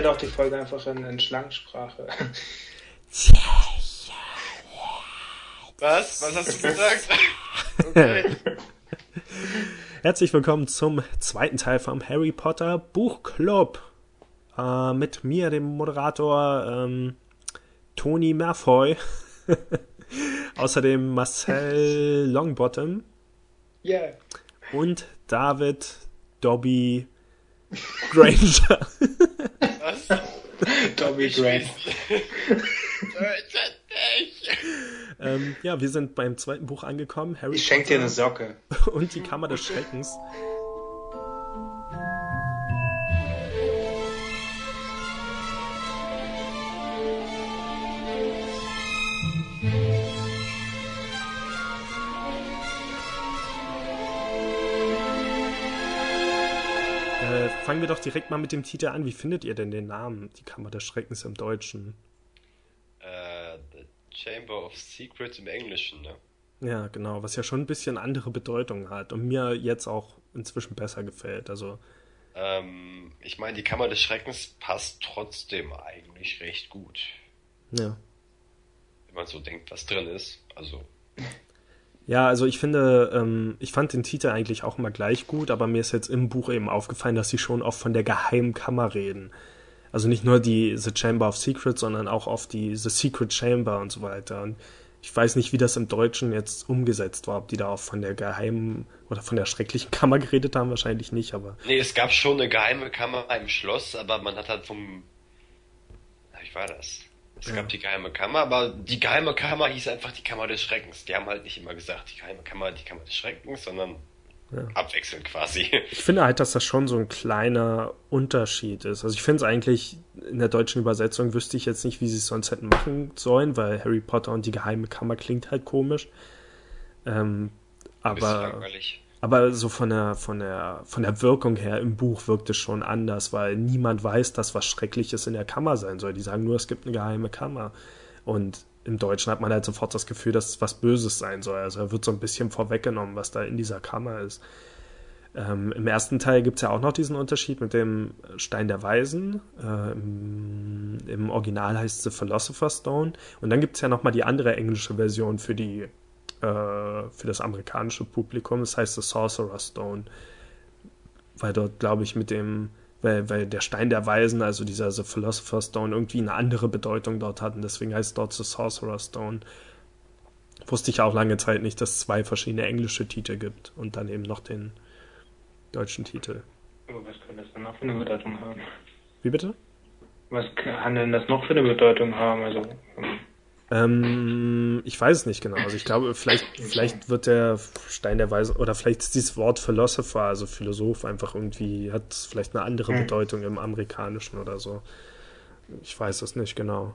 ja doch die Folge einfach in Schlangensprache. Was? Was hast du gesagt? Okay. Herzlich willkommen zum zweiten Teil vom Harry Potter Buchclub. Mit mir, dem Moderator Toni Malfoy. Außerdem Marcel Longbottom. Yeah. Und David Dobby Granger. Was? Dobby Granger. Ja, wir sind beim zweiten Buch angekommen. Harry Ich schenke dir eine Potter Socke. und die Kammer des Schreckens. Fangen wir doch direkt mal mit dem Titel an. Wie findet ihr denn den Namen, die Kammer des Schreckens im Deutschen? The Chamber of Secrets im Englischen, ne? Ja, genau, was ja schon ein bisschen andere Bedeutung hat und mir jetzt auch inzwischen besser gefällt. Also, Ich meine, die Kammer des Schreckens passt trotzdem eigentlich recht gut. ja. Wenn man so denkt, was drin ist. Also, Ja, also ich finde, ich fand den Titel eigentlich auch immer gleich gut, aber mir ist jetzt im Buch eben aufgefallen, dass sie schon oft von der geheimen Kammer reden. Also nicht nur die The Chamber of Secrets, sondern auch oft die The Secret Chamber und so weiter. Und ich weiß nicht, wie das im Deutschen jetzt umgesetzt war, ob die da auch von der geheimen oder von der schrecklichen Kammer geredet haben, wahrscheinlich nicht, aber nee, es gab schon eine geheime Kammer im Schloss, aber man hat halt wie war das? Es gab die geheime Kammer, aber die geheime Kammer hieß einfach die Kammer des Schreckens. Die haben halt nicht immer gesagt, die geheime Kammer, die Kammer des Schreckens, sondern abwechselnd quasi. ich finde halt, dass das schon so ein kleiner Unterschied ist. Also ich finde es eigentlich, in der deutschen Übersetzung wüsste ich jetzt nicht, wie sie es sonst hätten machen sollen, weil Harry Potter und die geheime Kammer klingt halt komisch. Bisschen Aber langweilig. so von der Wirkung her im Buch wirkt es schon anders, weil niemand weiß, dass was Schreckliches in der Kammer sein soll. Die sagen nur, es gibt eine geheime Kammer. Und im Deutschen hat man halt sofort das Gefühl, dass es was Böses sein soll. Also da wird so ein bisschen vorweggenommen, was da in dieser Kammer ist. Im ersten Teil gibt es ja auch noch diesen Unterschied mit dem Stein der Weisen. Im Original heißt es The Philosopher's Stone. Und dann gibt es ja nochmal die andere englische Version für das amerikanische Publikum. Das heißt The Sorcerer's Stone. Weil dort, glaube ich, weil der Stein der Weisen, also dieser The Philosopher's Stone, irgendwie eine andere Bedeutung dort hat. Und deswegen heißt es dort The Sorcerer's Stone. Wusste ich auch lange Zeit nicht, dass es 2 verschiedene englische Titel gibt. Und dann eben noch den deutschen Titel. Aber was kann das denn noch für eine Bedeutung haben? Wie bitte? Was kann denn das noch für eine Bedeutung haben? Also, Ich weiß es nicht genau. Also ich glaube, vielleicht wird der Stein der Weisen, oder vielleicht ist dieses Wort Philosopher, also Philosoph, einfach irgendwie, hat vielleicht eine andere Bedeutung im Amerikanischen oder so. Ich weiß es nicht genau.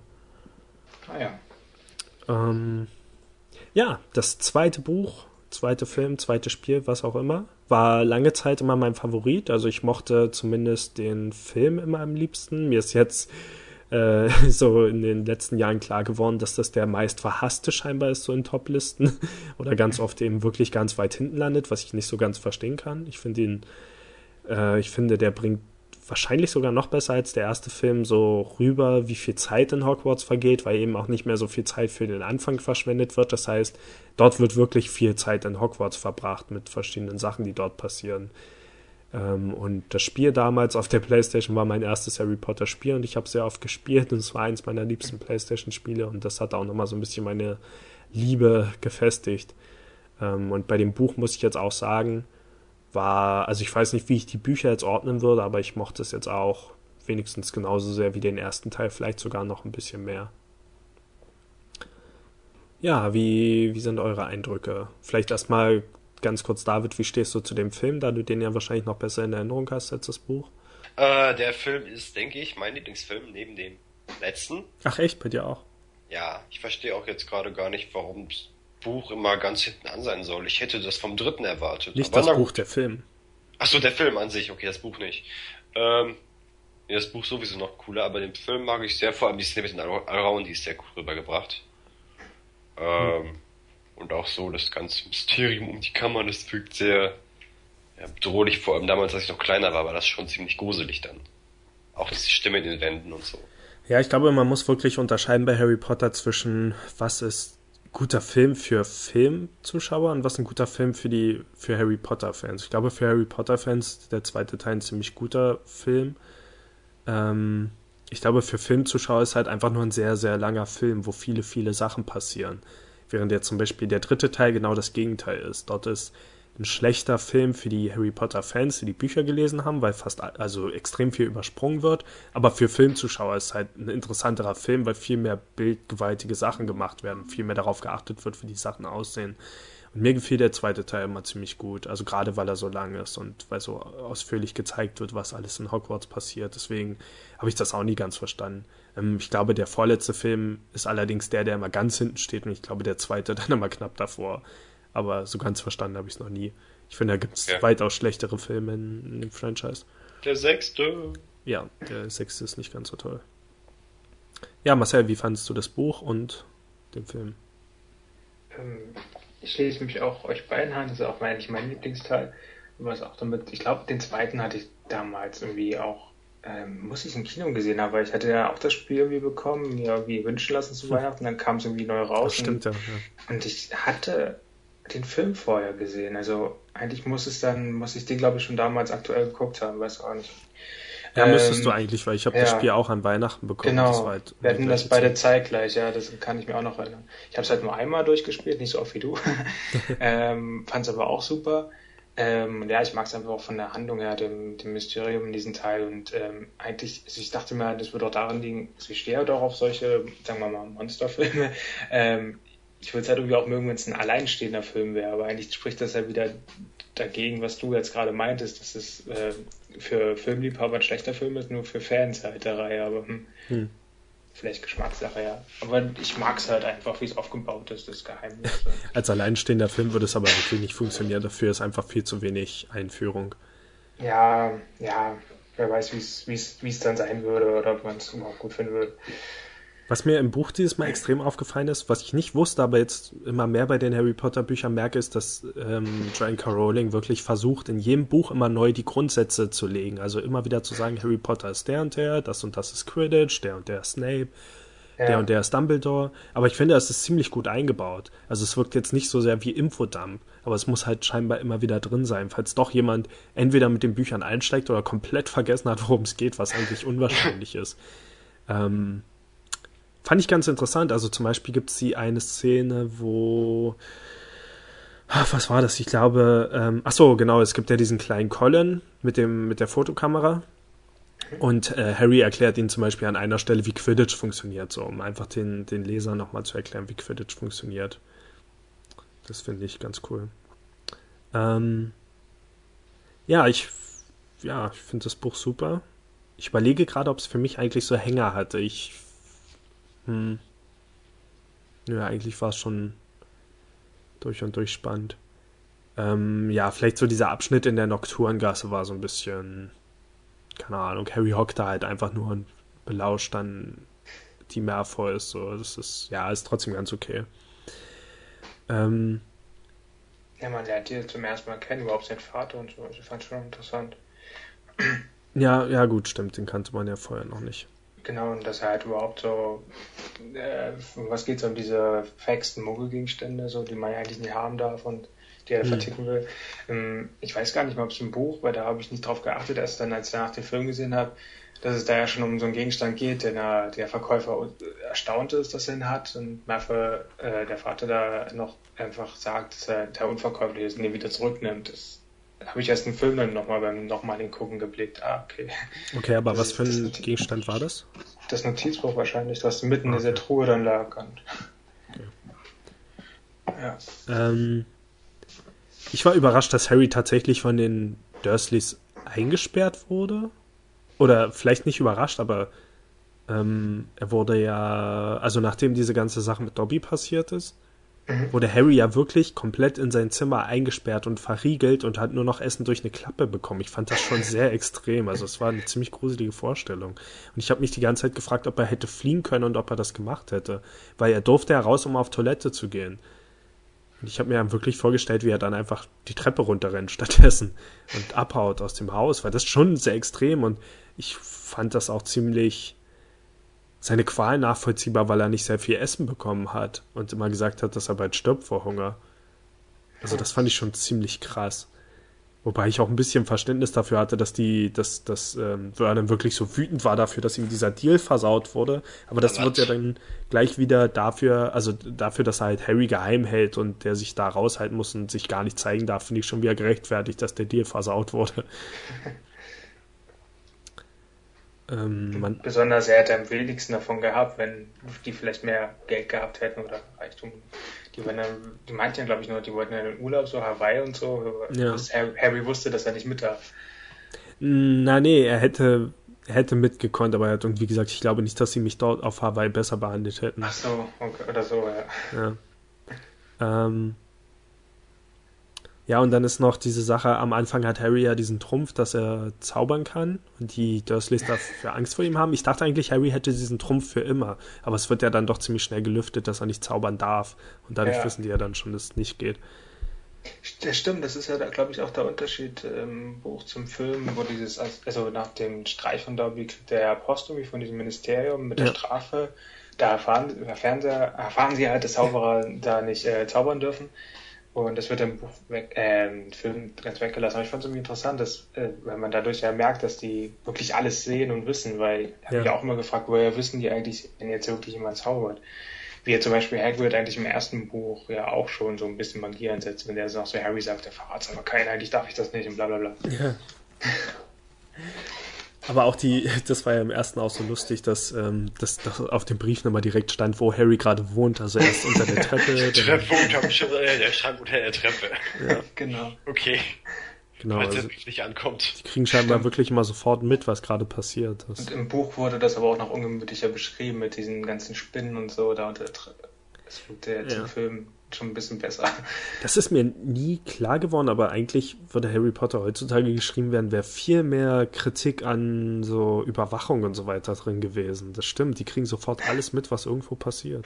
ja. Ja, das zweite Buch, zweite Film, zweites Spiel, was auch immer, war lange Zeit immer mein Favorit. Also ich mochte zumindest den Film immer am liebsten. Mir ist jetzt so in den letzten Jahren klar geworden, dass das der meist verhasste scheinbar ist, so in Top-Listen. Oder ganz oft eben wirklich ganz weit hinten landet, was ich nicht so ganz verstehen kann. Ich finde der bringt wahrscheinlich sogar noch besser als der erste Film so rüber, wie viel Zeit in Hogwarts vergeht, weil eben auch nicht mehr so viel Zeit für den Anfang verschwendet wird. Das heißt, dort wird wirklich viel Zeit in Hogwarts verbracht mit verschiedenen Sachen, die dort passieren. Und das Spiel damals auf der PlayStation war mein erstes Harry Potter Spiel und ich habe sehr oft gespielt und es war eins meiner liebsten PlayStation-Spiele und das hat auch nochmal so ein bisschen meine Liebe gefestigt. Und bei dem Buch muss ich jetzt auch sagen, also ich weiß nicht, wie ich die Bücher jetzt ordnen würde, aber ich mochte es jetzt auch wenigstens genauso sehr wie den ersten Teil, vielleicht sogar noch ein bisschen mehr. Ja, wie sind eure Eindrücke? Vielleicht erstmal ganz kurz, David, wie stehst du zu dem Film, da du den ja wahrscheinlich noch besser in Erinnerung hast als das Buch? Der Film ist, denke ich, mein Lieblingsfilm neben dem letzten. Ach echt, bei dir auch? Ja, ich verstehe auch jetzt gerade gar nicht, warum das Buch immer ganz hinten an sein soll. Ich hätte das vom dritten erwartet. Nicht Aber das Buch, der Film. Ach so, der Film an sich, okay, das Buch nicht. Ja, das Buch sowieso noch cooler, aber den Film mag ich sehr, vor allem die Szene mit den Alraun, die ist sehr cool rübergebracht. Und auch so das ganze Mysterium um die Kammer, das wirkt sehr bedrohlich, vor allem damals, als ich noch kleiner war das schon ziemlich gruselig dann. Auch diese Stimme in den Wänden und so. Ja, ich glaube, man muss wirklich unterscheiden bei Harry Potter zwischen, was ist guter Film für Filmzuschauer und was ein guter Film für Harry Potter Fans. Ich glaube, für Harry Potter Fans der zweite Teil ein ziemlich guter Film. Ich glaube, für Filmzuschauer ist halt einfach nur ein sehr, sehr langer Film, wo viele, viele Sachen passieren. Während jetzt zum Beispiel der dritte Teil genau das Gegenteil ist. Dort ist ein schlechter Film für die Harry Potter Fans, die Bücher gelesen haben, weil also extrem viel übersprungen wird. Aber für Filmzuschauer ist halt ein interessanterer Film, weil viel mehr bildgewaltige Sachen gemacht werden, viel mehr darauf geachtet wird, wie die Sachen aussehen. Und mir gefiel der zweite Teil immer ziemlich gut, also gerade weil er so lang ist und weil so ausführlich gezeigt wird, was alles in Hogwarts passiert. Deswegen habe ich das auch nie ganz verstanden. Ich glaube, der vorletzte Film ist allerdings der immer ganz hinten steht und ich glaube, der zweite dann immer knapp davor. Aber so ganz verstanden habe ich es noch nie. Ich finde, da gibt es weitaus schlechtere Filme in dem Franchise. Der 6. Ja, der 6. ist nicht ganz so toll. Ja, Marcel, wie fandest du das Buch und den Film? Ich schließe mich auch euch beiden an. Das ist auch eigentlich mein Lieblingsteil. Was auch damit, ich glaube, den zweiten hatte ich damals irgendwie auch, muss ich im Kino gesehen haben, weil ich hatte ja auch das Spiel irgendwie bekommen, mir irgendwie wünschen lassen zu Weihnachten, dann kam es irgendwie neu raus. Das stimmt, ja. Und ich hatte den Film vorher gesehen. Also eigentlich muss ich den, glaube ich, schon damals aktuell geguckt haben, weiß auch nicht. Ja, müsstest du eigentlich, weil ich habe das Spiel auch an Weihnachten bekommen. Genau, das war halt wir hatten das beide zeitgleich, ja, das kann ich mir auch noch erinnern. Ich habe es halt nur einmal durchgespielt, nicht so oft wie du. Fand es aber auch super. Ja, ich mag es einfach auch von der Handlung her, dem Mysterium in diesem Teil. Und eigentlich, also ich dachte mir, das wird auch daran liegen, also ich stehe halt auch auf solche, sagen wir mal, Monsterfilme. Ich würde es halt irgendwie auch mögen, wenn es ein alleinstehender Film wäre, aber eigentlich spricht das ja wieder dagegen, was du jetzt gerade meintest, dass es für Filmliebhaber ein schlechter Film ist, nur für Fans halt der Reihe, aber vielleicht Geschmackssache, ja. Aber ich mag es halt einfach, wie es aufgebaut ist, das Geheimnis. Als alleinstehender Film würde es aber wirklich nicht funktionieren, dafür ist einfach viel zu wenig Einführung. Ja, wer weiß, wie es dann sein würde oder ob man es überhaupt gut finden würde. Was mir im Buch dieses Mal extrem aufgefallen ist, was ich nicht wusste, aber jetzt immer mehr bei den Harry Potter Büchern merke, ist, dass J.K. Rowling wirklich versucht, in jedem Buch immer neu die Grundsätze zu legen. Also immer wieder zu sagen, Harry Potter ist der und der, das und das ist Quidditch, der und der ist Snape, der und der ist Dumbledore. Aber ich finde, das ist ziemlich gut eingebaut. Also es wirkt jetzt nicht so sehr wie Infodump, aber es muss halt scheinbar immer wieder drin sein, falls doch jemand entweder mit den Büchern einsteigt oder komplett vergessen hat, worum es geht, was eigentlich unwahrscheinlich ist. Fand ich ganz interessant. Also zum Beispiel gibt es die eine Szene, wo... was war das? Ich glaube... genau, es gibt ja diesen kleinen Colin mit der Fotokamera. Und Harry erklärt ihnen zum Beispiel an einer Stelle, wie Quidditch funktioniert, so, um einfach den Lesern nochmal zu erklären, wie Quidditch funktioniert. Das finde ich ganz cool. Ich finde das Buch super. Ich überlege gerade, ob es für mich eigentlich so Hänger hatte. Eigentlich war es schon durch und durch spannend. Vielleicht so dieser Abschnitt in der Nocturngasse war so ein bisschen, keine Ahnung, Harry hockt da halt einfach nur und belauscht dann die Malfoys, so, das ist trotzdem ganz okay. Man lernt die zum ersten Mal kennen, überhaupt seinen Vater und so, also ich fand es schon interessant. Ja, gut, stimmt, den kannte man ja vorher noch nicht. Genau, und dass er halt überhaupt so, was geht so um diese verhexten Muggelgegenstände, so, die man ja eigentlich nicht haben darf und die er verticken will. Ich weiß gar nicht mal, ob es im Buch, weil da habe ich nicht drauf geachtet, erst dann, als ich danach den Film gesehen habe, dass es da ja schon um so einen Gegenstand geht, den der Verkäufer erstaunt ist, dass er ihn hat und Malfoy, der Vater da noch einfach sagt, dass er der unverkäuflich ist und den wieder zurücknimmt. Das habe ich erst im Film dann beim nochmaligen Gucken geblickt. Okay. Okay, aber was für ein Gegenstand war das? Das Notizbuch wahrscheinlich, das mitten in dieser Truhe dann lag. Ich war überrascht, dass Harry tatsächlich von den Dursleys eingesperrt wurde. Oder vielleicht nicht überrascht, aber er wurde ja, also nachdem diese ganze Sache mit Dobby passiert ist, wurde Harry ja wirklich komplett in sein Zimmer eingesperrt und verriegelt und hat nur noch Essen durch eine Klappe bekommen. Ich fand das schon sehr extrem. Also es war eine ziemlich gruselige Vorstellung. Und ich habe mich die ganze Zeit gefragt, ob er hätte fliehen können und ob er das gemacht hätte. Weil er durfte ja raus, um auf Toilette zu gehen. Und ich habe mir dann wirklich vorgestellt, wie er dann einfach die Treppe runterrennt stattdessen und abhaut aus dem Haus, weil das ist schon sehr extrem und ich fand das auch ziemlich seine Qual nachvollziehbar, weil er nicht sehr viel Essen bekommen hat und immer gesagt hat, dass er bald stirbt vor Hunger. Also das fand ich schon ziemlich krass. Wobei ich auch ein bisschen Verständnis dafür hatte, dass Vernon wirklich so wütend war dafür, dass ihm dieser Deal versaut wurde. Aber das wird ja dann gleich wieder dafür, dass er halt Harry geheim hält und der sich da raushalten muss und sich gar nicht zeigen darf, finde ich schon wieder gerechtfertigt, dass der Deal versaut wurde. Besonders er hätte am wenigsten davon gehabt, wenn die vielleicht mehr Geld gehabt hätten oder Reichtum. Die meinten ja, glaube ich, nur, die wollten ja in den Urlaub, so Hawaii und so. Ja. Harry wusste, dass er nicht mit darf. Nee, er hätte mitgekonnt, aber er hat irgendwie gesagt, ich glaube nicht, dass sie mich dort auf Hawaii besser behandelt hätten. Ach so, okay, oder so, ja. Ja, und dann ist noch diese Sache, am Anfang hat Harry ja diesen Trumpf, dass er zaubern kann und die Dursleys dafür Angst vor ihm haben. Ich dachte eigentlich, Harry hätte diesen Trumpf für immer, aber es wird ja dann doch ziemlich schnell gelüftet, dass er nicht zaubern darf und dadurch wissen die ja dann schon, dass es nicht geht. Das stimmt, das ist ja, glaube ich, auch der Unterschied im Buch zum Film, wo also nach dem Streich von Dobby kriegt der Post irgendwie von diesem Ministerium mit der Strafe, da erfahren sie halt, dass Zauberer da nicht zaubern dürfen. Und das wird im Film ganz weggelassen. Aber ich fand es irgendwie interessant, dass, weil man dadurch ja merkt, dass die wirklich alles sehen und wissen, weil ich habe mich auch immer gefragt, woher wissen die eigentlich, wenn jetzt wirklich jemand zaubert? Wie ja zum Beispiel Hagrid eigentlich im ersten Buch ja auch schon so ein bisschen Magie einsetzt, wenn der so Harry sagt, der verrat's aber keinen, eigentlich darf ich das nicht und bla bla bla. Ja. Aber auch das war ja im ersten auch so lustig, dass auf dem Brief nochmal direkt stand, wo Harry gerade wohnt, also erst unter der Treppe. Der Schrank unter der Treppe. Ja, genau. Okay. Genau. Falls also, nicht ankommt. Die kriegen scheinbar wirklich immer sofort mit, was gerade passiert ist. Und im Buch wurde das aber auch noch ungemütlicher beschrieben mit diesen ganzen Spinnen und so da unter der Treppe. Das wird jetzt im Film schon ein bisschen besser. Das ist mir nie klar geworden, aber eigentlich würde Harry Potter heutzutage geschrieben werden, wäre viel mehr Kritik an so Überwachung und so weiter drin gewesen. Das stimmt, die kriegen sofort alles mit, was irgendwo passiert.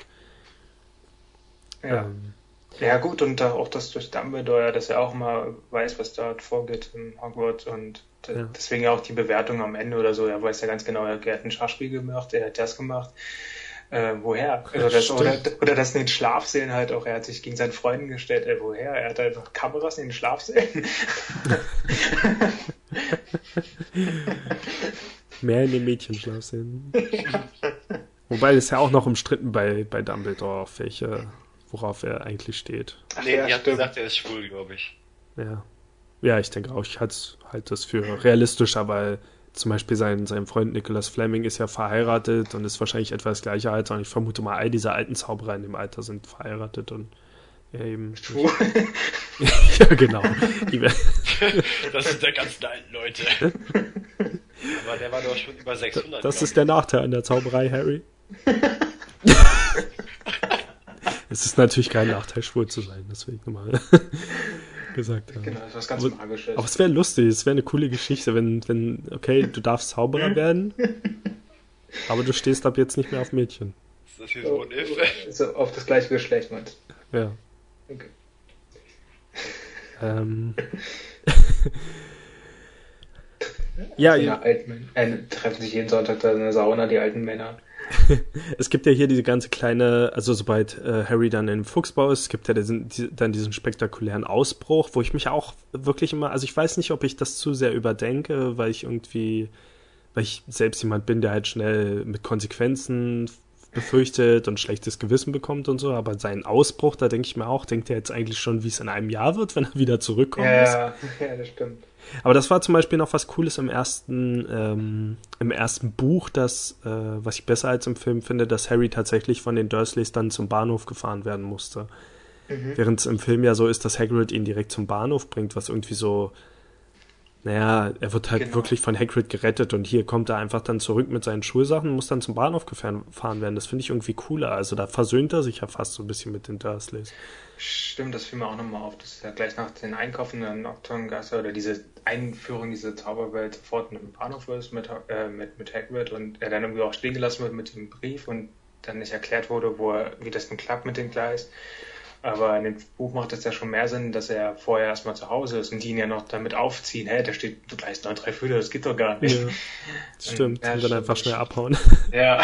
Ja. Ja gut, und auch das durch Dumbledore, dass er auch mal weiß, was dort vorgeht in Hogwarts und deswegen auch die Bewertung am Ende oder so, er weiß ja ganz genau, er hat ein Schachspiel gemacht, er hat das gemacht. Woher? Also oder das in den Schlafsälen halt auch, er hat sich gegen seinen Freunden gestellt, woher? Er hat einfach Kameras in den Schlafsälen. Mehr in den Mädchenschlafsälen. Wobei es ja auch noch umstritten bei Dumbledore, worauf er eigentlich steht. Nee, ihr habt gesagt, er ist schwul, glaube ich. Ja, ich denke auch, ich halte das für realistischer, weil zum Beispiel sein Freund Nicholas Fleming ist ja verheiratet und ist wahrscheinlich etwa das gleiche Alter und ich vermute mal, all diese alten Zauberer in dem Alter sind verheiratet und er eben... Schwul. Ja, genau. Das sind die ganzen alten Leute. Aber der war doch schon über 600. Das ist der Nachteil an der Zauberei, Harry. Es ist natürlich kein Nachteil, schwul zu sein, das will ich nochmal gesagt haben. Genau, das ist was ganz Magisches. Aber es wäre lustig, es wäre eine coole Geschichte, wenn, okay, du darfst Zauberer werden, aber du stehst ab jetzt nicht mehr auf Mädchen. Ist das hier so ein If? So auf das gleiche Geschlecht, meinst du? Ja. Okay. Ja, alten Männer treffen sich jeden Sonntag da in der Sauna, die alten Männer. Es gibt ja hier diese ganze kleine, also sobald Harry dann im Fuchsbau ist, gibt ja dann diesen spektakulären Ausbruch, wo ich mich auch wirklich immer, also ich weiß nicht, ob ich das zu sehr überdenke, weil ich selbst jemand bin, der halt schnell mit Konsequenzen befürchtet und schlechtes Gewissen bekommt und so, aber seinen Ausbruch, da denke ich mir auch, denkt er jetzt eigentlich schon, wie es in einem Jahr wird, wenn er wieder zurückkommt? Ja, das stimmt. Aber das war zum Beispiel noch was Cooles im ersten Buch, was ich besser als im Film finde, dass Harry tatsächlich von den Dursleys dann zum Bahnhof gefahren werden musste. Während es im Film ja so ist, dass Hagrid ihn direkt zum Bahnhof bringt, was irgendwie so, er wird halt wirklich von Hagrid gerettet und hier kommt er einfach dann zurück mit seinen Schulsachen und muss dann zum Bahnhof gefahren werden. Das finde ich irgendwie cooler. Also da versöhnt er sich ja fast so ein bisschen mit den Dursleys. Stimmt, das fiel mir auch nochmal auf. Das ist ja gleich nach den Einkaufen in der Nocturngasse oder diese Einführung dieser Zauberwelt sofort im Bahnhof ist mit Hagrid und er dann irgendwie auch stehen gelassen wird mit dem Brief und dann nicht erklärt wurde, wie das denn klappt mit dem Gleis. Aber in dem Buch macht es ja schon mehr Sinn, dass er vorher erstmal zu Hause ist und die ihn ja noch damit aufziehen. Hä, da steht, du leist noch 3 Viertel, das geht doch gar nicht. Ja, stimmt, und dann einfach schnell abhauen. Ja.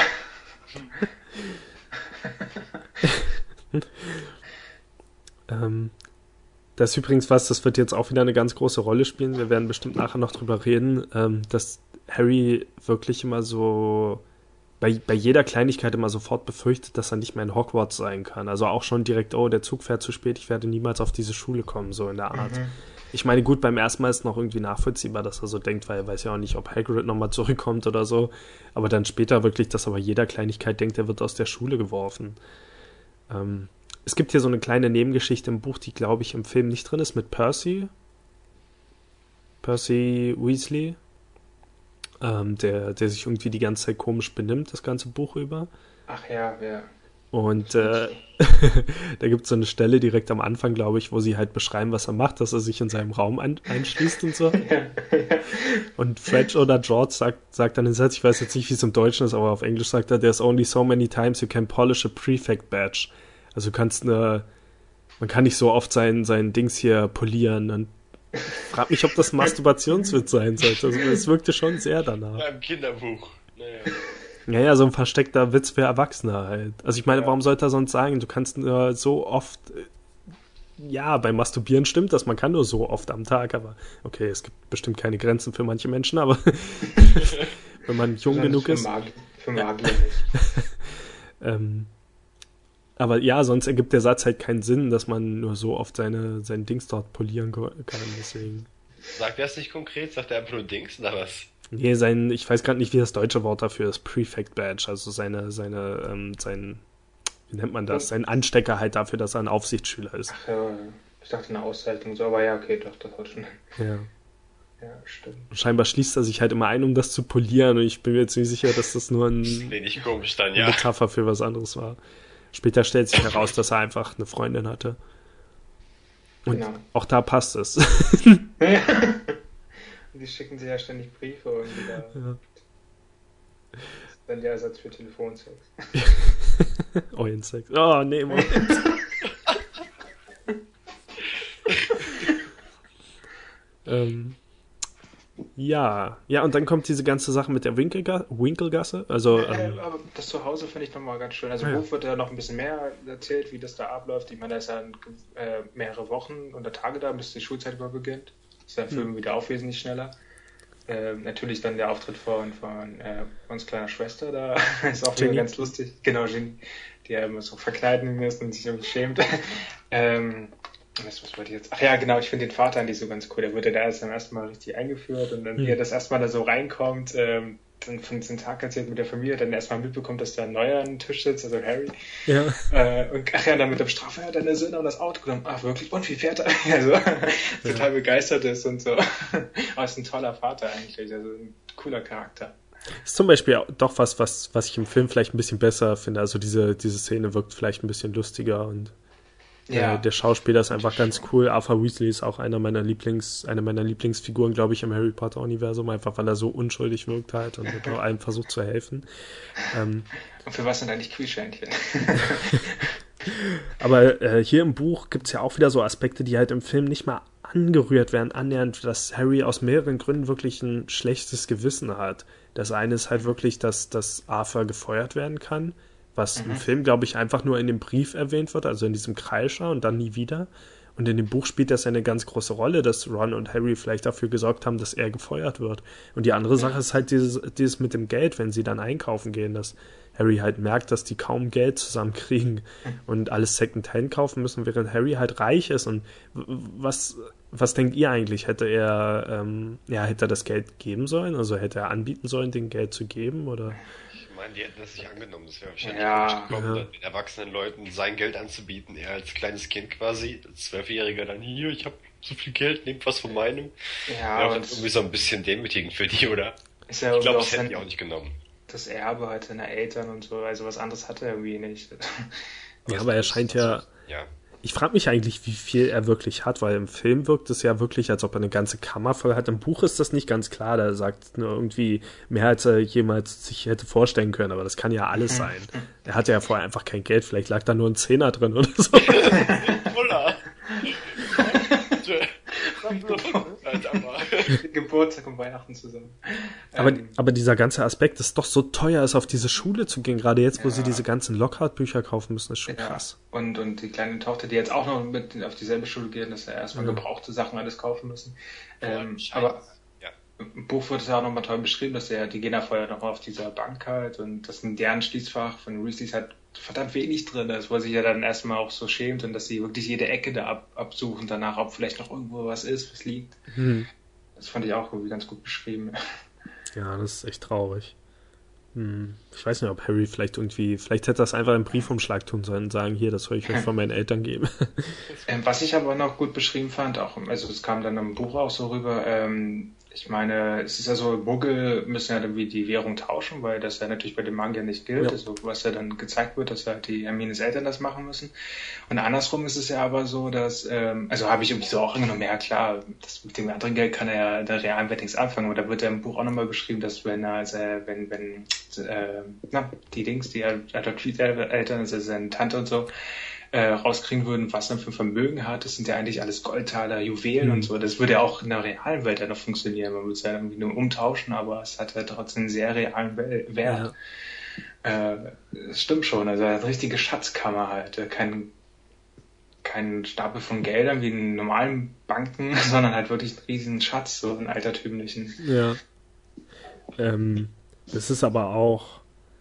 Das ist übrigens was, das wird jetzt auch wieder eine ganz große Rolle spielen. Wir werden bestimmt nachher noch drüber reden, dass Harry wirklich immer so bei jeder Kleinigkeit immer sofort befürchtet, dass er nicht mehr in Hogwarts sein kann. Also auch schon direkt, oh, der Zug fährt zu spät, ich werde niemals auf diese Schule kommen, so in der Art. Ich meine, gut, beim ersten Mal ist noch irgendwie nachvollziehbar, dass er so denkt, weil er weiß ja auch nicht, ob Hagrid nochmal zurückkommt oder so. Aber dann später wirklich, dass er bei jeder Kleinigkeit denkt, er wird aus der Schule geworfen. Es gibt hier so eine kleine Nebengeschichte im Buch, die, glaube ich, im Film nicht drin ist, mit Percy Weasley, der sich irgendwie die ganze Zeit komisch benimmt, das ganze Buch über. Ach ja, ja. Und da gibt es so eine Stelle direkt am Anfang, glaube ich, wo sie halt beschreiben, was er macht, dass er sich in seinem Raum einschließt und so. Und Fred oder George sagt dann den Satz, ich weiß jetzt nicht, wie es im Deutschen ist, aber auf Englisch sagt er, there's only so many times you can polish a prefect badge. Also man kann nicht so oft sein Dings hier polieren. Und ich frage mich, ob das ein Masturbationswitz sein sollte. Also es wirkte schon sehr danach. Ja, im Kinderbuch. Naja. Ja, so ein versteckter Witz für Erwachsene halt. Also ich meine, warum sollte er sonst sagen, du kannst nur so oft... Ja, beim Masturbieren stimmt das, man kann nur so oft am Tag, aber okay, es gibt bestimmt keine Grenzen für manche Menschen, aber wenn man jung genug ist... Für Magier nicht. Aber ja, sonst ergibt der Satz halt keinen Sinn, dass man nur so oft sein Dings dort polieren kann, deswegen. Sagt er es nicht konkret? Sagt er einfach nur Dings oder was? Nee, ich weiß gerade nicht, wie das deutsche Wort dafür ist, Prefect Badge, also sein, wie nennt man das? Sein Anstecker halt dafür, dass er ein Aufsichtsschüler ist. Ach ja, ich dachte eine Auszeichnung, so, aber ja, okay, doch, das hat schon. Ja. Ja, stimmt. Scheinbar schließt er sich halt immer ein, um das zu polieren, und ich bin mir ziemlich sicher, dass das nur eine Metapher für was anderes war. Später stellt sich heraus, dass er einfach eine Freundin hatte. Und auch da passt es. Ja. Die schicken sich ja ständig Briefe und wieder. Ja. Das ist dann der Ersatz für Telefonsex. Eulensex. Oh, nee, Moment. Ja, und dann kommt diese ganze Sache mit der Winkelgasse. Also, aber das Zuhause finde ich nochmal ganz schön. Also im Buch wird da noch ein bisschen mehr erzählt, wie das da abläuft. Ich meine, da ist ja mehrere Wochen oder Tage da, bis die Schulzeit über beginnt. Ist der Film wieder auch wesentlich schneller. Natürlich dann der Auftritt von uns kleiner Schwester, da ist auch wieder ganz lustig. Genau, Ginny, die ja immer so verkleiden müssen und sich irgendwie schämt. Was wollte ich jetzt? Ach ja, genau, ich finde den Vater eigentlich so ganz cool. Der wurde da erst am ersten Mal richtig eingeführt und dann, wie er das erstmal da so reinkommt, dann von diesem Tag erzählt mit der Familie, dann erstmal mitbekommt, dass da ein neuer an den Tisch sitzt, also Harry. Ja. Und dann mit dem Strafe, ja, deine Söhne haben das Auto genommen. Ach, wirklich? Und wie fährt er? Also, total begeistert ist und so. Aber ist ein toller Vater eigentlich, also ein cooler Charakter. Das ist zum Beispiel doch was ich im Film vielleicht ein bisschen besser finde. Also diese Szene wirkt vielleicht ein bisschen lustiger und der Schauspieler ist einfach ganz cool. Arthur Weasley ist auch eine meiner Lieblingsfiguren, glaube ich, im Harry Potter Universum, einfach weil er so unschuldig wirkt halt und mit allem versucht zu helfen. Und für was sind eigentlich Quietschentchen? Aber hier im Buch gibt es ja auch wieder so Aspekte, die halt im Film nicht mal angerührt werden, annähernd, dass Harry aus mehreren Gründen wirklich ein schlechtes Gewissen hat. Das eine ist halt wirklich, dass Arthur gefeuert werden kann, was im Film, glaube ich, einfach nur in dem Brief erwähnt wird, also in diesem Kreischer und dann nie wieder. Und in dem Buch spielt das eine ganz große Rolle, dass Ron und Harry vielleicht dafür gesorgt haben, dass er gefeuert wird. Und die andere Sache ist halt dieses mit dem Geld, wenn sie dann einkaufen gehen, dass Harry halt merkt, dass die kaum Geld zusammenkriegen und alles Secondhand kaufen müssen, während Harry halt reich ist. Und was denkt ihr eigentlich? Hätte er das Geld geben sollen? Also hätte er anbieten sollen, den Geld zu geben? Oder? Ich meine, die hätten das nicht angenommen. Das wäre wahrscheinlich gekommen, den erwachsenen Leuten sein Geld anzubieten. Er als kleines Kind quasi, als 12-Jähriger dann, hier, ich habe so viel Geld, nehmt was von meinem. Ja, wäre auch dann irgendwie so ein bisschen demütigend für die, oder? Ich glaube, das hätten die auch nicht genommen. Das Erbe halt seiner Eltern und so, also was anderes hat er irgendwie nicht. Ja, aber er scheint ja... Ich frage mich eigentlich, wie viel er wirklich hat, weil im Film wirkt es ja wirklich, als ob er eine ganze Kammer voll hat. Im Buch ist das nicht ganz klar, da sagt nur irgendwie mehr, als er jemals sich hätte vorstellen können, aber das kann ja alles sein. Er hatte ja vorher einfach kein Geld, vielleicht lag da nur ein Zehner drin oder so. Geburtstag und Weihnachten zusammen. Aber dieser ganze Aspekt, dass es doch so teuer ist, auf diese Schule zu gehen, gerade jetzt, wo sie diese ganzen Lockhart-Bücher kaufen müssen, ist schon krass. Und die kleine Tochter, die jetzt auch noch mit auf dieselbe Schule geht, dass er erstmal gebrauchte Sachen alles kaufen müssen. Aber im Buch wird es ja auch nochmal toll beschrieben, dass die gehen da vorher noch auf dieser Bank halt und das in deren Schließfach von Weasleys halt verdammt wenig drin ist, wo er sich ja dann erstmal auch so schämt und dass sie wirklich jede Ecke da absuchen danach, ob vielleicht noch irgendwo was ist, was liegt. Das fand ich auch irgendwie ganz gut beschrieben. Ja, das ist echt traurig. Ich weiß nicht, ob Harry vielleicht hätte das einfach im Briefumschlag tun sollen und sagen, hier, das soll ich euch von meinen Eltern geben. Was ich aber noch gut beschrieben fand, also es kam dann im Buch auch so rüber, ich meine, es ist ja so, Muggel müssen ja irgendwie die Währung tauschen, weil das ja natürlich bei den Magiern nicht gilt, also was ja dann gezeigt wird, dass halt die Hermines Eltern das machen müssen. Und andersrum ist es ja aber so, dass, also habe ich irgendwie so auch angenommen, ja klar, das mit dem anderen Geld kann er ja in der realen Welt nichts anfangen, aber da wird ja im Buch auch nochmal beschrieben, dass wenn die Adoptiveltern, also seine Tante und so, rauskriegen würden, was er für ein Vermögen hat, das sind ja eigentlich alles Goldtaler, Juwelen und so. Das würde ja auch in der realen Welt ja noch funktionieren. Man würde es ja irgendwie nur umtauschen, aber es hat ja trotzdem einen sehr realen Wert. Das stimmt schon. Also eine richtige Schatzkammer halt. Kein Stapel von Geldern wie in normalen Banken, sondern halt wirklich einen riesen Schatz, so einen altertümlichen. Ja. Das ist aber auch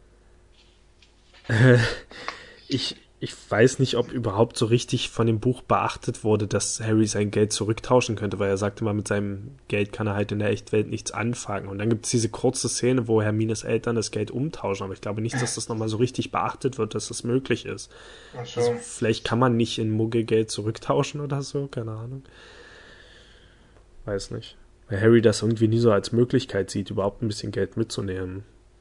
ich weiß nicht, ob überhaupt so richtig von dem Buch beachtet wurde, dass Harry sein Geld zurücktauschen könnte, weil er sagte mal, mit seinem Geld kann er halt in der Echtwelt nichts anfangen. Und dann gibt es diese kurze Szene, wo Hermines Eltern das Geld umtauschen, aber ich glaube nicht, dass das nochmal so richtig beachtet wird, dass das möglich ist. Ach so. Also vielleicht kann man nicht in Muggelgeld zurücktauschen oder so, keine Ahnung. Weiß nicht. Weil Harry das irgendwie nie so als Möglichkeit sieht, überhaupt ein bisschen Geld mitzunehmen.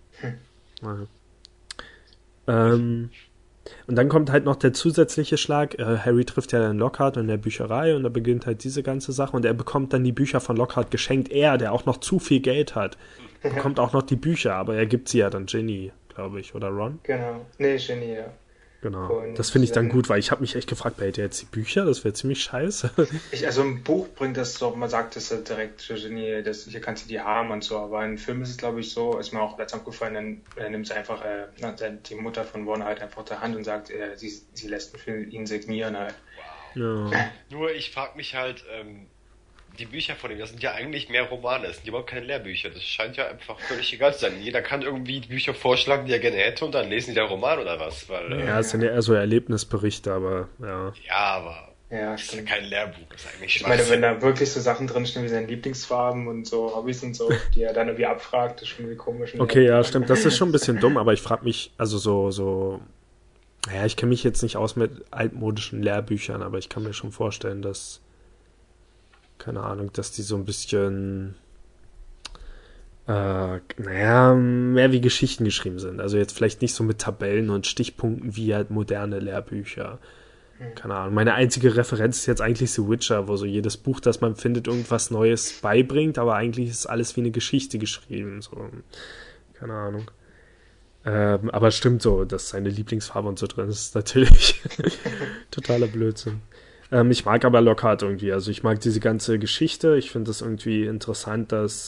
Und dann kommt halt noch der zusätzliche Schlag. Harry trifft ja dann Lockhart in der Bücherei und da beginnt halt diese ganze Sache und er bekommt dann die Bücher von Lockhart geschenkt. Er, der auch noch zu viel Geld hat, bekommt auch noch die Bücher, aber er gibt sie ja dann Ginny, glaube ich, oder Ron? Genau. Nee, Ginny, ja. Genau. Und das finde ich dann gut, weil ich habe mich echt gefragt, behält er jetzt die Bücher? Das wäre ziemlich scheiße. Also im Buch bringt das so, man sagt das direkt für Ginny, hier kannst du die haben und so, aber im Film ist es, glaube ich, so, ist mir auch letztens aufgefallen, dann nimmt sie einfach die Mutter von Ron halt einfach der Hand und sagt, sie lässt für ihn signieren halt. Ja. Nur ich frage mich halt, die Bücher von ihm, das sind ja eigentlich mehr Romane, das sind überhaupt keine Lehrbücher. Das scheint ja einfach völlig egal zu sein. Jeder kann irgendwie die Bücher vorschlagen, die er gerne hätte und dann lesen die der Roman oder was. Weil, ja, es sind ja eher so Erlebnisberichte, aber ja. Ja, aber das ist ja kein Lehrbuch, das ist eigentlich Ich meine, wenn da wirklich so Sachen drinstehen wie seine Lieblingsfarben und so Hobbys und so, die er dann irgendwie abfragt, ist schon irgendwie komisch. Okay, ja, stimmt, das ist schon ein bisschen dumm, aber ich frage mich, also naja, ich kenne mich jetzt nicht aus mit altmodischen Lehrbüchern, aber ich kann mir schon vorstellen, dass keine Ahnung, dass die so ein bisschen mehr wie Geschichten geschrieben sind. Also jetzt vielleicht nicht so mit Tabellen und Stichpunkten wie halt moderne Lehrbücher. Keine Ahnung. Meine einzige Referenz ist jetzt eigentlich The Witcher, wo so jedes Buch, das man findet, irgendwas Neues beibringt, aber eigentlich ist alles wie eine Geschichte geschrieben. So. Keine Ahnung. Aber es stimmt so, dass seine Lieblingsfarbe und so drin ist natürlich totaler Blödsinn. Ich mag aber Lockhart irgendwie, also ich mag diese ganze Geschichte, ich finde das irgendwie interessant, dass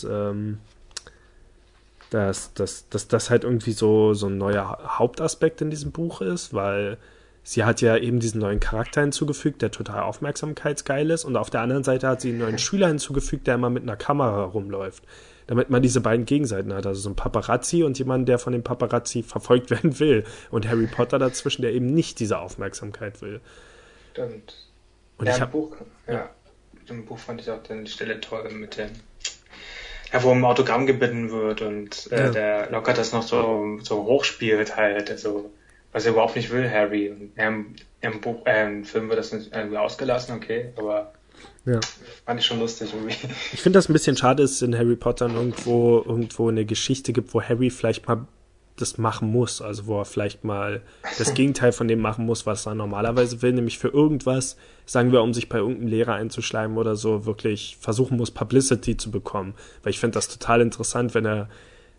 das halt irgendwie so ein neuer Hauptaspekt in diesem Buch ist, weil sie hat ja eben diesen neuen Charakter hinzugefügt, der total aufmerksamkeitsgeil ist und auf der anderen Seite hat sie einen neuen Schüler hinzugefügt, der immer mit einer Kamera rumläuft, damit man diese beiden Gegenseiten hat, also so ein Paparazzi und jemand, der von dem Paparazzi verfolgt werden will und Harry Potter dazwischen, der eben nicht diese Aufmerksamkeit will. Stimmt. Und im Buch fand ich auch dann die Stelle toll mit dem, wo um Autogramm gebeten wird und der Lockhart das noch so hochspielt halt, also was er überhaupt nicht will, Harry. Und im Film wird das nicht irgendwie ausgelassen, okay, aber fand ich schon lustig irgendwie. Ich finde das ein bisschen schade, dass es in Harry Potter irgendwo eine Geschichte gibt, wo Harry vielleicht mal das machen muss, also wo er vielleicht mal das Gegenteil von dem machen muss, was er normalerweise will, nämlich für irgendwas, sagen wir, um sich bei irgendeinem Lehrer einzuschleimen oder so, wirklich versuchen muss, Publicity zu bekommen, weil ich finde das total interessant, wenn er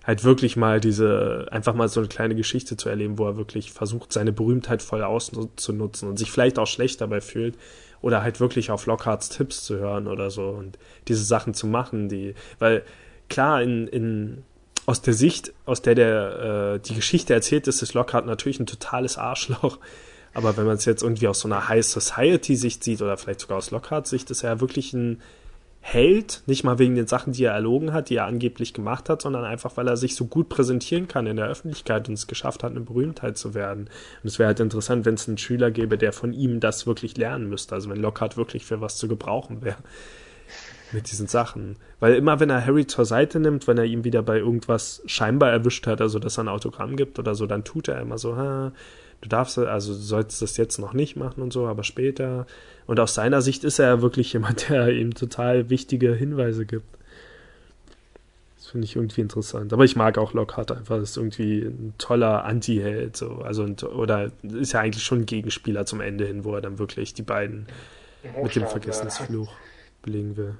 halt wirklich mal einfach mal so eine kleine Geschichte zu erleben, wo er wirklich versucht, seine Berühmtheit voll auszunutzen und sich vielleicht auch schlecht dabei fühlt oder halt wirklich auf Lockharts Tipps zu hören oder so und diese Sachen zu machen, weil klar, aus der Sicht, aus der die Geschichte erzählt ist Lockhart natürlich ein totales Arschloch. Aber wenn man es jetzt irgendwie aus so einer High Society-Sicht sieht oder vielleicht sogar aus Lockharts Sicht, ist er wirklich ein Held, nicht mal wegen den Sachen, die er erlogen hat, die er angeblich gemacht hat, sondern einfach, weil er sich so gut präsentieren kann in der Öffentlichkeit und es geschafft hat, eine Berühmtheit zu werden. Und es wäre halt interessant, wenn es einen Schüler gäbe, der von ihm das wirklich lernen müsste. Also wenn Lockhart wirklich für was zu gebrauchen wäre. Mit diesen Sachen. Weil immer, wenn er Harry zur Seite nimmt, wenn er ihn wieder bei irgendwas scheinbar erwischt hat, also dass er ein Autogramm gibt oder so, dann tut er immer so, du sollst das jetzt noch nicht machen und so, aber später. Und aus seiner Sicht ist er wirklich jemand, der ihm total wichtige Hinweise gibt. Das finde ich irgendwie interessant. Aber ich mag auch Lockhart einfach, das ist irgendwie ein toller Anti-Held, so. Oder ist ja eigentlich schon ein Gegenspieler zum Ende hin, wo er dann wirklich die beiden mit dem Vergessensfluch belegen will.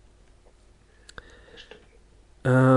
Ja,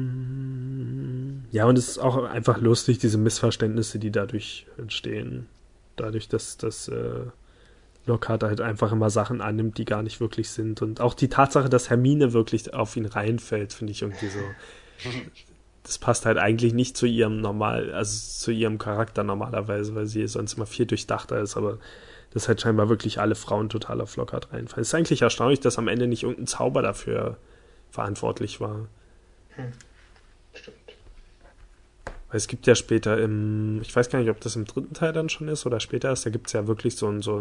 und es ist auch einfach lustig, diese Missverständnisse, die dadurch entstehen. Dadurch, dass Lockhart halt einfach immer Sachen annimmt, die gar nicht wirklich sind. Und auch die Tatsache, dass Hermine wirklich auf ihn reinfällt, finde ich irgendwie so. Das passt halt eigentlich nicht zu ihrem zu ihrem Charakter normalerweise, weil sie sonst immer viel durchdachter ist, aber dass halt scheinbar wirklich alle Frauen total auf Lockhart reinfallen. Es ist eigentlich erstaunlich, dass am Ende nicht irgendein Zauber dafür verantwortlich war. Stimmt. Weil es gibt ja später ich weiß gar nicht, ob das im 3. Teil dann schon ist oder später ist, da gibt es ja wirklich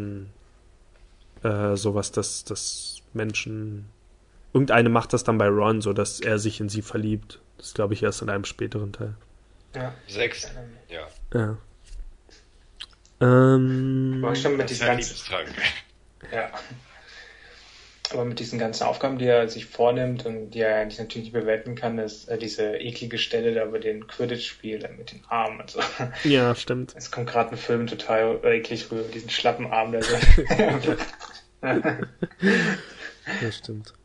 sowas, dass Menschen, irgendeine macht das dann bei Ron, so dass er sich in sie verliebt. Das glaube ich erst in einem späteren Teil. Ja. 6. Ja. Ja. Aber schon mit diesen ganzen, ja. Aber mit diesen ganzen Aufgaben, die er sich vornimmt und die er eigentlich natürlich nicht bewältigen kann, ist diese eklige Stelle da bei den Quidditch-Spiel mit den Armen und so. Ja, stimmt. Es kommt gerade ein Film total eklig rüber, diesen schlappen Arm da so. Das stimmt.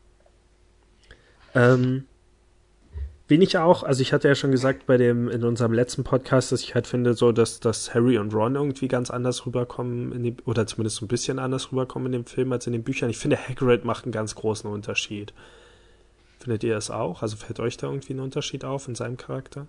Wen ich auch, also ich hatte ja schon gesagt in unserem letzten Podcast, dass ich halt finde, so, dass Harry und Ron irgendwie ganz anders rüberkommen, oder zumindest so ein bisschen anders rüberkommen in dem Film als in den Büchern. Ich finde, Hagrid macht einen ganz großen Unterschied. Findet ihr das auch? Also fällt euch da irgendwie ein Unterschied auf in seinem Charakter?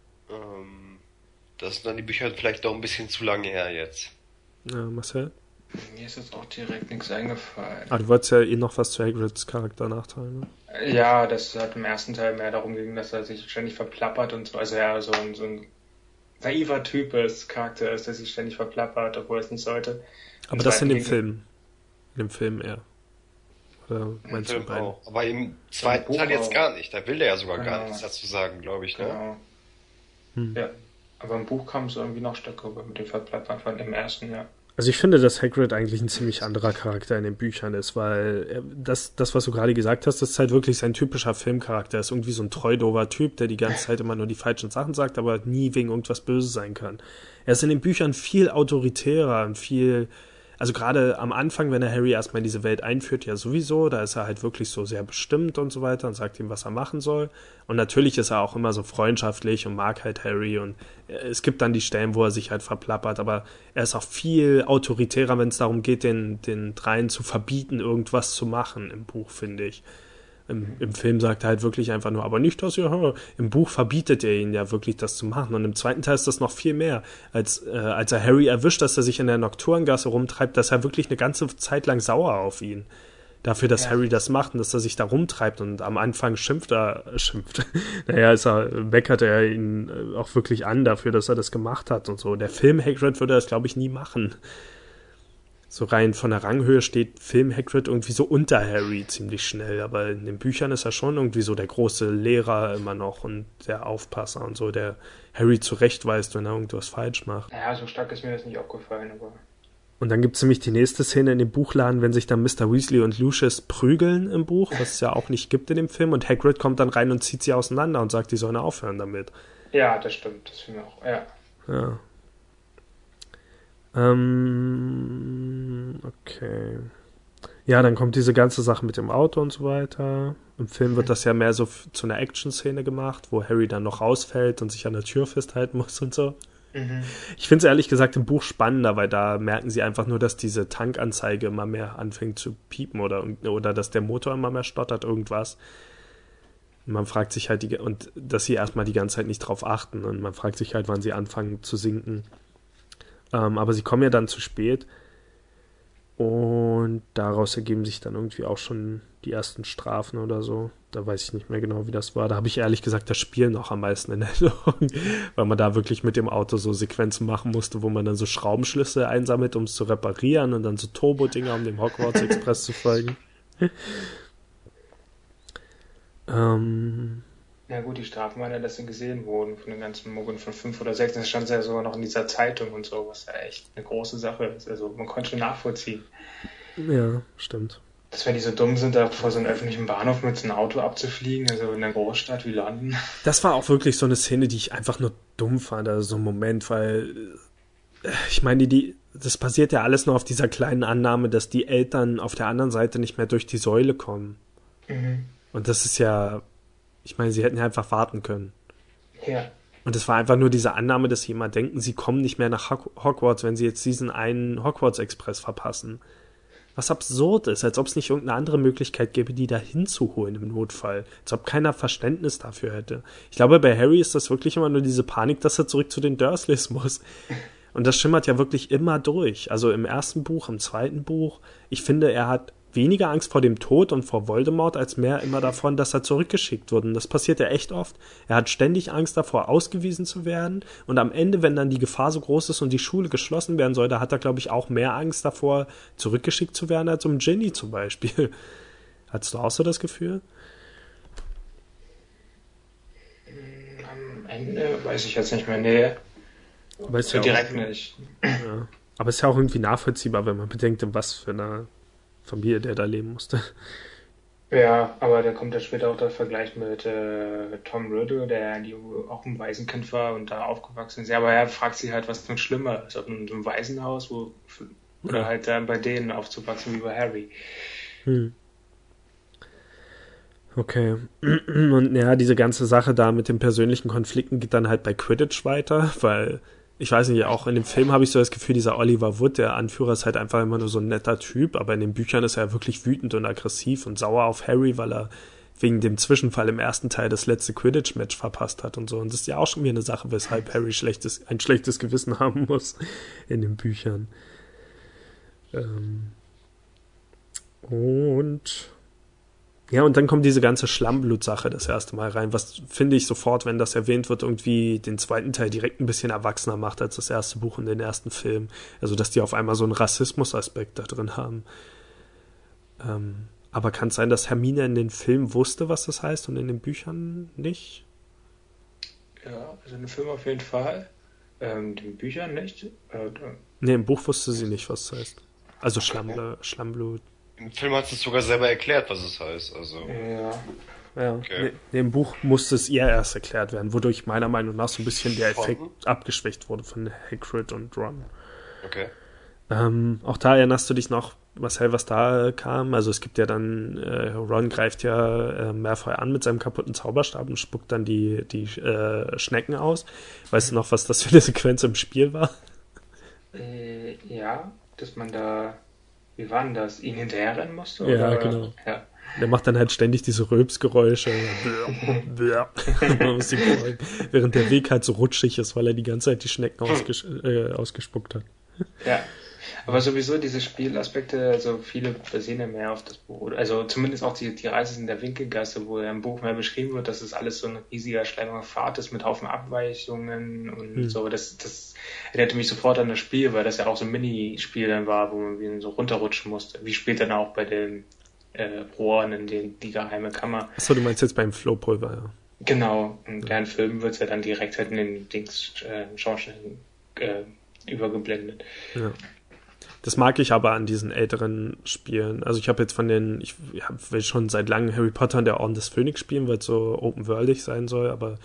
Das sind dann die Bücher vielleicht doch ein bisschen zu lange her jetzt. Ja, Marcel? Mir ist jetzt auch direkt nichts eingefallen. Du wolltest ja noch was zu Hagrids Charakter nachteilen, ne? Ja, dass es halt im ersten Teil mehr darum ging, dass er sich ständig verplappert und so. Also ja, so ein naiver Typ ist, Charakter ist, der sich ständig verplappert, obwohl er es nicht sollte. Aber das in dem Film. In dem Film eher. Oder meinst du beiden? Auch. Aber im zweiten Teil jetzt gar nicht. Da will der ja sogar gar nichts dazu sagen, glaube ich, ne? Genau. Ja. Aber im Buch kam es irgendwie noch stärker rüber mit dem Verplappern von dem ersten, ja. Also ich finde, dass Hagrid eigentlich ein ziemlich anderer Charakter in den Büchern ist, weil das, was du gerade gesagt hast, das ist halt wirklich sein typischer Filmcharakter. Er ist irgendwie so ein treu-dover Typ, der die ganze Zeit immer nur die falschen Sachen sagt, aber nie wegen irgendwas Böses sein kann. Er ist in den Büchern viel autoritärer und viel, also gerade am Anfang, wenn er Harry erstmal in diese Welt einführt, ja sowieso, da ist er halt wirklich so sehr bestimmt und so weiter und sagt ihm, was er machen soll. Und natürlich ist er auch immer so freundschaftlich und mag halt Harry und es gibt dann die Stellen, wo er sich halt verplappert, aber er ist auch viel autoritärer, wenn es darum geht, den dreien zu verbieten, irgendwas zu machen im Buch, finde ich. Im Film sagt er halt wirklich einfach nur, aber nicht das, ja, im Buch verbietet er ihn ja wirklich, das zu machen. Und im zweiten Teil ist das noch viel mehr. Als er Harry erwischt, dass er sich in der Nocturngasse rumtreibt, dass er wirklich eine ganze Zeit lang sauer auf ihn. Dafür, dass Harry das macht und dass er sich da rumtreibt. Und am Anfang schimpft. Meckert er ihn auch wirklich an dafür, dass er das gemacht hat und so. Der Film Hagrid würde das, glaube ich, nie machen. So rein von der Ranghöhe steht Film Hagrid irgendwie so unter Harry ziemlich schnell, aber in den Büchern ist er schon irgendwie so der große Lehrer immer noch und der Aufpasser und so, der Harry zurechtweist, wenn er irgendwas falsch macht. Ja, so stark ist mir das nicht aufgefallen, aber... Und dann gibt es nämlich die nächste Szene in dem Buchladen, wenn sich dann Mr. Weasley und Lucius prügeln im Buch, was es ja auch nicht gibt in dem Film, und Hagrid kommt dann rein und zieht sie auseinander und sagt, die sollen aufhören damit. Ja, das stimmt, das finde ich auch, ja. Ja. Okay. Ja, dann kommt diese ganze Sache mit dem Auto und so weiter. Im Film wird das ja mehr so zu einer Action-Szene gemacht, wo Harry dann noch rausfällt und sich an der Tür festhalten muss und so. Ich finde es ehrlich gesagt im Buch spannender, weil da merken sie einfach nur, dass diese Tankanzeige immer mehr anfängt zu piepen oder dass der Motor immer mehr stottert, irgendwas. Und man fragt sich halt, und dass sie erstmal die ganze Zeit nicht drauf achten und man fragt sich halt, wann sie anfangen zu sinken. Aber sie kommen ja dann zu spät. Und daraus ergeben sich dann irgendwie auch schon die ersten Strafen oder so. Da weiß ich nicht mehr genau, wie das war. Da habe ich ehrlich gesagt das Spiel noch am meisten in Erinnerung, weil man da wirklich mit dem Auto so Sequenzen machen musste, wo man dann so Schraubenschlüssel einsammelt, um es zu reparieren und dann so Turbo-Dinger, um dem Hogwarts Express zu folgen. Ja gut, die Strafen waren ja, dass sie gesehen wurden von den ganzen Muggeln von 5 oder 6. Das stand ja sogar noch in dieser Zeitung und so, was ja echt eine große Sache ist. Also man konnte schon nachvollziehen. Ja, stimmt. Dass wenn die so dumm sind, da vor so einem öffentlichen Bahnhof mit so einem Auto abzufliegen, also in einer Großstadt wie London. Das war auch wirklich so eine Szene, die ich einfach nur dumm fand, also so ein Moment, weil ich meine, das basiert ja alles nur auf dieser kleinen Annahme, dass die Eltern auf der anderen Seite nicht mehr durch die Säule kommen. Und das ist ja, ich meine, sie hätten ja einfach warten können. Ja. Und es war einfach nur diese Annahme, dass sie immer denken, sie kommen nicht mehr nach Hogwarts, wenn sie jetzt diesen einen Hogwarts-Express verpassen. Was absurd ist, als ob es nicht irgendeine andere Möglichkeit gäbe, die da hinzuholen im Notfall. Als ob keiner Verständnis dafür hätte. Ich glaube, bei Harry ist das wirklich immer nur diese Panik, dass er zurück zu den Dursleys muss. Und das schimmert ja wirklich immer durch. Also im ersten Buch, im zweiten Buch. Ich finde, er hat weniger Angst vor dem Tod und vor Voldemort, als mehr immer davon, dass er zurückgeschickt wurde. Und das passiert ja echt oft. Er hat ständig Angst davor, ausgewiesen zu werden. Und am Ende, wenn dann die Gefahr so groß ist und die Schule geschlossen werden soll, da hat er, glaube ich, auch mehr Angst davor, zurückgeschickt zu werden, als um Ginny zum Beispiel. Hattest du auch so das Gefühl? Am Ende weiß ich jetzt nicht mehr. Nee. Aber ist so ja direkt auch, nicht. Ja. Aber es ist ja auch irgendwie nachvollziehbar, wenn man bedenkt, in was für einer Familie der da leben musste. Ja, aber da kommt ja später auch der Vergleich mit Tom Riddle, der auch ein Waisenkind war und da aufgewachsen ist. Ja, aber er fragt sich halt, was nun schlimmer ist, ob in so einem Waisenhaus oder halt dann bei denen aufzuwachsen wie bei Harry. Okay. Und ja, diese ganze Sache da mit den persönlichen Konflikten geht dann halt bei Quidditch weiter, weil ich weiß nicht, auch in dem Film habe ich so das Gefühl, dieser Oliver Wood, der Anführer, ist halt einfach immer nur so ein netter Typ, aber in den Büchern ist er ja wirklich wütend und aggressiv und sauer auf Harry, weil er wegen dem Zwischenfall im ersten Teil das letzte Quidditch-Match verpasst hat und so. Und das ist ja auch schon wieder eine Sache, weshalb Harry ein schlechtes Gewissen haben muss in den Büchern. Und dann kommt diese ganze Schlammblut-Sache das erste Mal rein, was finde ich sofort, wenn das erwähnt wird, irgendwie den zweiten Teil direkt ein bisschen erwachsener macht als das erste Buch und den ersten Film. Also, dass die auf einmal so einen Rassismus-Aspekt da drin haben. Aber kann es sein, dass Hermine in den Film wusste, was das heißt und in den Büchern nicht? Ja, also in den Film auf jeden Fall. Den Büchern nicht. Nee, im Buch wusste sie nicht, was das heißt. Also Schlammblut. Im Film hat es sogar selber erklärt, was es heißt. Also. Ja. Okay. Nee, im Buch musste es ihr erst erklärt werden, wodurch meiner Meinung nach so ein bisschen der Effekt abgeschwächt wurde von Hagrid und Ron. Okay. Auch da erinnerst du dich noch, Marcel, was da kam? Also es gibt ja dann, Ron greift ja Malfoy an mit seinem kaputten Zauberstab und spuckt dann die Schnecken aus. Weißt du noch, was das für eine Sequenz im Spiel war? Ja, dass man da, wie war denn das, ihn hinterherrennen musste? Ja, oder? genau. Ja. Der macht dann halt ständig diese Rülpsgeräusche. Während der Weg halt so rutschig ist, weil er die ganze Zeit die Schnecken ausgespuckt hat. Ja, aber sowieso diese Spielaspekte, also viele basieren ja mehr auf das Buch. Also zumindest auch die Reise in der Winkelgasse, wo ja im Buch mehr beschrieben wird, dass es alles so ein riesiger, schleimiger Pfad ist mit Haufen Abweichungen und so. Das erinnerte mich sofort an das Spiel, weil das ja auch so ein Minispiel dann war, wo man so runterrutschen musste. Wie später dann auch bei den Rohren in die geheime Kammer. Achso, du meinst jetzt beim Flohpulver, ja. Genau, und in den Filmen wird es ja dann direkt halt in den Schornstein übergeblendet. Ja. Das mag ich aber an diesen älteren Spielen. Also ich habe jetzt will schon seit langem Harry Potter und der Orden des Phönix spielen, weil es so open-worldig sein soll, aber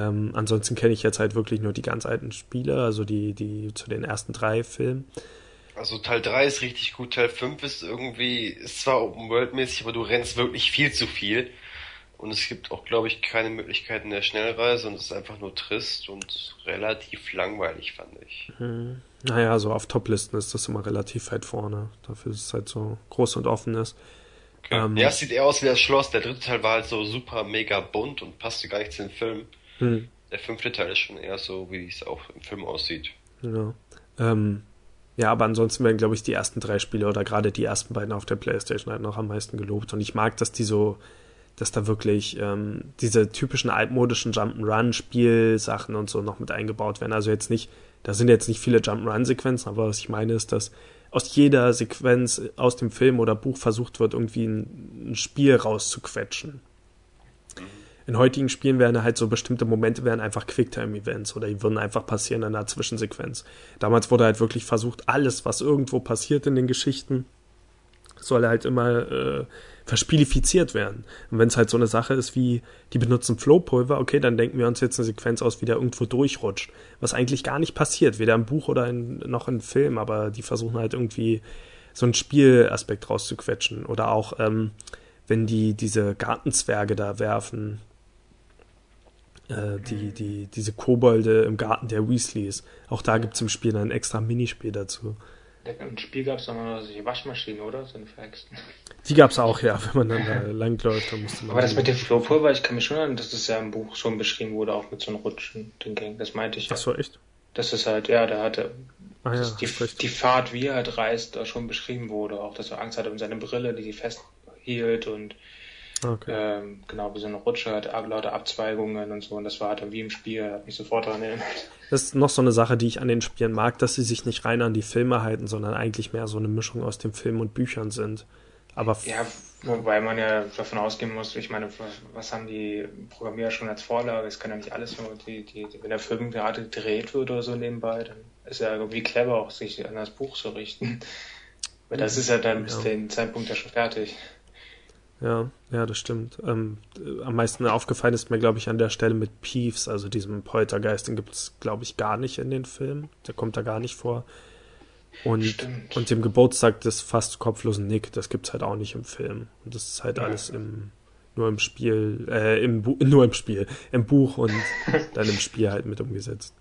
ansonsten kenne ich jetzt halt wirklich nur die ganz alten Spiele, also die zu den ersten 3 Filmen. Also Teil 3 ist richtig gut, Teil 5 ist zwar Open-World-mäßig, aber du rennst wirklich viel zu viel. Und es gibt auch, glaube ich, keine Möglichkeiten der Schnellreise und es ist einfach nur trist und relativ langweilig, fand ich. Naja, so auf Top-Listen ist das immer relativ weit vorne. Dafür ist es halt so groß und offen ist. Okay. Ja, es sieht eher aus wie das Schloss. Der dritte Teil war halt so super mega bunt und passte gar nicht zu den Film. Der fünfte Teil ist schon eher so, wie es auch im Film aussieht. Ja. Ja, aber ansonsten werden, glaube ich, die ersten 3 Spiele oder gerade die ersten beiden auf der PlayStation halt noch am meisten gelobt. Und ich mag, dass dass da wirklich diese typischen altmodischen Jump'n'Run-Spielsachen und so noch mit eingebaut werden. Also da sind jetzt nicht viele Jump'n'Run-Sequenzen, aber was ich meine ist, dass aus jeder Sequenz aus dem Film oder Buch versucht wird, irgendwie ein Spiel rauszuquetschen. In heutigen Spielen werden halt so bestimmte Momente werden einfach Quicktime-Events oder die würden einfach passieren in einer Zwischensequenz. Damals wurde halt wirklich versucht, alles, was irgendwo passiert in den Geschichten, soll halt immer verspielifiziert werden. Und wenn es halt so eine Sache ist wie, die benutzen Flohpulver, okay, dann denken wir uns jetzt eine Sequenz aus, wie der irgendwo durchrutscht. Was eigentlich gar nicht passiert, weder im Buch oder noch im Film, aber die versuchen halt irgendwie so einen Spielaspekt rauszuquetschen. Oder auch, wenn die diese Gartenzwerge da werfen, diese Kobolde im Garten der Weasleys. Auch da gibt es im Spiel ein extra Minispiel dazu. Im Spiel gab es auch noch solche Waschmaschinen, oder? So eine verhexten. Die gab es auch, ja. Wenn man dann da langläuft, dann musste man... Aber das mit dem Flohpulver, ich kann mich schon erinnern, dass das ja im Buch schon beschrieben wurde, auch mit so einem Rutschen, den Gang. Das meinte ich ja. Ach so, echt? Das ist halt, ja, da hatte die Fahrt, wie er halt reist, da schon beschrieben wurde. Auch, dass er Angst hatte um seine Brille, die festhielt und genau, wie so eine Rutsche hat, lauter Abzweigungen und so. Und das war halt wie im Spiel, hat mich sofort daran erinnert. Das ist noch so eine Sache, die ich an den Spielen mag, dass sie sich nicht rein an die Filme halten, sondern eigentlich mehr so eine Mischung aus den Filmen und Büchern sind. Aber ja, wobei man ja davon ausgehen muss, ich meine, was haben die Programmierer schon als Vorlage? Es kann ja nicht alles nur, wenn der Film gerade gedreht wird oder so nebenbei, dann ist ja irgendwie clever auch, sich an das Buch zu richten. Weil das ist ja dann bis den Zeitpunkt ja schon fertig. Ja, das stimmt. Am meisten aufgefallen ist mir, glaube ich, an der Stelle mit Peeves, also diesem Poltergeist, den gibt es, glaube ich, gar nicht in den Filmen. Der kommt da gar nicht vor. Und dem Geburtstag des fast kopflosen Nick, das gibt's halt auch nicht im Film. Und das ist halt alles nur im Spiel, im Buch und dann im Spiel halt mit umgesetzt.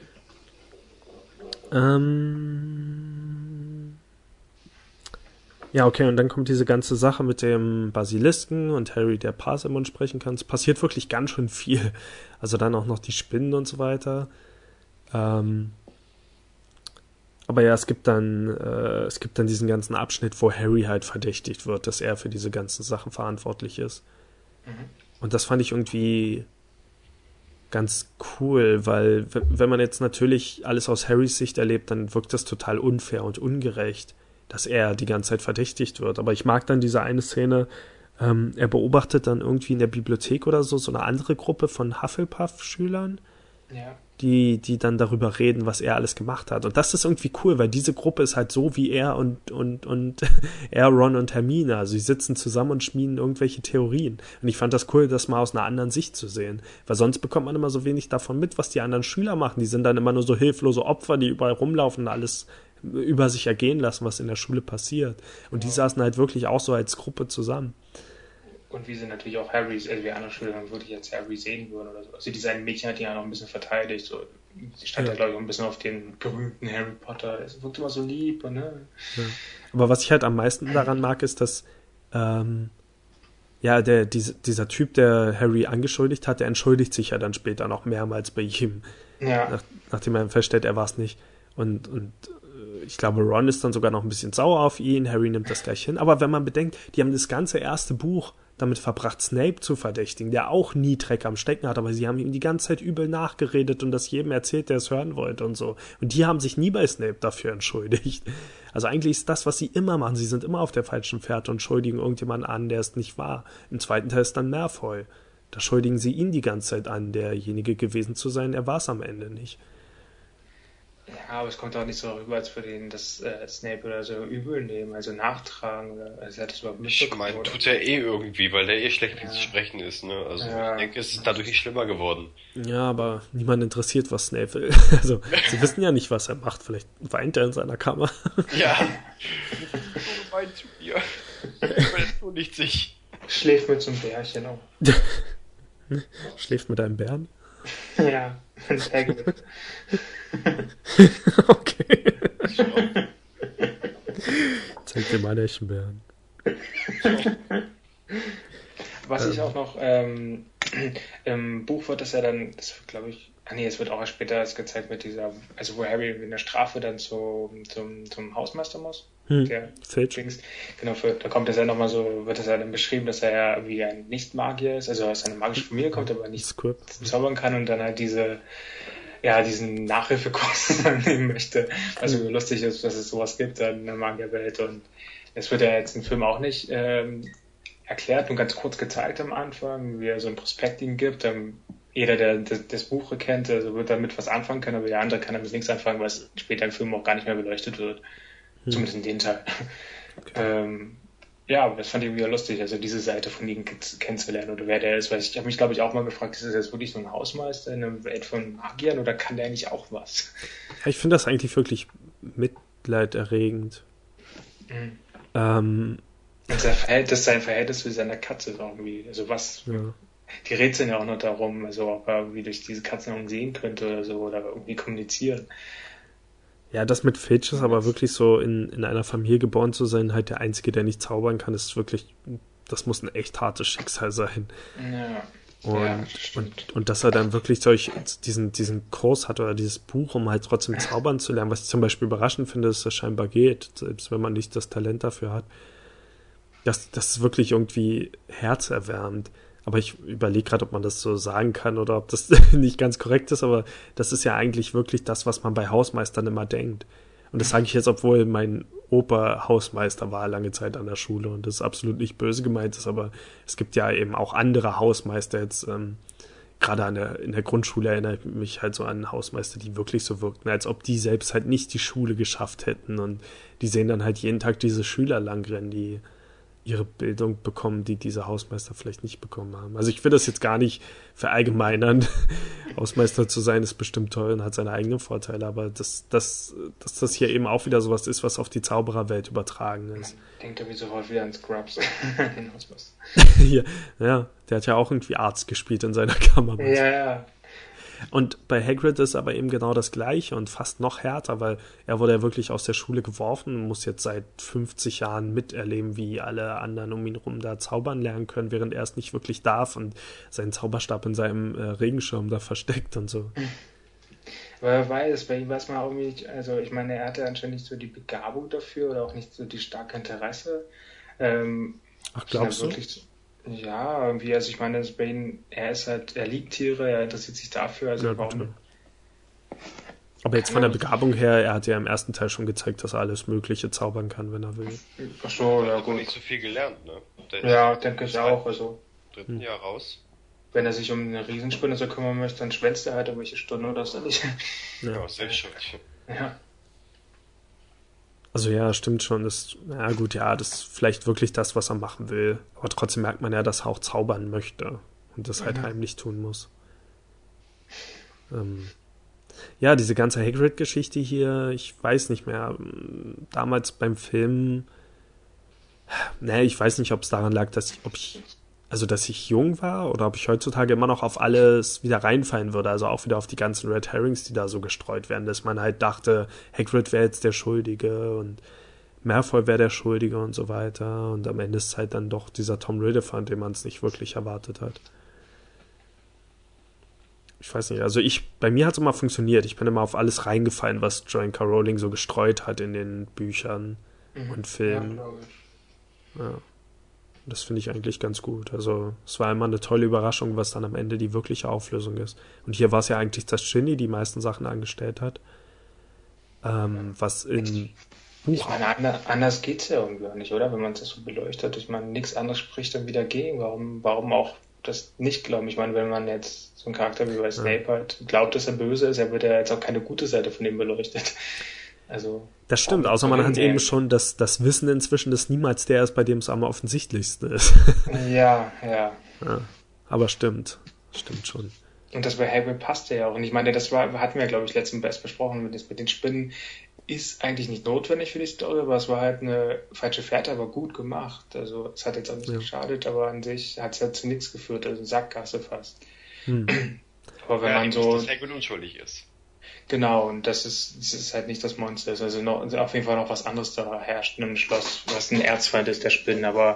Ja, okay, und dann kommt diese ganze Sache mit dem Basilisken und Harry, der Parsemon sprechen kann. Es passiert wirklich ganz schön viel. Also dann auch noch die Spinnen und so weiter. Aber ja, es gibt dann diesen ganzen Abschnitt, wo Harry halt verdächtigt wird, dass er für diese ganzen Sachen verantwortlich ist. Und das fand ich irgendwie ganz cool, weil wenn man jetzt natürlich alles aus Harrys Sicht erlebt, dann wirkt das total unfair und ungerecht, dass er die ganze Zeit verdächtigt wird. Aber ich mag dann diese eine Szene, er beobachtet dann irgendwie in der Bibliothek oder so eine andere Gruppe von Hufflepuff-Schülern, die dann darüber reden, was er alles gemacht hat. Und das ist irgendwie cool, weil diese Gruppe ist halt so wie er und er, Ron und Hermine. Also sie sitzen zusammen und schmieden irgendwelche Theorien. Und ich fand das cool, das mal aus einer anderen Sicht zu sehen. Weil sonst bekommt man immer so wenig davon mit, was die anderen Schüler machen. Die sind dann immer nur so hilflose Opfer, die überall rumlaufen und alles über sich ergehen lassen, was in der Schule passiert. Und die saßen halt wirklich auch so als Gruppe zusammen. Und wie sie natürlich auch Harrys, also wie andere Schüler dann wirklich als Harry sehen würden oder so. Also diese ein Mädchen hat ihn ja noch ein bisschen verteidigt. So. Sie stand ja, glaube ich, auch ein bisschen auf den berühmten Harry Potter. Es wirkt immer so lieb. Ne? Ja. Aber was ich halt am meisten daran mag, ist, dass dieser Typ, der Harry angeschuldigt hat, der entschuldigt sich ja dann später noch mehrmals bei ihm. Ja. Nachdem er feststellt, er war es nicht. Und ich glaube, Ron ist dann sogar noch ein bisschen sauer auf ihn. Harry nimmt das gleich hin. Aber wenn man bedenkt, die haben das ganze erste Buch damit verbracht, Snape zu verdächtigen, der auch nie Dreck am Stecken hat, aber sie haben ihm die ganze Zeit übel nachgeredet und das jedem erzählt, der es hören wollte und so. Und die haben sich nie bei Snape dafür entschuldigt. Also eigentlich ist das, was sie immer machen. Sie sind immer auf der falschen Fährte und schuldigen irgendjemanden an, der es nicht war. Im zweiten Teil ist dann Malfoy. Da schuldigen sie ihn die ganze Zeit an, derjenige gewesen zu sein. Er war es am Ende nicht. Ja, aber es kommt auch nicht so rüber, als würde ihn das Snape oder so übel nehmen, also nachtragen oder also er hat das überhaupt Ich mitbekommen, meine, oder? tut er eh irgendwie, weil der eh schlecht mit sich Ja, sprechen ist, ne? Also ich ja, denke, es ist dadurch nicht schlimmer geworden. Ja, aber niemand interessiert, was Snape will. Also, sie wissen ja nicht, was er macht. Vielleicht weint er in seiner Kammer. Ja. So gemein zu mir. Ich bin jetzt nur nicht sich. schläft mit so einem Bärchen auch. Schläft mit einem Bären? Ja, und Hagrid. Okay. Zeig dir mal einen echten Bären. Was ich auch noch, im Buch wird das ja dann, das wird glaube ich, es wird auch erst später erst gezeigt mit dieser, also wo Harry in der Strafe dann zum Hausmeister muss. Der Filch. Dings. Genau, da kommt das ja nochmal so, wird das ja dann beschrieben, dass er ja wie ein Nicht-Magier ist, also aus einer magischen Familie kommt, aber nicht Squib. zaubern kann und dann halt diesen Nachhilfekurs nehmen möchte. Was irgendwie lustig ist, dass es sowas gibt in der Magierwelt und es wird ja jetzt im Film auch nicht erklärt, nur ganz kurz gezeigt am Anfang, wie er so ein Prospekt ihm gibt. Jeder, der das Buch kennt, also wird damit was anfangen können, aber der andere kann damit nichts anfangen, weil es später im Film auch gar nicht mehr beleuchtet wird. Zumindest in dem Teil. Okay. Ja, aber das fand ich wieder lustig, also diese Seite von ihm kennenzulernen oder wer der ist, weil ich habe mich, glaube ich, auch mal gefragt, ist das jetzt wirklich so ein Hausmeister in einer Welt von Magiern oder kann der eigentlich auch was? Ja, ich finde das eigentlich wirklich mitleiderregend. Und sein Verhältnis zu seiner Katze ist auch irgendwie, also was, Ja. die rätseln ja auch noch darum, also ob er irgendwie durch diese Katzenaugen sehen könnte oder so oder irgendwie kommunizieren. Ja, das mit Filch ist aber wirklich so, in einer Familie geboren zu sein, halt der Einzige, der nicht zaubern kann, ist wirklich, das muss ein echt hartes Schicksal sein. Ja. Und dass er dann wirklich diesen Kurs hat oder dieses Buch, um halt trotzdem zaubern zu lernen, was ich zum Beispiel überraschend finde, ist, dass das scheinbar geht, selbst wenn man nicht das Talent dafür hat. Das ist wirklich irgendwie herzerwärmend. Aber ich überlege gerade, ob man das so sagen kann oder ob das nicht ganz korrekt ist, aber das ist ja eigentlich wirklich das, was man bei Hausmeistern immer denkt. Und das sage ich jetzt, obwohl mein Opa Hausmeister war lange Zeit an der Schule und das absolut nicht böse gemeint ist, aber es gibt ja eben auch andere Hausmeister jetzt, gerade in der Grundschule erinnere ich mich halt so an Hausmeister, die wirklich so wirkten, als ob die selbst halt nicht die Schule geschafft hätten und die sehen dann halt jeden Tag diese Schüler langrennen, die ihre Bildung bekommen, die diese Hausmeister vielleicht nicht bekommen haben. Also ich will das jetzt gar nicht verallgemeinern. Hausmeister zu sein ist bestimmt toll und hat seine eigenen Vorteile, aber dass das hier eben auch wieder sowas ist, was auf die Zaubererwelt übertragen ist. Denkt irgendwie sofort wieder an Scrubs, den Hausmeister. Ja, der hat ja auch irgendwie Arzt gespielt in seiner Kammer. Ja. Und bei Hagrid ist aber eben genau das Gleiche und fast noch härter, weil er wurde ja wirklich aus der Schule geworfen und muss jetzt seit 50 Jahren miterleben, wie alle anderen um ihn rum da zaubern lernen können, während er es nicht wirklich darf und seinen Zauberstab in seinem Regenschirm da versteckt und so. Aber wer weiß, bei ihm weiß man auch nicht, also ich meine, er hatte anscheinend nicht so die Begabung dafür oder auch nicht so die starke Interesse. Ach, glaubst du? Ja, irgendwie, also ich meine, bei ihm, er liebt Tiere, er interessiert sich dafür, also Ja, warum? gut. Aber jetzt von der Begabung her, er hat ja im ersten Teil schon gezeigt, dass er alles Mögliche zaubern kann, wenn er will. Ach so, ja Hat gut. nicht so viel gelernt, ne? Der Ja, ist denke ich im auch, also dritten Jahr raus. wenn er sich um eine Riesenspinne so kümmern möchte, dann schwänzt er halt irgendwelche Stunden oder so nicht. Ja, selbst schuld. Ja. Also ja, stimmt schon. Das ist vielleicht wirklich das, was er machen will. Aber trotzdem merkt man ja, dass er auch zaubern möchte und das halt heimlich tun muss. Ja, diese ganze Hagrid-Geschichte hier, ich weiß nicht mehr. Damals beim Film, ich weiß nicht, ob es daran lag, dass ich jung war oder ob ich heutzutage immer noch auf alles wieder reinfallen würde, also auch wieder auf die ganzen Red Herrings, die da so gestreut werden, dass man halt dachte, Hagrid wäre jetzt der Schuldige und Malfoy wäre der Schuldige und so weiter und am Ende ist es halt dann doch dieser Tom Riddle, von dem man es nicht wirklich erwartet hat. Ich weiß nicht, also bei mir hat es immer funktioniert, ich bin immer auf alles reingefallen, was J.K. Rowling so gestreut hat in den Büchern und Filmen. Ja, glaube ich. Ja. Das finde ich eigentlich ganz gut. Also es war immer eine tolle Überraschung, was dann am Ende die wirkliche Auflösung ist. Und hier war es ja eigentlich, dass Ginny die meisten Sachen angestellt hat. Was im Buch... Ich meine, anders geht's ja irgendwie auch nicht, oder? Wenn man es so beleuchtet. Ich meine, nichts anderes spricht dann wieder gegen. Warum auch das nicht glauben. Ich meine, wenn man jetzt so einen Charakter wie bei Snape halt glaubt, dass er böse ist, er wird ja jetzt auch keine gute Seite von ihm beleuchtet. Also. Das stimmt, außer man hat eben schon das Wissen inzwischen, dass niemals der ist, bei dem es am offensichtlichsten ist. Ja. Aber stimmt schon. Und das bei Hagrid passt ja auch. Und ich meine, hatten wir, glaube ich, letztens erst besprochen, mit den Spinnen ist eigentlich nicht notwendig für die Story, aber es war halt eine falsche Fährte, aber gut gemacht. Also es hat jetzt auch nicht geschadet, aber an sich hat es ja zu nichts geführt, also Sackgasse fast. Aber wenn man so... dass Hagrid unschuldig ist. Genau, und das ist halt nicht das Monster. Also auf jeden Fall noch was anderes da herrscht in einem Schloss, was ein Erzfeind ist der Spinnen, aber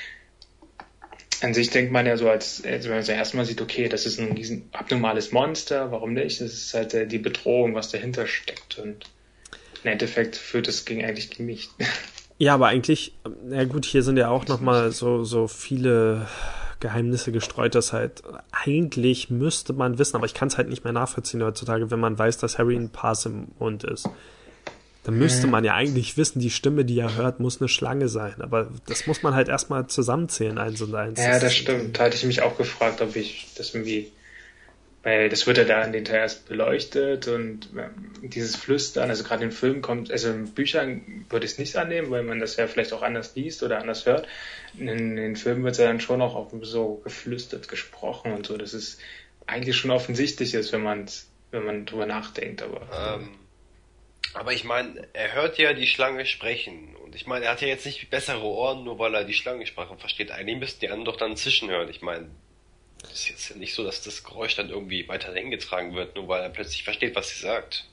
an sich denkt man ja so, als wenn man es erstmal sieht, okay, das ist ein riesen abnormales Monster, warum nicht? Das ist halt die Bedrohung, was dahinter steckt, und im Endeffekt führt es eigentlich gegen mich. Ja, aber eigentlich, na gut, hier sind ja auch nochmal so viele Geheimnisse gestreut, dass halt eigentlich müsste man wissen, aber ich kann es halt nicht mehr nachvollziehen heutzutage, wenn man weiß, dass Harry ein Pass im Mund ist. Dann müsste man ja eigentlich wissen, die Stimme, die er hört, muss eine Schlange sein. Aber das muss man halt erstmal zusammenzählen, 1 und 1. Ja, das stimmt. Da hatte ich mich auch gefragt, ob ich das irgendwie... Weil das wird ja da in den Teil erst beleuchtet, und dieses Flüstern, also gerade in Filmen kommt, also in Büchern würde ich es nicht annehmen, weil man das ja vielleicht auch anders liest oder anders hört. In den Filmen wird es ja dann schon auch so geflüstert, gesprochen und so, dass es eigentlich schon offensichtlich ist, wenn man drüber nachdenkt. Aber ich meine, er hört ja die Schlange sprechen. Und ich meine, er hat ja jetzt nicht bessere Ohren, nur weil er die Schlangensprache versteht. Eigentlich müssten die anderen doch dann zwischenhören. Ich meine, das ist jetzt ja nicht so, dass das Geräusch dann irgendwie weiter hingetragen wird, nur weil er plötzlich versteht, was sie sagt.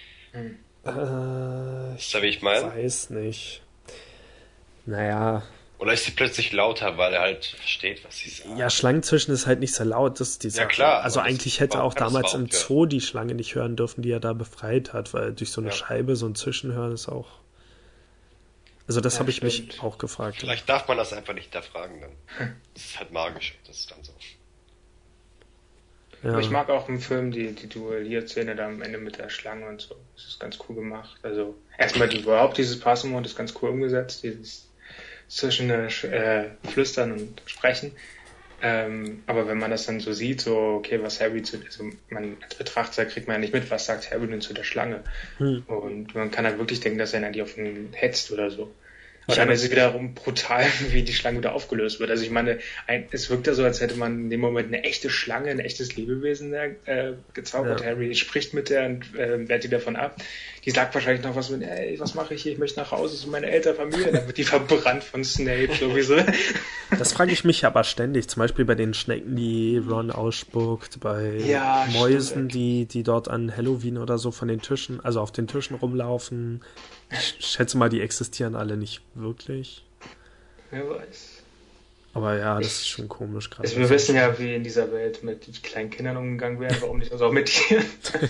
Ich wie ich meine? weiß nicht. Naja. Oder ist sie plötzlich lauter, weil er halt versteht, was sie sagt? Ja, Schlangenzischen ist halt nicht so laut, das ist die Sache. Ja, klar. Also eigentlich hätte auch damals im Zoo die Schlange nicht hören dürfen, die er da befreit hat, weil durch so eine Scheibe so ein Zwischenhören ist auch... Also das habe ich mich auch gefragt. Vielleicht darf man das einfach nicht hinterfragen dann. Das ist halt magisch, das ist dann so. Ja. Aber ich mag auch im Film die Duellierszene da am Ende mit der Schlange und so. Das ist ganz cool gemacht. Also erstmal überhaupt dieses Passemond ist ganz cool umgesetzt, dieses zwischen Flüstern und Sprechen. Aber wenn man das dann so sieht, so okay, was Harry man als Betrachter kriegt man ja nicht mit, was sagt Harry denn zu der Schlange. Und man kann halt wirklich denken, dass er eigentlich auf ihn hetzt oder so. Aber dann ist es wiederum brutal, wie die Schlange wieder aufgelöst wird. Also ich meine, es wirkt ja so, als hätte man in dem Moment eine echte Schlange, ein echtes Lebewesen gezaubert. Ja. Harry spricht mit der und wehrt die davon ab. Die sagt wahrscheinlich noch was mit, ey, was mache ich hier? Ich möchte nach Hause zu meiner Elternfamilie. Dann wird die verbrannt von Snape sowieso. Das frage ich mich aber ständig. Zum Beispiel bei den Schnecken, die Ron ausspuckt, bei Mäusen, die dort an Halloween oder so von den Tischen, also auf den Tischen rumlaufen. Ich schätze mal, die existieren alle nicht wirklich. Wer weiß. Aber ja, das ist schon komisch gerade. Also wir wissen ja, wie in dieser Welt mit kleinen Kindern umgegangen werden, warum nicht also auch mit Tieren?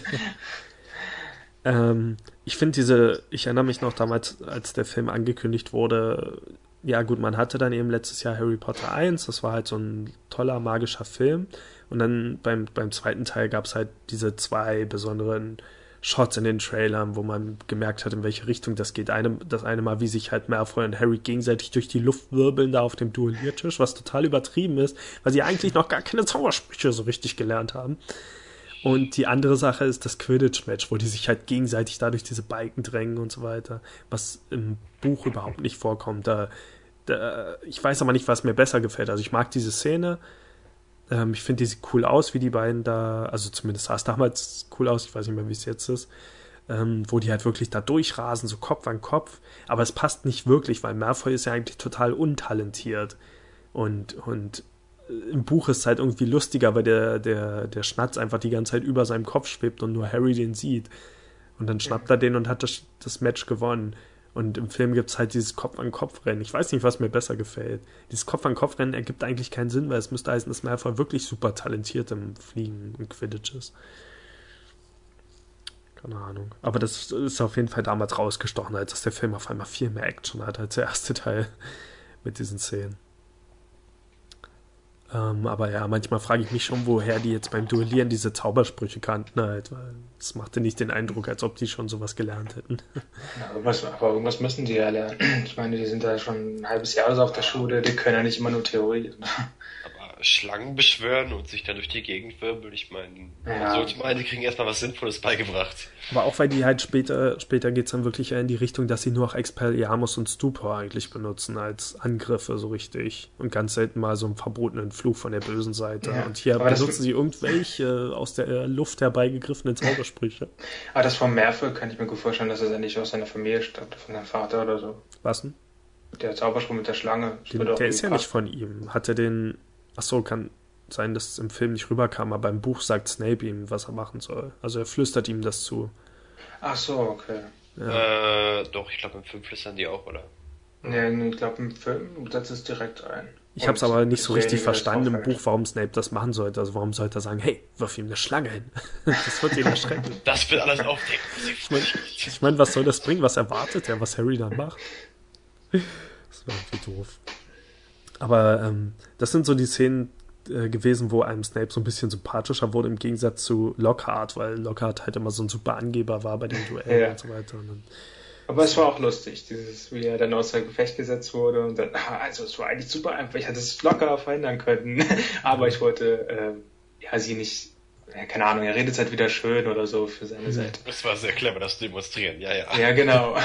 Ich finde ich erinnere mich noch damals, als der Film angekündigt wurde, ja gut, man hatte dann eben letztes Jahr Harry Potter 1, das war halt so ein toller, magischer Film. Und dann beim zweiten Teil gab es halt diese 2 besonderen Shots in den Trailern, wo man gemerkt hat, in welche Richtung das geht. Das eine Mal, wie sich halt Malfoy und Harry gegenseitig durch die Luft wirbeln da auf dem Duelliertisch, was total übertrieben ist, weil sie eigentlich noch gar keine Zaubersprüche so richtig gelernt haben. Und die andere Sache ist das Quidditch-Match, wo die sich halt gegenseitig da durch diese Balken drängen und so weiter, was im Buch überhaupt nicht vorkommt. Ich weiß aber nicht, was mir besser gefällt. Also ich mag diese Szene. Ich finde, die sieht cool aus, wie die beiden da, also zumindest sah es damals cool aus, ich weiß nicht mehr, wie es jetzt ist, wo die halt wirklich da durchrasen, so Kopf an Kopf, aber es passt nicht wirklich, weil Malfoy ist ja eigentlich total untalentiert und im Buch ist es halt irgendwie lustiger, weil der Schnatz einfach die ganze Zeit über seinem Kopf schwebt und nur Harry den sieht und dann schnappt er den und hat das Match gewonnen. Und im Film gibt es halt dieses Kopf-an-Kopf-Rennen. Ich weiß nicht, was mir besser gefällt. Dieses Kopf-an-Kopf-Rennen ergibt eigentlich keinen Sinn, weil es müsste heißen, dass Malfoy wirklich super talentiert im Fliegen und Quidditch ist. Keine Ahnung. Aber das ist auf jeden Fall damals rausgestochen, als dass der Film auf einmal viel mehr Action hat als der erste Teil mit diesen Szenen. Aber ja, manchmal frage ich mich schon, woher die jetzt beim Duellieren diese Zaubersprüche kannten halt, weil es machte nicht den Eindruck, als ob die schon sowas gelernt hätten. Ja, aber irgendwas müssen die ja lernen. Ich meine, die sind da schon ein halbes Jahr so auf der Schule, die können ja nicht immer nur Theorie. Aber Schlangen beschwören und sich dann durch die Gegend wirbeln. Ich meine, man sollte meinen, die kriegen erstmal was Sinnvolles beigebracht. Aber auch weil die halt später geht's dann wirklich in die Richtung, dass sie nur noch Expelliarmus und Stupor eigentlich benutzen als Angriffe so richtig. Und ganz selten mal so einen verbotenen Fluch von der bösen Seite. Ja. Und hier benutzen sie irgendwelche aus der Luft herbeigegriffenen Zaubersprüche. Aber das vom Merfolk kann ich mir gut vorstellen, dass es ja nicht aus seiner Familie stammt, von seinem Vater oder so. Was denn? Der Zauberspruch mit der Schlange. Der ist ja nicht von ihm. Hat er den... Achso, kann sein, dass es im Film nicht rüberkam, aber im Buch sagt Snape ihm, was er machen soll. Also er flüstert ihm das zu. Ach so, okay. Ja. Doch, ich glaube im Film flüstern die auch, oder? Nee, ich glaube im Film setzt es direkt ein. Ich habe es aber nicht so richtig verstanden im Buch, warum Snape das machen sollte. Also warum sollte er sagen, hey, wirf ihm eine Schlange hin. Das wird ihn erschrecken. Das wird alles aufdecken. Ich meine, was soll das bringen? Was erwartet er, was Harry dann macht? Das war irgendwie doof. Aber das sind so die Szenen gewesen, wo einem Snape so ein bisschen sympathischer wurde, im Gegensatz zu Lockhart, weil Lockhart halt immer so ein super Angeber war bei den Duellen und so weiter. Und dann, aber es war auch lustig, wie er dann außer Gefecht gesetzt wurde und dann, also es war eigentlich super einfach, ich hätte es locker verhindern können, aber ich wollte sie nicht, keine Ahnung, er redet halt wieder schön oder so für seine Seite. Das war sehr clever, das zu demonstrieren, ja. Ja, genau.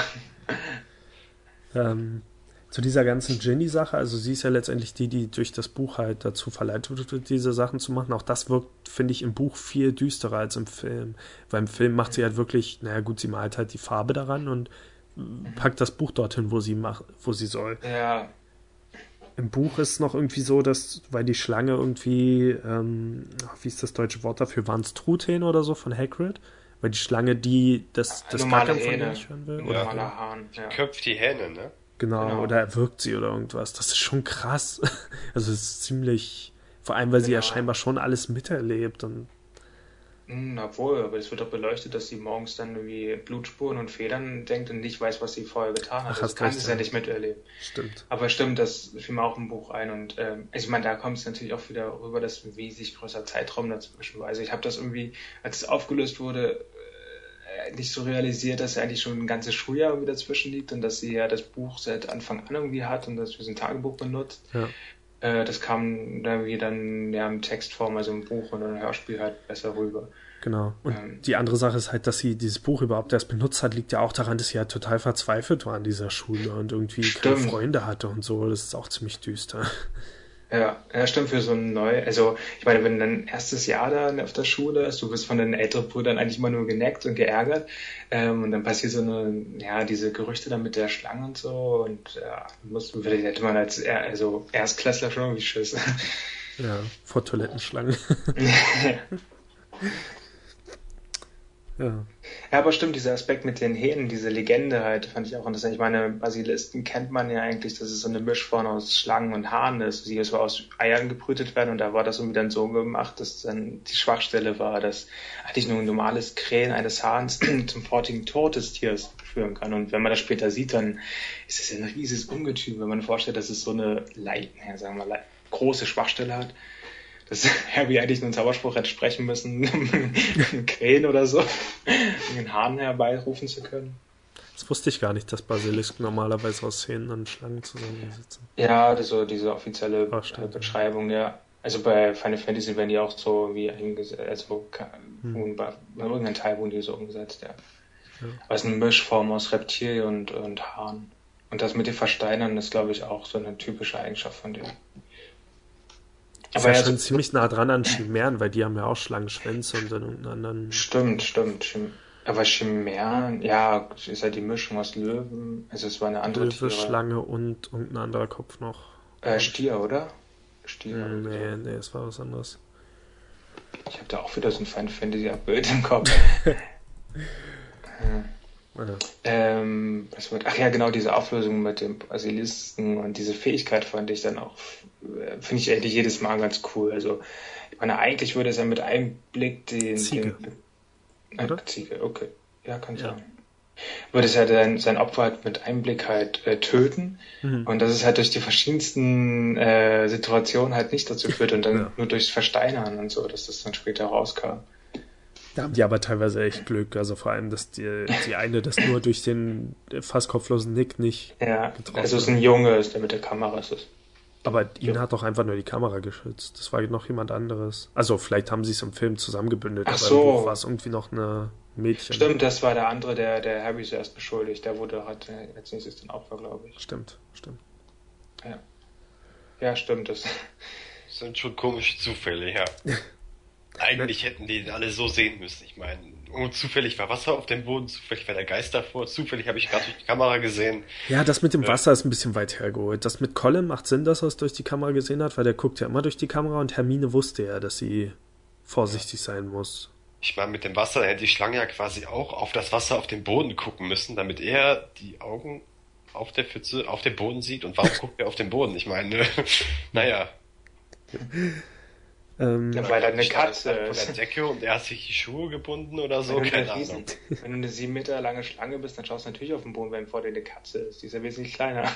Zu dieser ganzen Ginny-Sache, also sie ist ja letztendlich die durch das Buch halt dazu verleitet wird, diese Sachen zu machen. Auch das wirkt, finde ich, im Buch viel düsterer als im Film. Weil im Film macht sie halt wirklich, naja gut, sie malt halt die Farbe daran und packt das Buch dorthin, wo sie soll. Ja. Im Buch ist es noch irgendwie so, dass, weil die Schlange irgendwie, wie ist das deutsche Wort dafür, waren es Truthähne oder so von Hagrid? Weil die Schlange, das Kackern von ihr nicht hören will? Normaler Hahn, ja. Köpft die Hähne, ne? Genau, oder erwürgt sie oder irgendwas. Das ist schon krass. Also es ist ziemlich, vor allem, weil sie ja scheinbar schon alles miterlebt. Und obwohl, aber es wird doch beleuchtet, dass sie morgens dann irgendwie Blutspuren und Federn denkt und nicht weiß, was sie vorher getan hat. Das kann sie ja nicht miterleben. Stimmt. Aber stimmt, das fiel mir auch im Buch ein. Und ich meine, da kommt es natürlich auch wieder rüber, dass ein wesentlich größer Zeitraum dazwischen war. Also ich habe das irgendwie, als es aufgelöst wurde, nicht so realisiert, dass ja eigentlich schon ein ganzes Schuljahr irgendwie dazwischen liegt und dass sie ja das Buch seit Anfang an irgendwie hat und das für sein Tagebuch benutzt. Ja. Das kam irgendwie dann in Textform, also im Buch und im Hörspiel halt besser rüber. Genau. Und die andere Sache ist halt, dass sie dieses Buch überhaupt erst benutzt hat, liegt ja auch daran, dass sie halt total verzweifelt war an dieser Schule und irgendwie keine Freunde hatte und so. Das ist auch ziemlich düster. Ja, stimmt, für so ein also ich meine, wenn dein erstes Jahr da auf der Schule ist, du wirst von den älteren Brüdern eigentlich immer nur geneckt und geärgert und dann passiert so diese Gerüchte dann mit der Schlange und so und vielleicht hätte man als Erstklässler schon irgendwie Schiss. Ja, vor Toilettenschlangen. Ja. Ja, aber stimmt, dieser Aspekt mit den Hähnen, diese Legende halt, fand ich auch interessant. Ich meine, Basilisten kennt man ja eigentlich, dass es so eine Mischform aus Schlangen und Haaren ist, die so aus Eiern gebrütet werden und da war das irgendwie dann so gemacht, dass dann die Schwachstelle war, dass eigentlich nur ein normales Krähen eines Hahns zum fortigen Tod des Tiers führen kann. Und wenn man das später sieht, dann ist es ja ein riesiges Ungetüm, wenn man vorstellt, dass es so eine große Schwachstelle hat. Dass Harry eigentlich nur einen Zauberspruch hätte sprechen müssen, einen Krähen oder so, um den Hahn herbeirufen zu können. Das wusste ich gar nicht, dass Basilisken normalerweise aus Hähnen und Schlangen zusammensitzen. Ja, das ist so diese offizielle Beschreibung, ja. Also bei Final Fantasy werden die auch so wie eingesetzt, also bei irgendeinem Teil wurden die so umgesetzt, ja. Aber es ist eine Mischform aus Reptilien und Hahn. Und das mit den Versteinern ist, glaube ich, auch so eine typische Eigenschaft von denen. Das ist ja schon ziemlich nah dran an Chimären, weil die haben ja auch Schlangenschwänze und dann irgendeinen anderen... Stimmt. Aber Chimären, ja, ist ja die Mischung aus Löwen, also es war eine andere Löwe, Tiere. Schlange und irgendein anderer Kopf noch. Stier, oder? Stier. Nee, es war was anderes. Ich habe da auch wieder so ein Final Fantasy Bild im Kopf. Ach ja, genau, diese Auflösung mit dem Basilisken und diese Fähigkeit finde ich eigentlich jedes Mal ganz cool. Also, ich meine, eigentlich würde es ja mit einem Blick Ziege, okay. Ja, kann sein. Würde es ja sein Opfer halt mit einem Blick halt töten und das ist halt durch die verschiedensten Situationen halt nicht dazu führt und dann nur durchs Versteinern und so, dass das dann später rauskam. Da haben die aber teilweise echt Glück, also vor allem, dass die eine das nur durch den fast kopflosen Nick nicht getroffen also es ist ein Junge, ist der mit der Kamera ist. Aber ihn hat doch einfach nur die Kamera geschützt. Das war noch jemand anderes. Also vielleicht haben sie es im Film zusammengebündelt, Ach aber so. im Buch war es irgendwie noch eine Mädchen. Stimmt, das war der andere, der Harry zuerst beschuldigt. Der wurde halt als nächstes dann Opfer, glaube ich. Stimmt. Ja, ja, stimmt. Das sind schon komische Zufälle, ja. Eigentlich hätten die den alle so sehen müssen. Ich meine, zufällig war Wasser auf dem Boden, zufällig war der Geist davor, zufällig habe ich gerade durch die Kamera gesehen. Ja, das mit dem Wasser ist ein bisschen weit hergeholt. Das mit Colin macht Sinn, dass er es durch die Kamera gesehen hat, weil der guckt ja immer durch die Kamera und Hermine wusste ja, dass sie vorsichtig sein muss. Ich meine, mit dem Wasser hätte die Schlange ja quasi auch auf das Wasser auf dem Boden gucken müssen, damit er die Augen auf der Pfütze, auf dem Boden sieht. Und warum guckt er auf den Boden? Ich meine, naja. Ja, weil da eine Katze von der Decke und er hat sich die Schuhe gebunden oder so, keine Ahnung. Wenn du eine 7 Meter lange Schlange bist, dann schaust du natürlich auf den Boden, wenn vor dir eine Katze ist. Die ist ja wesentlich kleiner.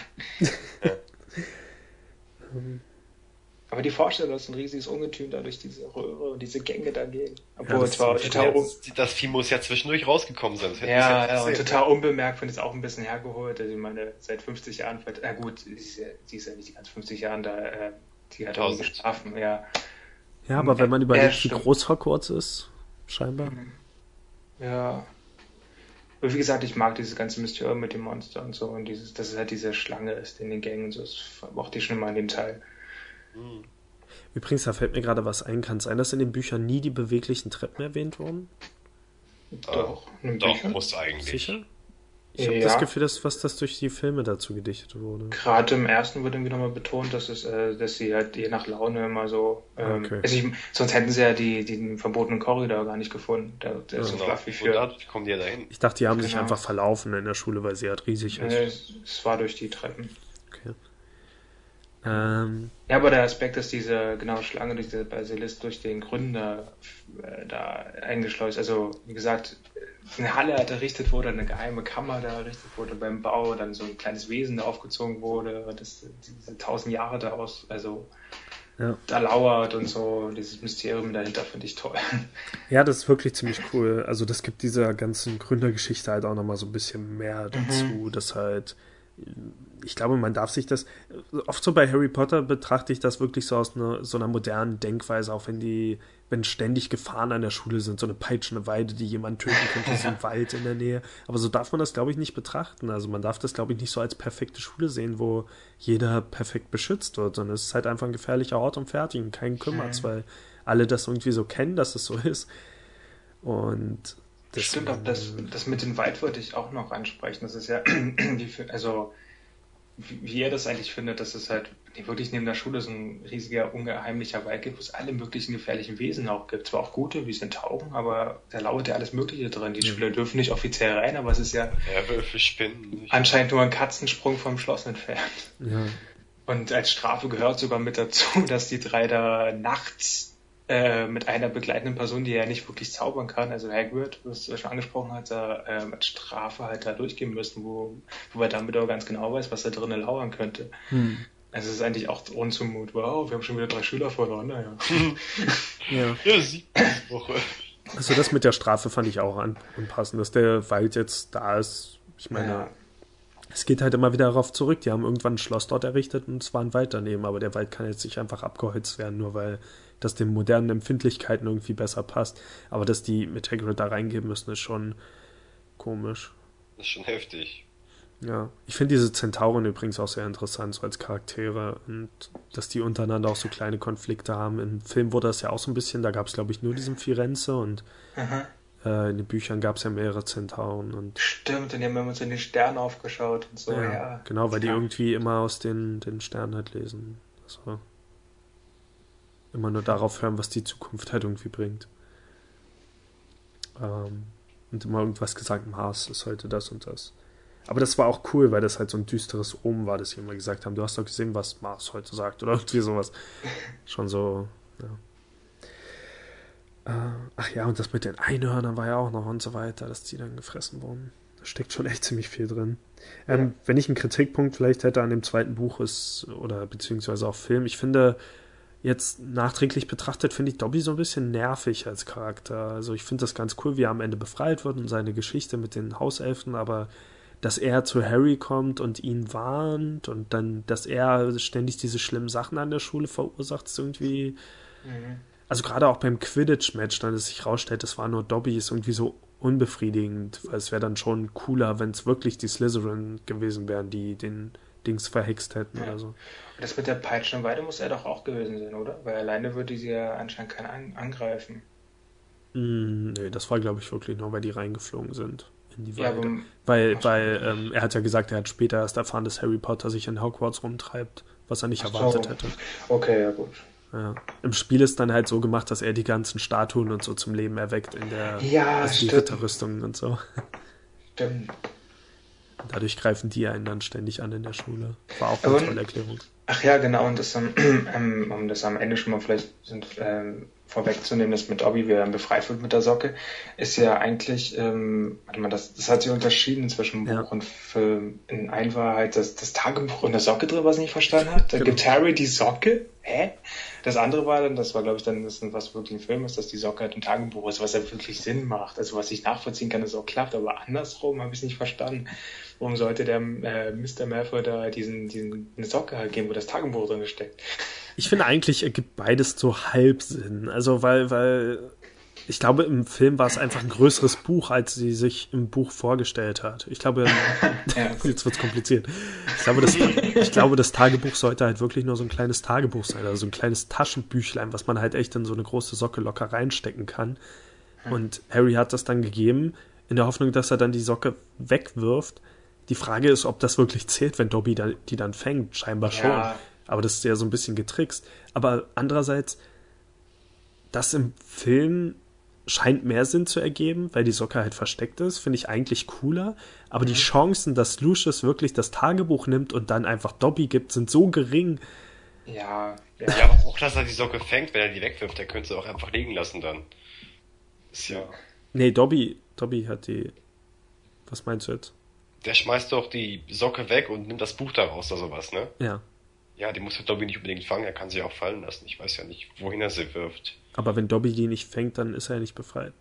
Aber die Vorstellung, dass ein riesiges Ungetüm da durch diese Röhre und diese Gänge da gehen. Obwohl es war total das Vieh muss ja zwischendurch rausgekommen sein. Ja, und total unbemerkt, finde ich es auch ein bisschen hergeholt. Also ich meine, seit 50 Jahren, gut, sie ist ja nicht die ganzen 50 Jahren da, die hat auch geschlafen, ja. Ja, aber wenn man überlegt, wie groß Hogwarts ist, scheinbar. Ja. Aber wie gesagt, ich mag dieses ganze Mysterium mit dem Monster und so und dass es halt diese Schlange ist in den Gängen und so, das mochte ich schon mal in dem Teil. Übrigens, da fällt mir gerade was ein. Kann es sein, dass in den Büchern nie die beweglichen Treppen erwähnt wurden? Doch, muss eigentlich. Sicher? Ich habe das Gefühl, dass das durch die Filme dazu gedichtet wurde. Gerade im ersten wird irgendwie nochmal betont, dass sie halt je nach Laune immer so. Sonst hätten sie ja den verbotenen Korridor gar nicht gefunden. Der ist so flach wie für. Kommen die ja dahin? Ich dachte, die haben sich einfach verlaufen in der Schule, weil sie halt riesig ist. Es war durch die Treppen. Okay. Ja, aber der Aspekt, dass diese Schlange, diese Basilisk durch den Gründer da eingeschleust, also wie gesagt, eine Halle errichtet wurde, eine geheime Kammer da errichtet wurde beim Bau, dann so ein kleines Wesen da aufgezogen wurde, das diese 1000 Jahre da da lauert und so, dieses Mysterium dahinter finde ich toll. Ja, das ist wirklich ziemlich cool. Also das gibt dieser ganzen Gründergeschichte halt auch nochmal so ein bisschen mehr dazu, dass halt ich glaube, man darf sich das oft so bei Harry Potter betrachte ich das wirklich so aus so einer modernen Denkweise, auch wenn ständig Gefahren an der Schule sind, so eine peitschende Weide, die jemand töten könnte, so ein Wald in der Nähe. Aber so darf man das, glaube ich, nicht betrachten. Also man darf das, glaube ich, nicht so als perfekte Schule sehen, wo jeder perfekt beschützt wird, sondern es ist halt einfach ein gefährlicher Ort und fertig und keinen kümmert's, weil alle das irgendwie so kennen, dass es so ist. Und das stimmt auch, das mit dem Wald wollte ich auch noch ansprechen. Das ist ja, wie ihr das eigentlich findet, dass es halt wirklich neben der Schule so ein riesiger, ungeheimlicher Wald gibt, wo es alle möglichen gefährlichen Wesen auch gibt. Zwar auch gute, wie Tauben, aber da lauert ja alles Mögliche drin. Die Schüler dürfen nicht offiziell rein, aber es ist ja Würfel, Spinnen. Anscheinend nur ein Katzensprung vom Schloss entfernt. Ja. Und als Strafe gehört sogar mit dazu, dass die 3 da nachts mit einer begleitenden Person, die ja nicht wirklich zaubern kann, also Hagrid, was du schon angesprochen hast, als Strafe halt da durchgehen müssen, wo er damit auch ganz genau weiß, was da drinnen lauern könnte. Also es ist eigentlich auch unzumut. Wow, wir haben schon wieder 3 Schüler verloren, naja. Ja. 7. Woche. Also das mit der Strafe fand ich auch anpassend, dass der Wald jetzt da ist. Ich meine, es geht halt immer wieder darauf zurück. Die haben irgendwann ein Schloss dort errichtet und es war ein Wald daneben, aber der Wald kann jetzt nicht einfach abgeholzt werden, nur weil das den modernen Empfindlichkeiten irgendwie besser passt. Aber dass die mit Hagrid da reingehen müssen, ist schon komisch. Das ist schon heftig. Ja, ich finde diese Zentauren übrigens auch sehr interessant, so als Charaktere und dass die untereinander auch so kleine Konflikte haben. Im Film wurde das ja auch so ein bisschen, da gab es glaube ich nur diesen Firenze und in den Büchern gab es ja mehrere Zentauren. Und stimmt, und die haben immer so in den Sternen aufgeschaut und so, ja. Genau, weil die irgendwie immer aus den Sternen halt lesen. Also immer nur darauf hören, was die Zukunft halt irgendwie bringt. Und immer irgendwas gesagt, Mars ist heute das und das. Aber das war auch cool, weil das halt so ein düsteres Omen war, dass sie immer gesagt haben, du hast doch gesehen, was Mars heute sagt oder irgendwie sowas. Schon so, ja. Ach ja, und das mit den Einhörnern war ja auch noch und so weiter, dass die dann gefressen wurden. Da steckt schon echt ziemlich viel drin. Wenn ich einen Kritikpunkt vielleicht hätte an dem zweiten Buch ist, oder beziehungsweise auch Film, ich finde, jetzt nachträglich betrachtet, finde ich Dobby so ein bisschen nervig als Charakter. Also ich finde das ganz cool, wie er am Ende befreit wird und seine Geschichte mit den Hauselfen, aber dass er zu Harry kommt und ihn warnt und dann, dass er ständig diese schlimmen Sachen an der Schule verursacht, ist irgendwie... Also gerade auch beim Quidditch-Match, dann es sich rausstellt, das war nur Dobby, ist irgendwie so unbefriedigend, weil es wäre dann schon cooler, wenn es wirklich die Slytherin gewesen wären, die den Dings verhext hätten oder so. Und das mit der Peitschenweide muss er doch auch gewesen sein, oder? Weil alleine würde sie ja anscheinend keinen angreifen. Nee, das war, glaube ich, wirklich nur, weil die reingeflogen sind in die Ja, Weide. Weil er hat ja gesagt, er hat später erst erfahren, dass Harry Potter sich in Hogwarts rumtreibt, was er nicht erwartet hätte. Okay, ja gut. Ja. Im Spiel ist dann halt so gemacht, dass er die ganzen Statuen und so zum Leben erweckt in der die Ritterrüstungen und so. Stimmt. Dadurch greifen die einen dann ständig an in der Schule. War auch eine tolle Erklärung. Ach ja, genau, und das um das am Ende schon mal vielleicht vorwegzunehmen, das mit Dobby, wie er befreit wird mit der Socke, ist ja eigentlich, das hat sich unterschieden zwischen Buch und Film. In einem war halt das Tagebuch und der Socke drin, was ich nicht verstanden habe. Dann gibt Harry die Socke. Hä? Das andere war dann, das war glaube ich dann, was wirklich ein Film ist, dass die Socke halt ein Tagebuch ist, was ja wirklich Sinn macht. Also was ich nachvollziehen kann, dass es auch klappt, aber andersrum habe ich es nicht verstanden. Warum sollte der Mr. Malfoy da eine Socke halt geben, wo das Tagebuch drin steckt? Ich finde eigentlich ergibt beides so halb Sinn. Also weil ich glaube, im Film war es einfach ein größeres Buch, als sie sich im Buch vorgestellt hat. Ich glaube, jetzt wird's kompliziert. Ich glaube, das Tagebuch sollte halt wirklich nur so ein kleines Tagebuch sein, also so ein kleines Taschenbüchlein, was man halt echt in so eine große Socke locker reinstecken kann. Und Harry hat das dann gegeben, in der Hoffnung, dass er dann die Socke wegwirft. Die Frage ist, ob das wirklich zählt, wenn Dobby die dann fängt. Scheinbar schon. Aber das ist ja so ein bisschen getrickst. Aber andererseits, das im Film scheint mehr Sinn zu ergeben, weil die Socke halt versteckt ist, finde ich eigentlich cooler. Aber die Chancen, dass Lucius wirklich das Tagebuch nimmt und dann einfach Dobby gibt, sind so gering. Ja, aber auch, dass er die Socke fängt, wenn er die wegwirft, der könnte sie auch einfach liegen lassen dann. Ist ja... Nee, Dobby hat die... Was meinst du jetzt? Der schmeißt doch die Socke weg und nimmt das Buch daraus oder sowas, ne? Ja. Ja, die muss der Dobby nicht unbedingt fangen, er kann sie auch fallen lassen. Ich weiß ja nicht, wohin er sie wirft. Aber wenn Dobby die nicht fängt, dann ist er ja nicht befreit.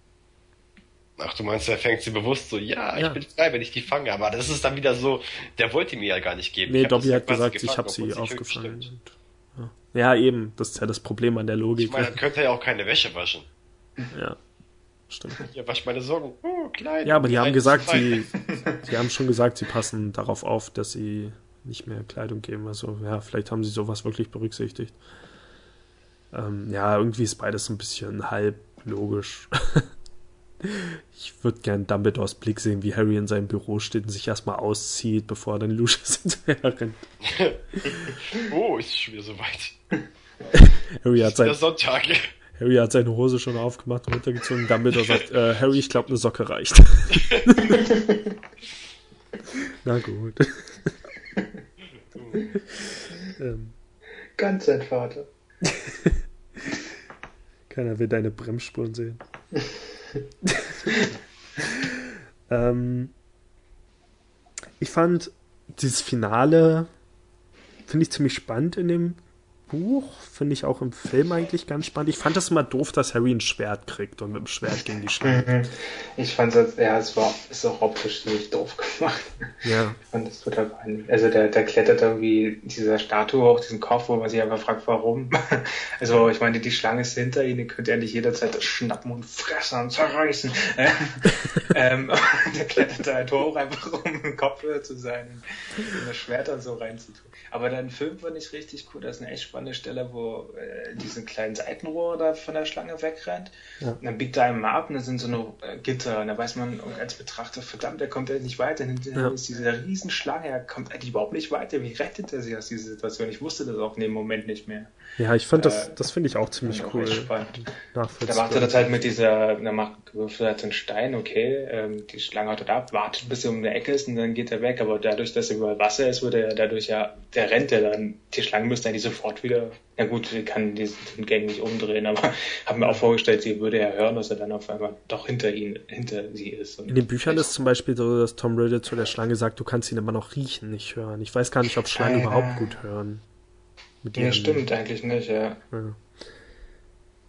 Ach, du meinst, er fängt sie bewusst so, ich bin frei, wenn ich die fange. Aber das ist dann wieder so, der wollte mir ja gar nicht geben. Nee, Dobby hat gesagt, ich habe sie aufgefangen. Ja, eben, das ist ja das Problem an der Logik. Ich meine, dann könnte er ja auch keine Wäsche waschen. Ja, stimmt. Ja, wasch meine Socken. Oh, klein. Ja, aber die haben gesagt, sie haben schon gesagt, sie passen darauf auf, dass sie nicht mehr Kleidung geben. Also, ja, vielleicht haben sie sowas wirklich berücksichtigt. Ja, irgendwie ist beides ein bisschen halb logisch. Ich würde gern Dumbledores Blick sehen, wie Harry in seinem Büro steht und sich erstmal auszieht, bevor er dann Lucius hinterher rennt. Oh, ist es schon wieder so weit. Harry hat seine Hose schon aufgemacht und runtergezogen. Dumbledore sagt, Harry, ich glaube, eine Socke reicht. Na gut. Ganz sein Vater. Keiner will deine Bremsspuren sehen. Ich fand dieses Finale, finde ich ziemlich spannend in dem Buch, finde ich auch im Film eigentlich ganz spannend. Ich fand das immer doof, dass Harry ein Schwert kriegt und mit dem Schwert gegen die Schlange. Ich fand es, ist auch optisch ziemlich doof gemacht. Ja. Ich fand das total peinlich. Also der klettert irgendwie dieser Statue hoch, diesen Kopf, wo man sich einfach fragt, warum. Also ich meine, die Schlange ist hinter ihnen, die könnte ja nicht jederzeit schnappen und fressen und zerreißen. Der klettert da halt hoch, einfach um den Kopf höher zu sein und das Schwert dann so reinzutun. Aber der Film fand ich richtig cool, da ist eine echt spannende Stelle, wo diesen kleinen Seitenrohr da von der Schlange wegrennt. Ja. Und dann biegt er einem mal ab und da sind so eine Gitter und da weiß man als Betrachter, verdammt, der kommt nicht weiter. Hinterher ist diese Riesen-Schlange, er kommt eigentlich überhaupt nicht weiter. Wie rettet er sich aus dieser Situation? Ich wusste das auch in dem Moment nicht mehr. Ja, ich fand das finde ich auch ziemlich cool. Spannend. Da macht er das halt mit dieser, gewürfelt halt so einen Stein, okay, die Schlange haut ab, wartet bis er um die Ecke ist und dann geht er weg, aber dadurch, dass er über Wasser ist, wird er dadurch der rennt ja dann, die Schlange müsste eigentlich sofort wieder, na gut, sie kann den Gang nicht umdrehen, aber habe mir auch vorgestellt, sie würde ja hören, dass er dann auf einmal doch hinter sie ist. Und in den Büchern ist zum Beispiel so, dass Tom Riddle zu der Schlange sagt, du kannst ihn immer noch riechen, nicht hören. Ich weiß gar nicht, ob Schlangen überhaupt gut hören. Ja, stimmt eigentlich nicht, ja.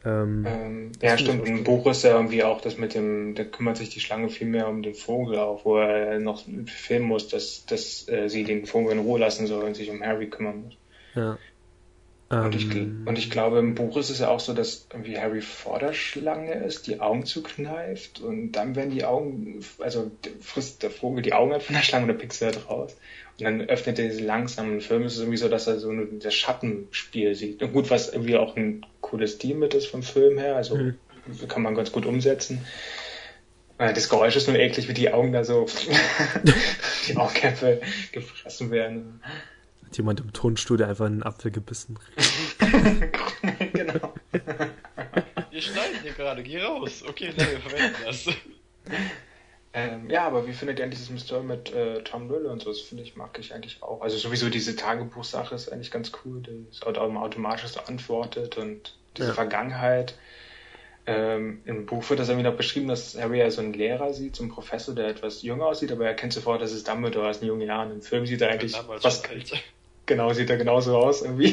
Ja, stimmt. Und im Buch ist ja irgendwie auch das mit da kümmert sich die Schlange viel mehr um den Vogel auch, wo er noch filmen muss, dass sie den Vogel in Ruhe lassen soll und sich um Harry kümmern muss. Ja. Und ich glaube, im Buch ist es ja auch so, dass irgendwie Harry vor der Schlange ist, die Augen zukneift und dann werden die Augen, also frisst der Vogel die Augen halt von der Schlange und der pickst sie halt raus. Und dann öffnet er diese langsamen Film. Es ist irgendwie so, dass er so nur das Schattenspiel sieht. Und gut, was irgendwie auch ein cooles Stil mit ist vom Film her, also kann man ganz gut umsetzen. Das Geräusch ist nur eklig, wie die Augen da so die Augenkämpfe gefressen werden. Hat jemand im Tonstudio einfach einen Apfel gebissen? Genau. Wir schneiden hier gerade, geh raus. Okay, nein, wir verwenden das. Ja, aber wie findet ihr eigentlich dieses Mysterium mit Tom Riddle und so? Das mag ich eigentlich auch. Also sowieso diese Tagebuchsache ist eigentlich ganz cool, das automatisch so antwortet und diese Vergangenheit. Im Buch wird das irgendwie noch beschrieben, dass Harry ja so einen Lehrer sieht, so einen Professor, der etwas jünger aussieht, aber er kennt sofort, dass es Dumbledore aus den jungen Jahren. Im Film sieht er eigentlich fast genau, sieht er genauso aus irgendwie.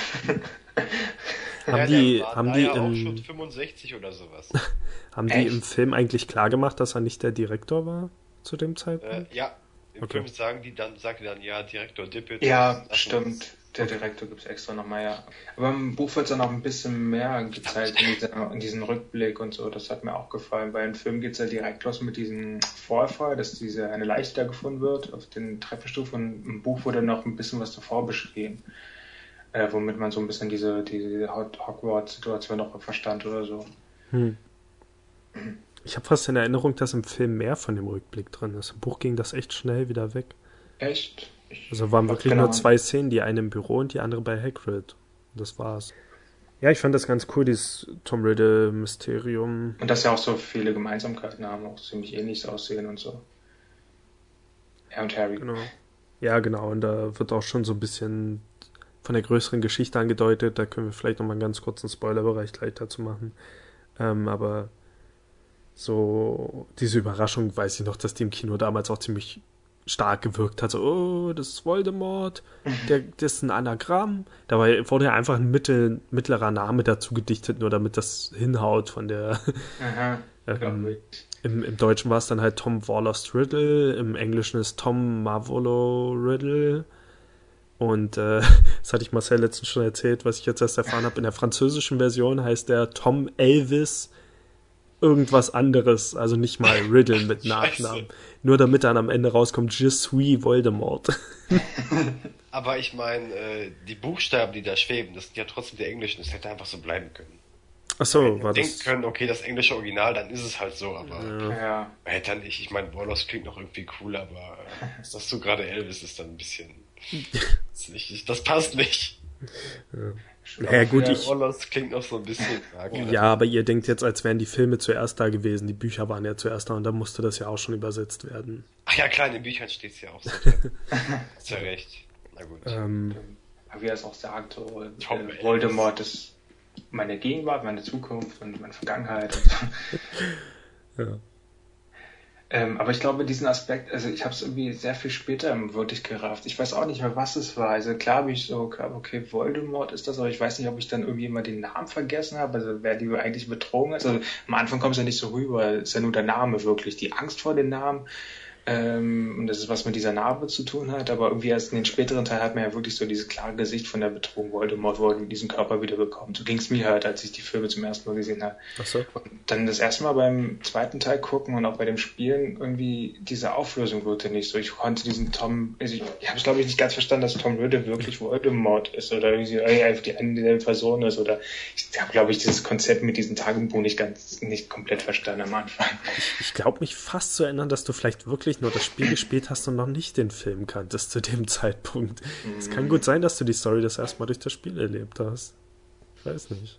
Haben die auch schon 65 oder sowas. Haben die im Film eigentlich klar gemacht, dass er nicht der Direktor war zu dem Zeitpunkt? Ja, im Film sagt die dann, ja, Direktor Dippet. Ja, stimmt. Der Direktor gibt's extra nochmal, ja. Aber im Buch wird dann auch ein bisschen mehr gezeigt in diesem Rückblick und so. Das hat mir auch gefallen. Bei dem Film geht's ja direkt los mit diesem Vorfall, dass eine Leiche da gefunden wird auf den Treppenstufen. Und im Buch wurde noch ein bisschen was davor beschrieben. Womit man so ein bisschen diese Hogwarts-Situation auch verstand oder so. Ich habe fast in Erinnerung, dass im Film mehr von dem Rückblick drin ist. Im Buch ging das echt schnell wieder weg. Echt? Also waren wirklich nur 2 Szenen, die eine im Büro und die andere bei Hagrid. Das war's. Ja, ich fand das ganz cool, dieses Tom Riddle-Mysterium. Und dass ja auch so viele Gemeinsamkeiten haben, auch ziemlich ähnlich aussehen und so. Er und Harry. Genau. Ja, genau. Und da wird auch schon so ein bisschen von der größeren Geschichte angedeutet. Da können wir vielleicht nochmal einen ganz kurzen Spoilerbereich gleich dazu machen. Aber so diese Überraschung, weiß ich noch, dass die im Kino damals auch ziemlich stark gewirkt hat. So, oh, das ist Voldemort, das ist ein Anagramm. Dabei wurde ja einfach ein mittlerer Name dazu gedichtet, nur damit das hinhaut von der... Im Deutschen war es dann halt Tom Warlost Riddle, im Englischen ist Tom Marvolo Riddle. Und das hatte ich Marcel letztens schon erzählt, was ich jetzt erst erfahren habe. In der französischen Version heißt der Tom Elvis irgendwas anderes, also nicht mal Riddle mit Nachnamen. Nur damit dann am Ende rauskommt, Je suis Voldemort. Aber ich meine, die Buchstaben, die da schweben, das sind ja trotzdem die englischen, das hätte einfach so bleiben können. Achso, war das... denken können, okay, das englische Original, dann ist es halt so, aber Ja. hätte dann nicht, ich meine, Warlost klingt noch irgendwie cool, aber dass du gerade Elvis ist dann ein bisschen... das passt nicht. Ja, gut, Warlost klingt noch so ein bisschen... Ja, aber ihr denkt jetzt, als wären die Filme zuerst da gewesen, die Bücher waren ja zuerst da und dann musste das ja auch schon übersetzt werden. Ach ja, klar, in den Büchern steht es ja auch so drin. Hast ja recht. Na gut. Wie er es auch sagt, so, Voldemort ist meine Gegenwart, meine Zukunft und meine Vergangenheit. Und so. Aber ich glaube, diesen Aspekt, also ich habe es irgendwie sehr viel später wirklich gerafft. Ich weiß auch nicht mehr, was es war. Also klar habe ich so, okay, Voldemort ist das, aber ich weiß nicht, ob ich dann irgendwie immer den Namen vergessen habe, also wer die eigentlich betrogen ist. Also am Anfang kommt es ja nicht so rüber, es ist ja nur der Name wirklich, die Angst vor dem Namen. Und das ist was mit dieser Narbe zu tun hat, aber irgendwie erst in den späteren Teil hat man ja wirklich so dieses klare Gesicht von der Bedrohung Voldemort, wo er diesen Körper wieder bekommt. So ging es mir halt, als ich die Filme zum ersten Mal gesehen habe. Ach so. Und dann das erste Mal beim zweiten Teil gucken und auch bei dem Spielen irgendwie diese Auflösung wurde nicht so. Ich konnte diesen Tom, also ich habe es glaube ich nicht ganz verstanden, dass Tom Riddle wirklich Voldemort ist oder einfach die eine dieselbe Person ist oder ich habe glaube ich dieses Konzept mit diesem Tagebuch nicht komplett verstanden am Anfang. Ich glaube mich fast zu erinnern, dass du vielleicht wirklich nur das Spiel gespielt hast und noch nicht den Film kanntest zu dem Zeitpunkt. Es kann gut sein, dass du die Story das erstmal durch das Spiel erlebt hast. Ich weiß nicht.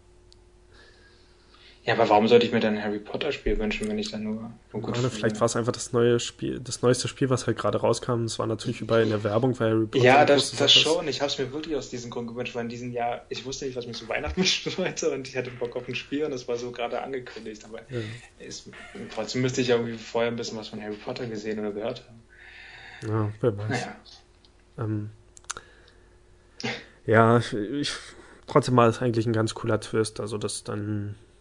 Ja, aber warum sollte ich mir dann ein Harry Potter Spiel wünschen, wenn ich dann nur gut finde? Vielleicht war es einfach das neueste Spiel, was halt gerade rauskam. Es war natürlich überall in der Werbung, weil Harry Potter... Ja, das schon. Ich habe es mir wirklich aus diesem Grund gewünscht, weil in diesem Jahr, ich wusste nicht, was mich zu Weihnachten wünschen wollte und ich hatte Bock auf ein Spiel und das war so gerade angekündigt. Aber trotzdem müsste ich irgendwie vorher ein bisschen was von Harry Potter gesehen oder gehört haben. Ja, wer weiß. Naja. Trotzdem war es eigentlich ein ganz cooler Twist, also dass dann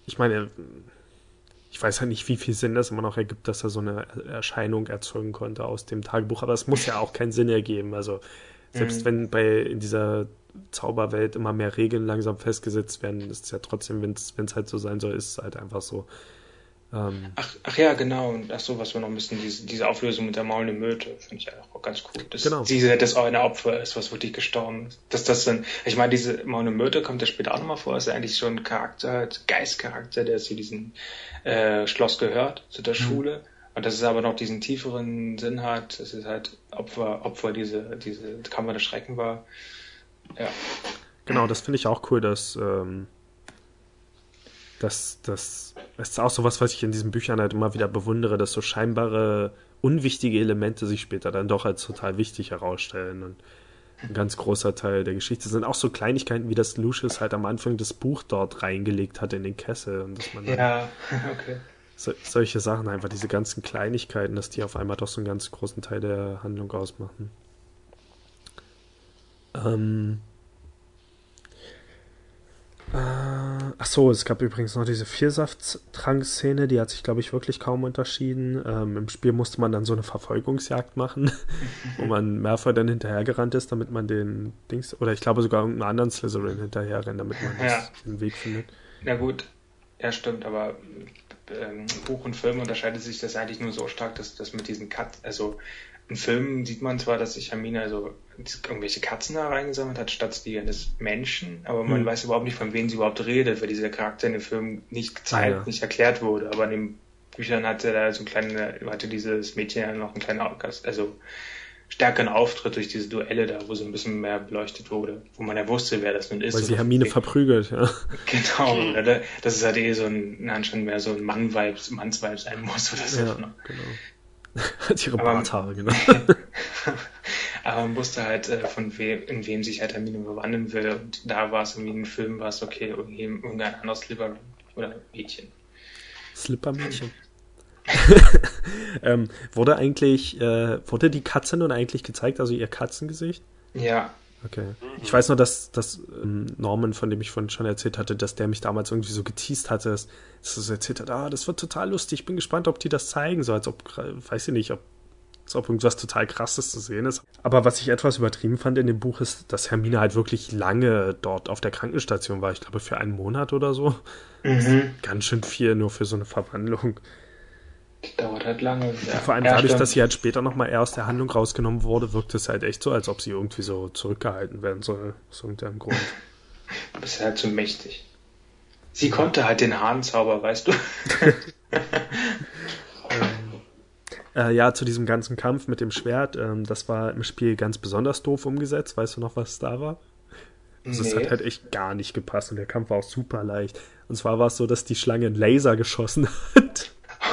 ich meine, ich weiß halt nicht, wie viel Sinn das immer noch ergibt, dass er so eine Erscheinung erzeugen konnte aus dem Tagebuch, aber es muss ja auch keinen Sinn ergeben. Also selbst wenn in dieser Zauberwelt immer mehr Regeln langsam festgesetzt werden, ist es ja trotzdem, wenn es halt so sein soll, ist es halt einfach so. Ach ja, genau. Und ach so, was wir noch müssen, diese Auflösung mit der maulenden Möte, finde ich auch ganz cool. Das auch ein Opfer ist, was wirklich gestorben ist. Ich meine, diese maulende Möte kommt ja später auch nochmal vor, ist ja eigentlich schon ein Charakter, Geistcharakter, der zu diesem Schloss gehört, zu der Schule. Und dass es aber noch diesen tieferen Sinn hat, dass es halt Opfer diese Kammer des Schrecken war. Ja. Genau, das finde ich auch cool, dass das ist auch sowas, was ich in diesen Büchern halt immer wieder bewundere, dass so scheinbare unwichtige Elemente sich später dann doch als total wichtig herausstellen. Und ein ganz großer Teil der Geschichte sind auch so Kleinigkeiten, wie das Lucius halt am Anfang das Buch dort reingelegt hat in den Kessel. Und dass man ja, okay. Solche Sachen, einfach diese ganzen Kleinigkeiten, dass die auf einmal doch so einen ganz großen Teil der Handlung ausmachen. Ach so, es gab übrigens noch diese Viersaft-Trank-Szene, die hat sich, glaube ich, wirklich kaum unterschieden. Im Spiel musste man dann so eine Verfolgungsjagd machen, wo man Malfoy dann hinterhergerannt ist, damit man den oder ich glaube sogar irgendeinen anderen Slytherin hinterherrennt, damit man den Weg findet. Na gut, ja stimmt, aber Buch und Film unterscheidet sich das eigentlich nur so stark, dass das mit diesen also im Film sieht man zwar, dass sich Hermine irgendwelche Katzen da reingesammelt hat, statt die eines Menschen, aber man weiß überhaupt nicht, von wem sie überhaupt redet, weil dieser Charakter in dem Film nicht gezeigt, nicht erklärt wurde. Aber in den Büchern hatte dieses Mädchen ja noch einen kleinen stärkeren Auftritt durch diese Duelle da, wo so ein bisschen mehr beleuchtet wurde, wo man ja wusste, wer das nun ist. Weil sie Hermine verprügelt, ja. Genau, dass es halt anscheinend mehr so ein Mannsvibe sein muss oder so. Ja, genau. Hat ihre Barthaare, genau. Aber man wusste halt, in wem sich halt Hermine verwandeln will. Und da war es irgendwie im Film, okay, irgendein anderes Slipper oder Mädchen. Slipper-Mädchen. Wurde die Katze nun eigentlich gezeigt, also ihr Katzengesicht? Ja. Okay. Ich weiß nur, dass Norman, von dem ich vorhin schon erzählt hatte, dass der mich damals irgendwie so geteased hatte, dass er so erzählt hat, das wird total lustig, ich bin gespannt, ob die das zeigen, so als ob, weiß ich nicht, als ob irgendwas total Krasses zu sehen ist. Aber was ich etwas übertrieben fand in dem Buch ist, dass Hermine halt wirklich lange dort auf der Krankenstation war, ich glaube für einen Monat oder so. Ganz schön viel nur für so eine Verwandlung. Dauert halt lange. Ja, vor allem dadurch, dass sie halt später nochmal eher aus der Handlung rausgenommen wurde, wirkt es halt echt so, als ob sie irgendwie so zurückgehalten werden soll, aus irgendeinem Grund. Du bist halt zu mächtig. Sie konnte halt den Hahnzauber, weißt du? Ja, zu diesem ganzen Kampf mit dem Schwert, das war im Spiel ganz besonders doof umgesetzt. Weißt du noch, was da war? Also es hat halt echt gar nicht gepasst und der Kampf war auch super leicht. Und zwar war es so, dass die Schlange einen Laser geschossen hat.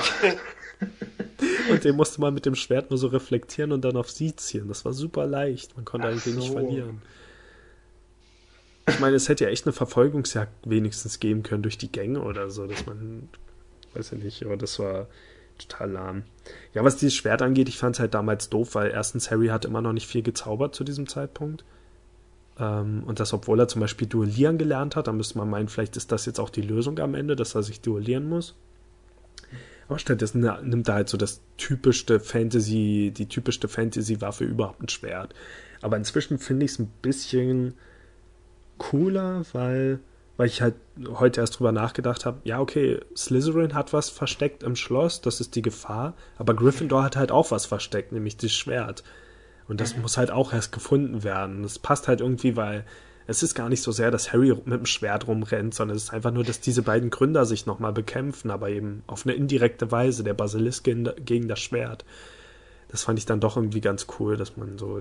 Und den musste man mit dem Schwert nur so reflektieren und dann auf sie ziehen. Das war super leicht. Man konnte eigentlich nicht verlieren. Ich meine, es hätte ja echt eine Verfolgungsjagd wenigstens geben können durch die Gänge oder so, dass man, weiß ich nicht, aber das war total lahm. Ja, was dieses Schwert angeht, ich fand es halt damals doof, weil erstens Harry hat immer noch nicht viel gezaubert zu diesem Zeitpunkt. Und das, obwohl er zum Beispiel duellieren gelernt hat, da müsste man meinen, vielleicht ist das jetzt auch die Lösung am Ende, dass er sich duellieren muss. Aber stattdessen nimmt er halt so die typischste Fantasy-Waffe überhaupt, ein Schwert. Aber inzwischen finde ich es ein bisschen cooler, weil ich halt heute erst drüber nachgedacht habe, ja okay, Slytherin hat was versteckt im Schloss, das ist die Gefahr, aber Gryffindor hat halt auch was versteckt, nämlich das Schwert. Und das muss halt auch erst gefunden werden. Das passt halt irgendwie, weil es ist gar nicht so sehr, dass Harry mit dem Schwert rumrennt, sondern es ist einfach nur, dass diese beiden Gründer sich nochmal bekämpfen, aber eben auf eine indirekte Weise, der Basilisk gegen das Schwert. Das fand ich dann doch irgendwie ganz cool, dass man so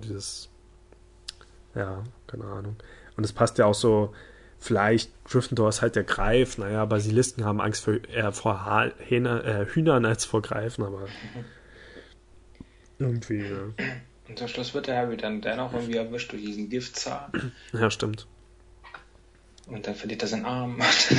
ja, keine Ahnung. Und es passt ja auch so, vielleicht Gryffindor ist halt der Greif, naja, Basilisken haben Angst eher vor Hühnern als vor Greifen, aber irgendwie, ja. Und zum Schluss wird der Harry dann dennoch irgendwie erwischt durch diesen Giftzahn. Ja, stimmt. Und dann verliert er seinen Arm.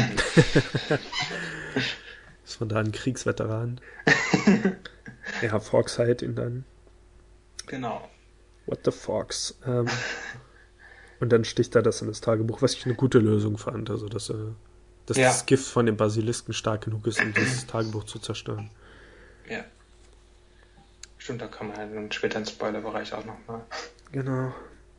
Ist von da ein Kriegsveteran. Ja, Fawkes heilt ihn dann. Genau. What the Fox. Und dann sticht er das in das Tagebuch, was ich eine gute Lösung fand. Also, dass er dass das Gift von dem Basilisken stark genug ist, um das Tagebuch zu zerstören. Ja. Stimmt, da kann man halt später im Spoilerbereich auch nochmal. Genau.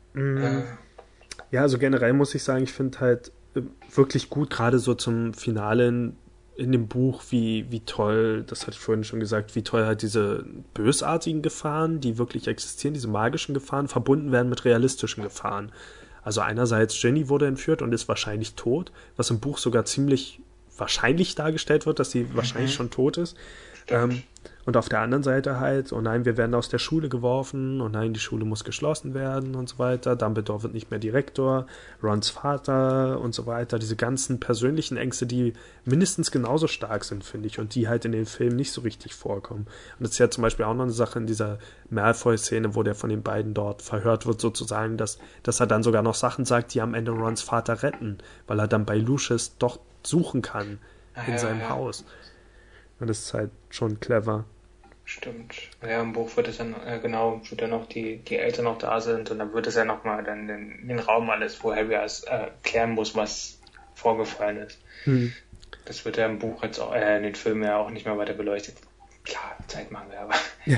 Ja, also generell muss ich sagen, ich finde halt wirklich gut, gerade so zum Finale in dem Buch, wie toll, das hatte ich vorhin schon gesagt, wie toll halt diese bösartigen Gefahren, die wirklich existieren, diese magischen Gefahren, verbunden werden mit realistischen Gefahren. Also einerseits Ginny wurde entführt und ist wahrscheinlich tot, was im Buch sogar ziemlich wahrscheinlich dargestellt wird, dass sie wahrscheinlich schon tot ist. Und auf der anderen Seite halt, oh nein, wir werden aus der Schule geworfen, oh nein, die Schule muss geschlossen werden und so weiter, Dumbledore wird nicht mehr Direktor, Rons Vater und so weiter, diese ganzen persönlichen Ängste, die mindestens genauso stark sind, finde ich, und die halt in den Filmen nicht so richtig vorkommen. Und das ist ja zum Beispiel auch noch eine Sache in dieser Malfoy-Szene, wo der von den beiden dort verhört wird, sozusagen, dass er dann sogar noch Sachen sagt, die am Ende Rons Vater retten, weil er dann bei Lucius doch suchen kann in seinem Haus. Und das ist halt schon clever. Stimmt. Ja, im Buch wird es dann, wird dann noch die Eltern noch da sind und dann wird es ja nochmal dann den Raum alles, wo Harry klären muss, was vorgefallen ist. Das wird ja im Buch jetzt auch, in den Filmen ja auch nicht mehr weiter beleuchtet. Klar, Zeitmangel, aber. Ja.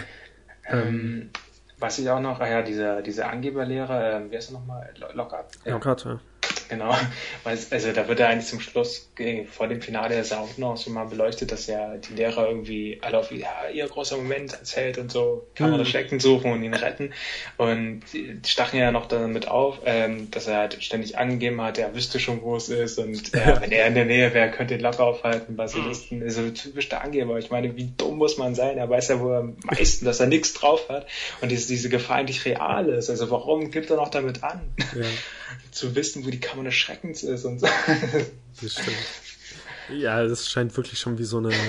Was ich auch noch, dieser Angeberlehrer, wie heißt er nochmal? Lockhart. Lockhart, ja. Genau, also da wird er eigentlich zum Schluss, vor dem Finale der Sau noch so mal beleuchtet, dass ja die Lehrer irgendwie alle auf ihr großer Moment erzählt und so, kann man das Schrecken suchen und ihn retten. Und die stachen ja noch damit auf, dass er halt ständig angegeben hat, er wüsste schon, wo es ist und wenn er in der Nähe wäre, könnte ihn locker aufhalten, Basilisken. Also typisch der Angeber. Ich meine, wie dumm muss man sein? Er weiß ja wohl am meisten, dass er nichts drauf hat und diese Gefahr eigentlich real ist. Also warum gibt er noch damit an? Ja. Zu wissen, wo die Kammer des Schreckens ist und so. Das stimmt. Ja, das scheint wirklich schon wie so eine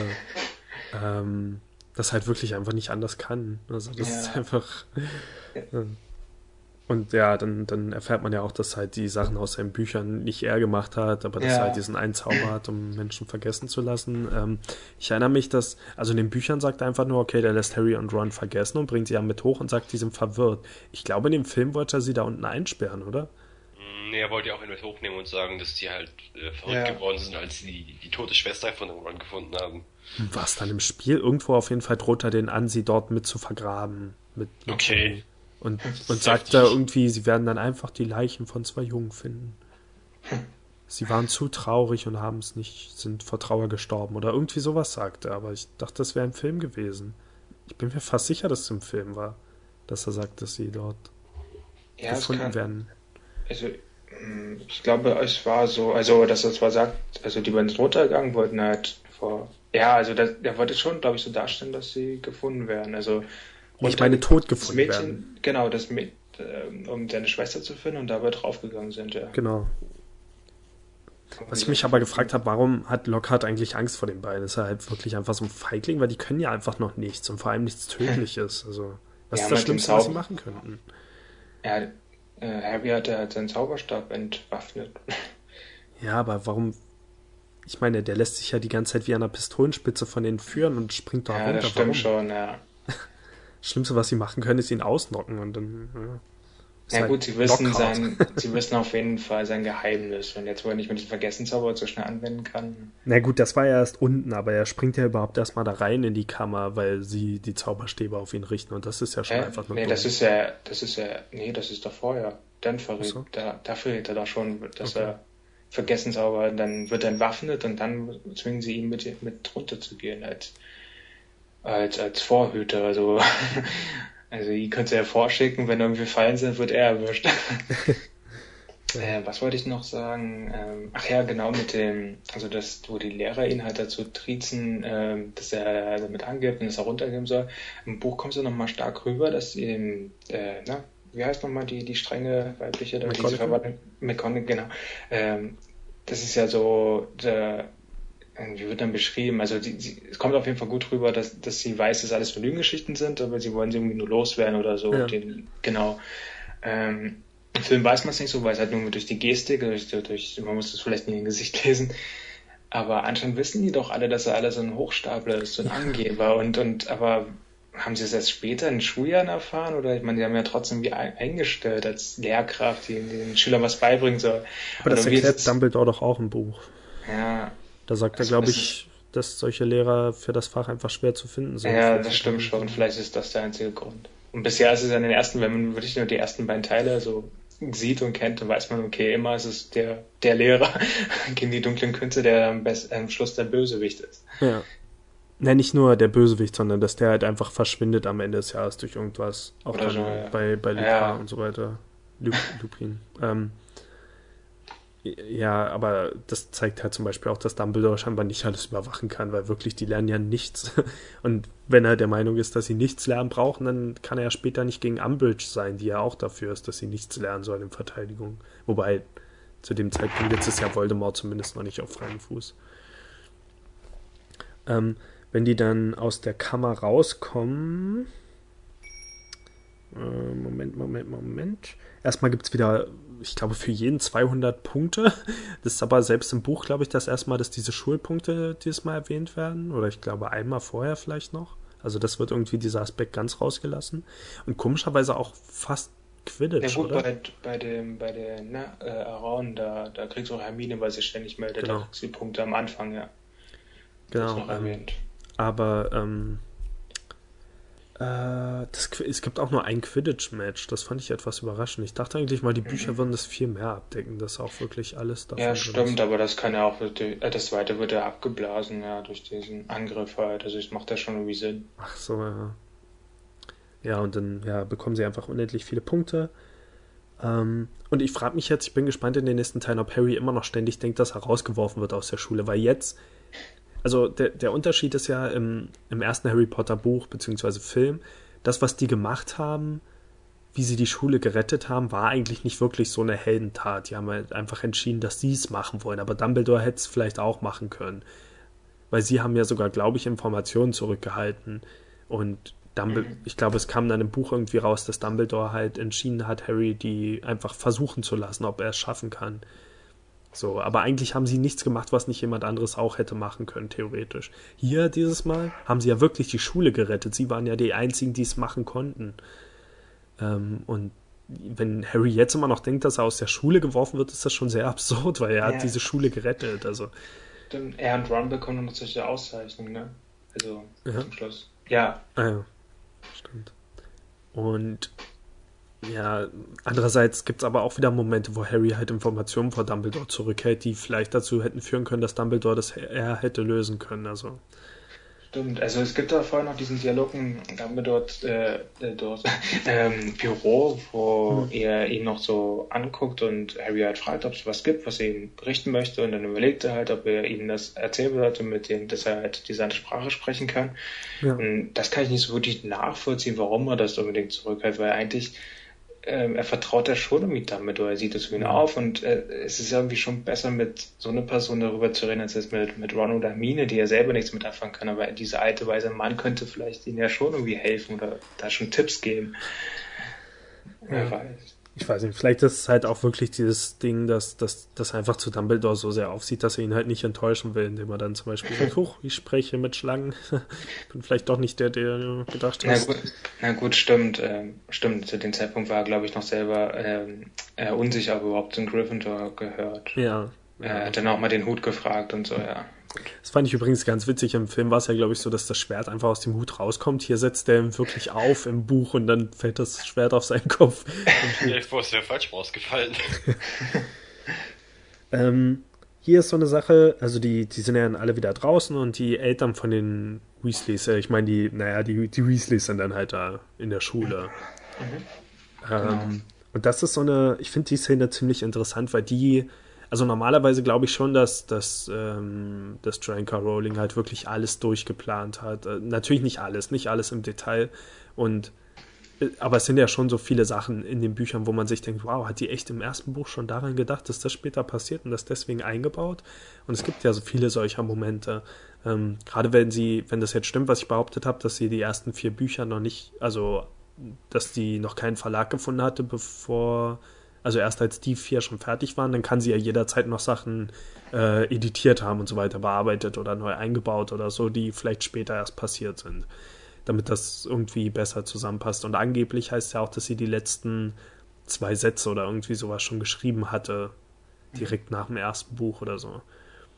das halt wirklich einfach nicht anders kann. Also das ist einfach und ja, dann erfährt man ja auch, dass halt die Sachen aus seinen Büchern nicht er gemacht hat, aber dass er halt diesen einen Zauber hat, um Menschen vergessen zu lassen. Ich erinnere mich, also in den Büchern sagt er einfach nur, okay, der lässt Harry und Ron vergessen und bringt sie ja mit hoch und sagt, die sind verwirrt. Ich glaube, in dem Film wollte er sie da unten einsperren, oder? Nee, er wollte ja auch mit hochnehmen und sagen, dass die halt verrückt geworden sind, als sie die tote Schwester von Ron gefunden haben. Was dann im Spiel? Irgendwo auf jeden Fall droht er den an, sie dort mit zu vergraben. Okay. Und sagt da irgendwie, sie werden dann einfach die Leichen von 2 Jungen finden. Sie waren zu traurig und sind vor Trauer gestorben oder irgendwie sowas sagt er, aber ich dachte, das wäre im Film gewesen. Ich bin mir fast sicher, dass es im Film war, dass er sagt, dass sie dort gefunden werden. Also, ich glaube, es war so, also, dass er zwar sagt, also, die beiden sind runtergegangen, wollten halt der wollte schon, glaube ich, so darstellen, dass sie gefunden werden, also, ich meine, tot gefunden werden. Genau, um seine Schwester zu finden und dabei draufgegangen sind, ja. Genau. Was ich mich aber gefragt habe, warum hat Lockhart eigentlich Angst vor den beiden? Ist er halt wirklich einfach so ein Feigling? Weil die können ja einfach noch nichts und vor allem nichts Tödliches. Also, was ist das Schlimmste, was sie machen könnten? Ja, Harry hat ja seinen Zauberstab entwaffnet. Ja, aber warum? Ich meine, der lässt sich ja die ganze Zeit wie an einer Pistolenspitze von denen führen und springt da runter. Ja, das stimmt schon, ja. Das Schlimmste, was sie machen können, ist ihn ausnocken und dann. Ja gut, sie wissen auf jeden Fall sein Geheimnis und jetzt, wo er nicht mit dem Vergessenszauber so schnell anwenden kann. Na gut, das war ja erst unten, aber er springt ja überhaupt erstmal da rein in die Kammer, weil sie die Zauberstäbe auf ihn richten und das ist ja schon einfach nur dumm. Das ist doch vorher. Dann verrät er doch schon, dass er Vergessenszauber, dann wird er entwaffnet und dann zwingen sie ihn mit runter zu gehen als Vorhüter, also ihr könnt es ja vorschicken, wenn irgendwie Fallen sind, wird er erwischt. Was wollte ich noch sagen? Genau, mit dem, also wo die Lehrer ihn halt dazu triezen, dass er damit angibt und dass er runtergeben soll. Im Buch kommt es ja nochmal stark rüber, dass ihm, wie heißt nochmal die strenge weibliche, McGonagall, genau. Das ist ja so, wie wird dann beschrieben? Also es kommt auf jeden Fall gut rüber, dass sie weiß, dass alles nur Lügengeschichten sind, aber sie wollen sie irgendwie nur loswerden oder so. Ja. Genau. Im Film weiß man es nicht so, weil es halt nur durch die Gestik, man muss es vielleicht nicht im Gesicht lesen. Aber anscheinend wissen die doch alle, dass er alle so ein Hochstapler ist, so ein Angeber. Aber haben sie es erst später in den Schuljahren erfahren? Oder ich meine, die haben ja trotzdem wie eingestellt als Lehrkraft, die den Schülern was beibringen soll. Aber das erklärt Dumbledore doch auch im Buch. Ja. Da sagt er, glaube ich, dass solche Lehrer für das Fach einfach schwer zu finden sind. Ja, das stimmt schon. Vielleicht ist das der einzige Grund. Und bisher ist es in den ersten, wenn man wirklich nur die ersten beiden Teile so sieht und kennt, dann weiß man, okay, immer ist es der Lehrer gegen die dunklen Künste, der am Schluss der Bösewicht ist. Ja. Ne, nicht nur der Bösewicht, sondern dass der halt einfach verschwindet am Ende des Jahres durch irgendwas. Auch dann so, ja. bei Lupin und so weiter. Lupin. Ja, aber das zeigt halt zum Beispiel auch, dass Dumbledore scheinbar nicht alles überwachen kann, weil wirklich, die lernen ja nichts. Und wenn er der Meinung ist, dass sie nichts lernen brauchen, dann kann er ja später nicht gegen Umbridge sein, die ja auch dafür ist, dass sie nichts lernen sollen in Verteidigung. Wobei, zu dem Zeitpunkt jetzt ist ja Voldemort zumindest noch nicht auf freiem Fuß. Wenn die dann aus der Kammer rauskommen... Moment. Erstmal gibt es wieder, ich glaube, für jeden 200 Punkte. Das ist aber selbst im Buch, glaube ich, das erste Mal, dass diese Schulpunkte dieses Mal erwähnt werden. Oder ich glaube, einmal vorher vielleicht noch. Also das wird irgendwie dieser Aspekt ganz rausgelassen. Und komischerweise auch fast Quidditch, ja gut, oder? bei der Aron, da kriegst du auch Hermine, weil sie ständig meldet. Genau. Da kriegst du die Punkte am Anfang, ja. Genau. Das ist noch erwähnt. Aber es gibt auch nur ein Quidditch-Match. Das fand ich etwas überraschend. Ich dachte eigentlich mal, die Bücher würden das viel mehr abdecken, dass auch wirklich alles davon ja, stimmt, aber das kann ja auch, das zweite wird ja abgeblasen, ja, durch diesen Angriff halt. Also das macht ja schon irgendwie Sinn. Ach so, ja. Ja, und dann bekommen sie einfach unendlich viele Punkte. Und ich frage mich jetzt, ich bin gespannt in den nächsten Teilen, ob Harry immer noch ständig denkt, dass er rausgeworfen wird aus der Schule, weil jetzt, also der Unterschied ist ja im ersten Harry Potter Buch bzw. Film, das, was die gemacht haben, wie sie die Schule gerettet haben, war eigentlich nicht wirklich so eine Heldentat. Die haben halt einfach entschieden, dass sie es machen wollen, aber Dumbledore hätte es vielleicht auch machen können, weil sie haben ja sogar, glaube ich, Informationen zurückgehalten und ich glaube, es kam dann im Buch irgendwie raus, dass Dumbledore halt entschieden hat, Harry die einfach versuchen zu lassen, ob er es schaffen kann. So, aber eigentlich haben sie nichts gemacht, was nicht jemand anderes auch hätte machen können, theoretisch. Hier, dieses Mal, haben sie ja wirklich die Schule gerettet. Sie waren ja die Einzigen, die es machen konnten. Und wenn Harry jetzt immer noch denkt, dass er aus der Schule geworfen wird, ist das schon sehr absurd, weil er hat diese Schule gerettet. Also. Er und Ron bekommen noch solche Auszeichnungen, ne? Also, zum Schluss. Ja. Ja, stimmt. Und ja, andererseits gibt es aber auch wieder Momente, wo Harry halt Informationen vor Dumbledore zurückhält, die vielleicht dazu hätten führen können, dass Dumbledore das er hätte lösen können. Also. Stimmt, also es gibt da vorher noch diesen Dialog in Dumbledores Büro, wo er ihn noch so anguckt und Harry halt fragt, ob es was gibt, was er ihm berichten möchte, und dann überlegt er halt, ob er ihm das erzählen sollte, mit dem, dass er halt diese Sprache sprechen kann. Ja. Und das kann ich nicht so wirklich nachvollziehen, warum er das unbedingt zurückhält, weil eigentlich er vertraut ja schon irgendwie damit, oder er sieht es für ihn auf, und es ist irgendwie schon besser, mit so einer Person darüber zu reden, als jetzt mit Ron oder Hermine, die ja selber nichts mit anfangen kann, aber dieser alte, weise Mann könnte vielleicht ihnen ja schon irgendwie helfen oder da schon Tipps geben. Wer weiß. Ich weiß nicht, vielleicht ist es halt auch wirklich dieses Ding, dass einfach zu Dumbledore so sehr aufsieht, dass er ihn halt nicht enttäuschen will, indem er dann zum Beispiel sagt, ich spreche mit Schlangen. Bin vielleicht doch nicht der gedacht hast. Na gut, stimmt. Stimmt, zu dem Zeitpunkt war er, glaube ich, noch selber unsicher, ob er überhaupt zum Gryffindor gehört. Ja. Er hat dann auch mal den Hut gefragt und so, ja. Das fand ich übrigens ganz witzig. Im Film war es ja, glaube ich, so, dass das Schwert einfach aus dem Hut rauskommt. Hier setzt er ihn wirklich auf im Buch und dann fällt das Schwert auf seinen Kopf. Wo ist der falsch rausgefallen? Hier ist so eine Sache, also die sind ja dann alle wieder draußen und die Eltern von den Weasleys, ich meine, die Weasleys sind dann halt da in der Schule. Und das ist so eine, ich finde die Szene ziemlich interessant, weil also normalerweise glaube ich schon, dass J.K. Rowling halt wirklich alles durchgeplant hat. Natürlich nicht alles im Detail. Aber es sind ja schon so viele Sachen in den Büchern, wo man sich denkt, wow, hat die echt im ersten Buch schon daran gedacht, dass das später passiert und das deswegen eingebaut? Und es gibt ja so viele solcher Momente. Gerade wenn das jetzt stimmt, was ich behauptet habe, dass sie die ersten 4 Bücher noch nicht, also dass die noch keinen Verlag gefunden hatte, also erst als die 4 schon fertig waren, dann kann sie ja jederzeit noch Sachen editiert haben und so weiter, bearbeitet oder neu eingebaut oder so, die vielleicht später erst passiert sind, damit das irgendwie besser zusammenpasst. Und angeblich heißt ja auch, dass sie die letzten 2 Sätze oder irgendwie sowas schon geschrieben hatte, direkt nach dem ersten Buch oder so.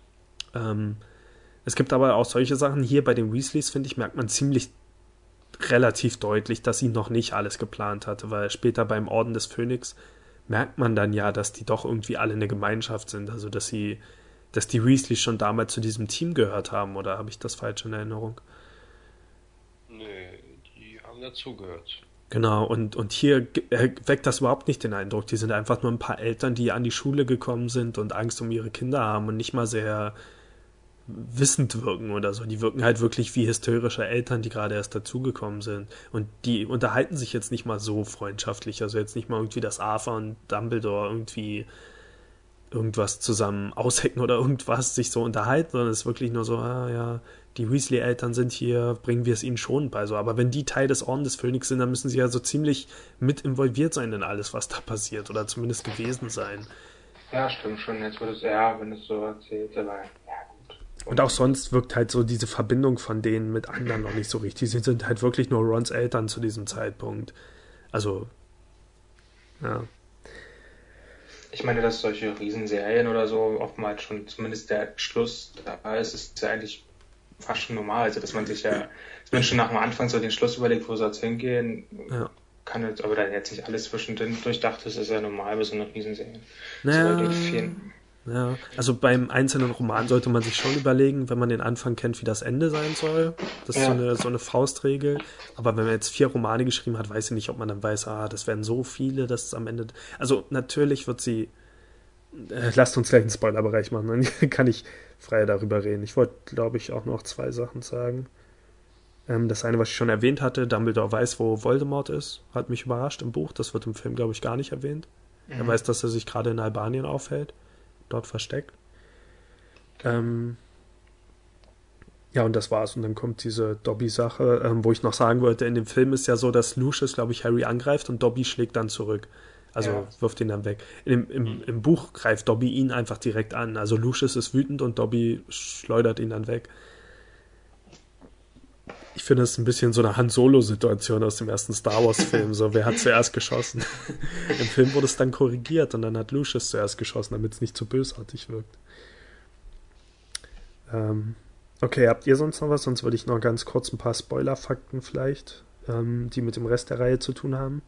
Es gibt aber auch solche Sachen, hier bei den Weasleys, finde ich, merkt man relativ deutlich, dass sie noch nicht alles geplant hatte, weil später beim Orden des Phönix merkt man dann ja, dass die doch irgendwie alle eine Gemeinschaft sind, also dass die Weasleys schon damals zu diesem Team gehört haben, oder habe ich das falsch in Erinnerung? Nee, die haben dazugehört. Genau, und hier weckt das überhaupt nicht den Eindruck, die sind einfach nur ein paar Eltern, die an die Schule gekommen sind und Angst um ihre Kinder haben und nicht mal sehr wissend wirken oder so. Die wirken halt wirklich wie hysterische Eltern, die gerade erst dazugekommen sind. Und die unterhalten sich jetzt nicht mal so freundschaftlich. Also jetzt nicht mal irgendwie, dass Arthur und Dumbledore irgendwie irgendwas zusammen aushecken oder irgendwas sich so unterhalten, sondern es ist wirklich nur so, ja, die Weasley-Eltern sind hier, bringen wir es ihnen schon bei. So. Aber wenn die Teil des Orden des Phönix sind, dann müssen sie ja so ziemlich mit involviert sein in alles, was da passiert. Oder zumindest gewesen sein. Ja, stimmt schon. Jetzt wird es, ja, wenn es so erzählt, aber ja, gut. Und auch sonst wirkt halt so diese Verbindung von denen mit anderen noch nicht so richtig. Sie sind halt wirklich nur Rons Eltern zu diesem Zeitpunkt. Also, ja. Ich meine, dass solche Riesenserien oder so oftmals schon zumindest der Schluss da ist ja eigentlich fast schon normal. Also, dass man sich ja, dass man schon nach dem Anfang so den Schluss überlegt, wo soll es hingehen, kann jetzt, aber dann jetzt nicht alles zwischendrin durchdacht, das ist ja normal bei so einer Riesenserie. Ja, also beim einzelnen Roman sollte man sich schon überlegen, wenn man den Anfang kennt, wie das Ende sein soll. Das ist so eine Faustregel. Aber wenn man jetzt 4 Romane geschrieben hat, weiß ich nicht, ob man dann weiß, das werden so viele, dass es am Ende... Also natürlich wird sie... lasst uns gleich einen Spoilerbereich machen, dann kann ich frei darüber reden. Ich wollte, glaube ich, auch noch 2 Sachen sagen. Das eine, was ich schon erwähnt hatte, Dumbledore weiß, wo Voldemort ist, hat mich überrascht im Buch. Das wird im Film, glaube ich, gar nicht erwähnt. Er weiß, dass er sich gerade in Albanien aufhält. Dort versteckt. Ja, und das war's. Und dann kommt diese Dobby-Sache, wo ich noch sagen wollte, in dem Film ist ja so, dass Lucius, glaube ich, Harry angreift und Dobby schlägt dann zurück. Also wirft ihn dann weg. Im Buch greift Dobby ihn einfach direkt an. Also Lucius ist wütend und Dobby schleudert ihn dann weg. Ich finde, es ist ein bisschen so eine Han-Solo-Situation aus dem ersten Star Wars-Film. So, wer hat zuerst geschossen? Im Film wurde es dann korrigiert und dann hat Lucius zuerst geschossen, damit es nicht zu bösartig wirkt. Okay, habt ihr sonst noch was? Sonst würde ich noch ganz kurz ein paar Spoiler-Fakten vielleicht, die mit dem Rest der Reihe zu tun haben.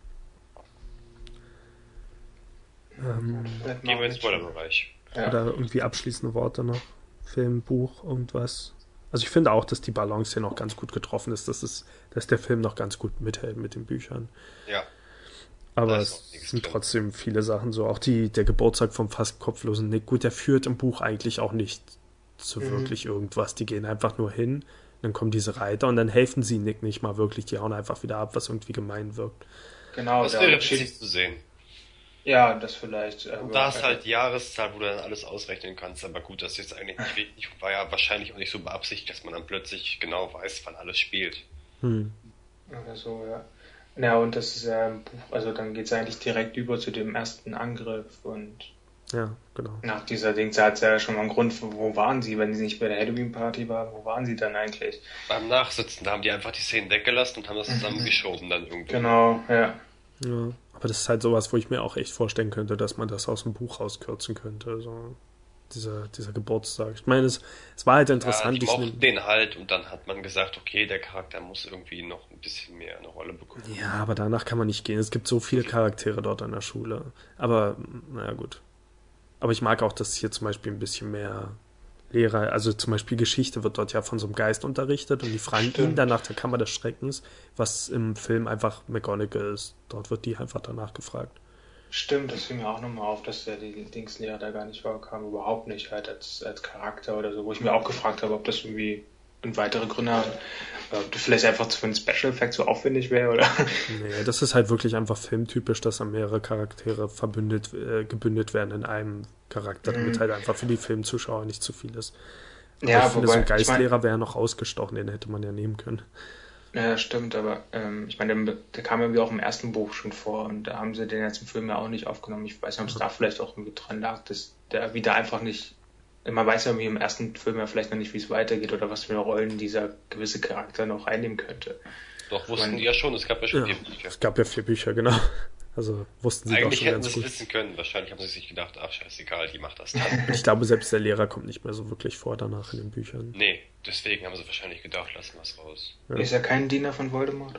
Gehen wir in den Spoiler-Bereich. Oder irgendwie abschließende Worte noch. Film, Buch, irgendwas. Also ich finde auch, dass die Balance hier noch ganz gut getroffen ist, dass der Film noch ganz gut mithält mit den Büchern. Ja. Aber es sind trotzdem viele Sachen so. Auch der Geburtstag vom fast kopflosen Nick. Gut, der führt im Buch eigentlich auch nicht zu wirklich irgendwas. Die gehen einfach nur hin, dann kommen diese Reiter und dann helfen sie Nick nicht mal wirklich. Die hauen einfach wieder ab, was irgendwie gemein wirkt. Genau. Das wäre witzig zu sehen. Ja, das vielleicht. Und da ist halt die Jahreszahl, wo du dann alles ausrechnen kannst. Aber gut, das ist jetzt eigentlich nicht wirklich, war ja wahrscheinlich auch nicht so beabsichtigt, dass man dann plötzlich genau weiß, wann alles spielt. Oder so, ja. Ja, und das ist ja im Buch, also dann geht es eigentlich direkt über zu dem ersten Angriff und ja, genau. Nach dieser Dings hat es ja schon mal einen Grund, wo waren sie, wenn sie nicht bei der Halloween-Party waren, wo waren sie dann eigentlich? Beim Nachsitzen, da haben die einfach die Szenen weggelassen und haben das zusammengeschoben dann irgendwie. Genau, ja. Ja, aber das ist halt sowas, wo ich mir auch echt vorstellen könnte, dass man das aus dem Buch rauskürzen könnte, so dieser Geburtstag. Ich meine, es war halt interessant. Ja, die mochten den halt und dann hat man gesagt, okay, der Charakter muss irgendwie noch ein bisschen mehr eine Rolle bekommen. Ja, aber danach kann man nicht gehen. Es gibt so viele Charaktere dort an der Schule. Aber, naja, gut. Aber ich mag auch, dass hier zum Beispiel ein bisschen mehr Lehrer, also zum Beispiel Geschichte wird dort ja von so einem Geist unterrichtet und die fragen ihn dann nach der Kammer des Schreckens, was im Film einfach McGonagall ist. Dort wird die einfach danach gefragt. Stimmt, das fiel mir auch nochmal auf, dass der die Dingslehrer da gar nicht vorkam, überhaupt nicht halt als Charakter oder so, wo ich mir auch gefragt habe, ob das irgendwie weitere Gründe haben, ob das vielleicht einfach für einen Special Effect so aufwendig wäre, oder? Nee, das ist halt wirklich einfach filmtypisch, dass da mehrere Charaktere gebündelt werden in einem Charakter, damit halt einfach für die Filmzuschauer nicht zu viel ist. Aber ja, ich finde, so ein Geistlehrer wäre noch ausgestochen, den hätte man ja nehmen können. Ja, stimmt, aber ich meine, der kam irgendwie auch im ersten Buch schon vor und da haben sie den jetzt im Film ja auch nicht aufgenommen. Ich weiß nicht, ob es da vielleicht auch irgendwie dran lag, dass der wieder einfach nicht, man weiß ja wie im ersten Film ja vielleicht noch nicht, wie es weitergeht oder was für Rollen dieser gewisse Charakter noch einnehmen könnte. Doch, wussten die ja schon, es gab ja schon 4 Bücher. Es gab ja 4 Bücher, genau. Also wussten sie Eigentlich doch schon hätten ganz sie es gut. wissen können. Wahrscheinlich haben sie sich gedacht, ach scheißegal, die macht das dann. Ich glaube, selbst der Lehrer kommt nicht mehr so wirklich vor danach in den Büchern. Nee, deswegen haben sie wahrscheinlich gedacht, lassen wir es raus. Ja. Ist ja kein Diener von Voldemort.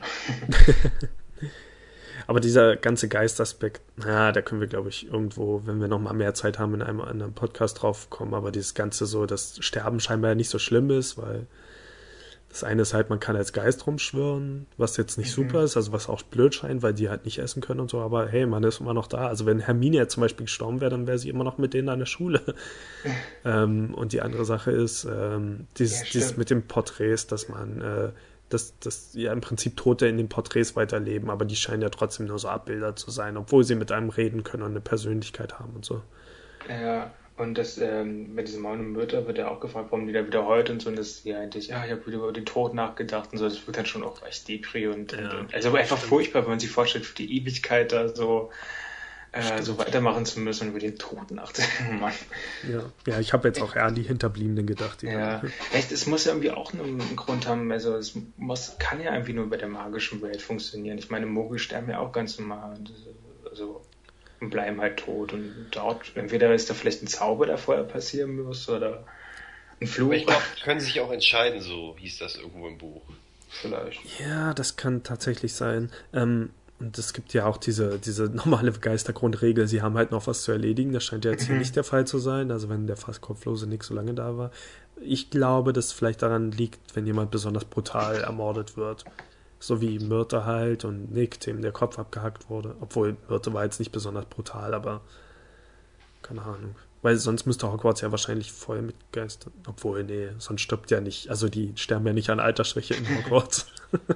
Aber dieser ganze Geistaspekt, da können wir, glaube ich, irgendwo, wenn wir nochmal mehr Zeit haben, in einem anderen Podcast drauf kommen. Aber dieses Ganze so, dass Sterben scheinbar ja nicht so schlimm ist, weil das eine ist halt, man kann als Geist rumschwirren, was jetzt nicht super ist, also was auch blöd scheint, weil die halt nicht essen können und so. Aber hey, man ist immer noch da. Also wenn Hermine jetzt zum Beispiel gestorben wäre, dann wäre sie immer noch mit denen an der Schule. Und die andere Sache ist, dieses mit den Porträts, dass man dass ja im Prinzip Tote in den Porträts weiterleben, aber die scheinen ja trotzdem nur so Abbilder zu sein, obwohl sie mit einem reden können und eine Persönlichkeit haben und so. Ja, und das mit diesem Maul und Myrte wird ja auch gefragt, warum die da wieder heute und so, und das ja eigentlich, ich habe wieder über den Tod nachgedacht und so, das wird dann schon auch echt Depri und also einfach furchtbar, wenn man sich vorstellt, für die Ewigkeit da so weitermachen zu müssen und über den Tod nachdenken. Mann. Ja, ich habe jetzt auch eher an die Hinterbliebenen gedacht. Es muss ja irgendwie auch einen Grund haben, also kann ja irgendwie nur bei der magischen Welt funktionieren. Ich meine, Muggel sterben ja auch ganz normal und bleiben halt tot und dort, entweder ist da vielleicht ein Zauber, der vorher passieren muss, oder ein Fluch. Aber ich glaube, können sich auch entscheiden, so hieß das irgendwo im Buch. Vielleicht. Ja, das kann tatsächlich sein. Und es gibt ja auch diese normale Geistergrundregel, sie haben halt noch was zu erledigen. Das scheint ja jetzt hier nicht der Fall zu sein, also wenn der fast kopflose Nick so lange da war. Ich glaube, dass es vielleicht daran liegt, wenn jemand besonders brutal ermordet wird. So wie Myrte halt und Nick, dem der Kopf abgehackt wurde. Obwohl Myrte war jetzt nicht besonders brutal, aber keine Ahnung. Weil sonst müsste Hogwarts ja wahrscheinlich voll mit Geistern. Obwohl, nee, sonst stirbt ja nicht. Also die sterben ja nicht an Altersschwäche in Hogwarts.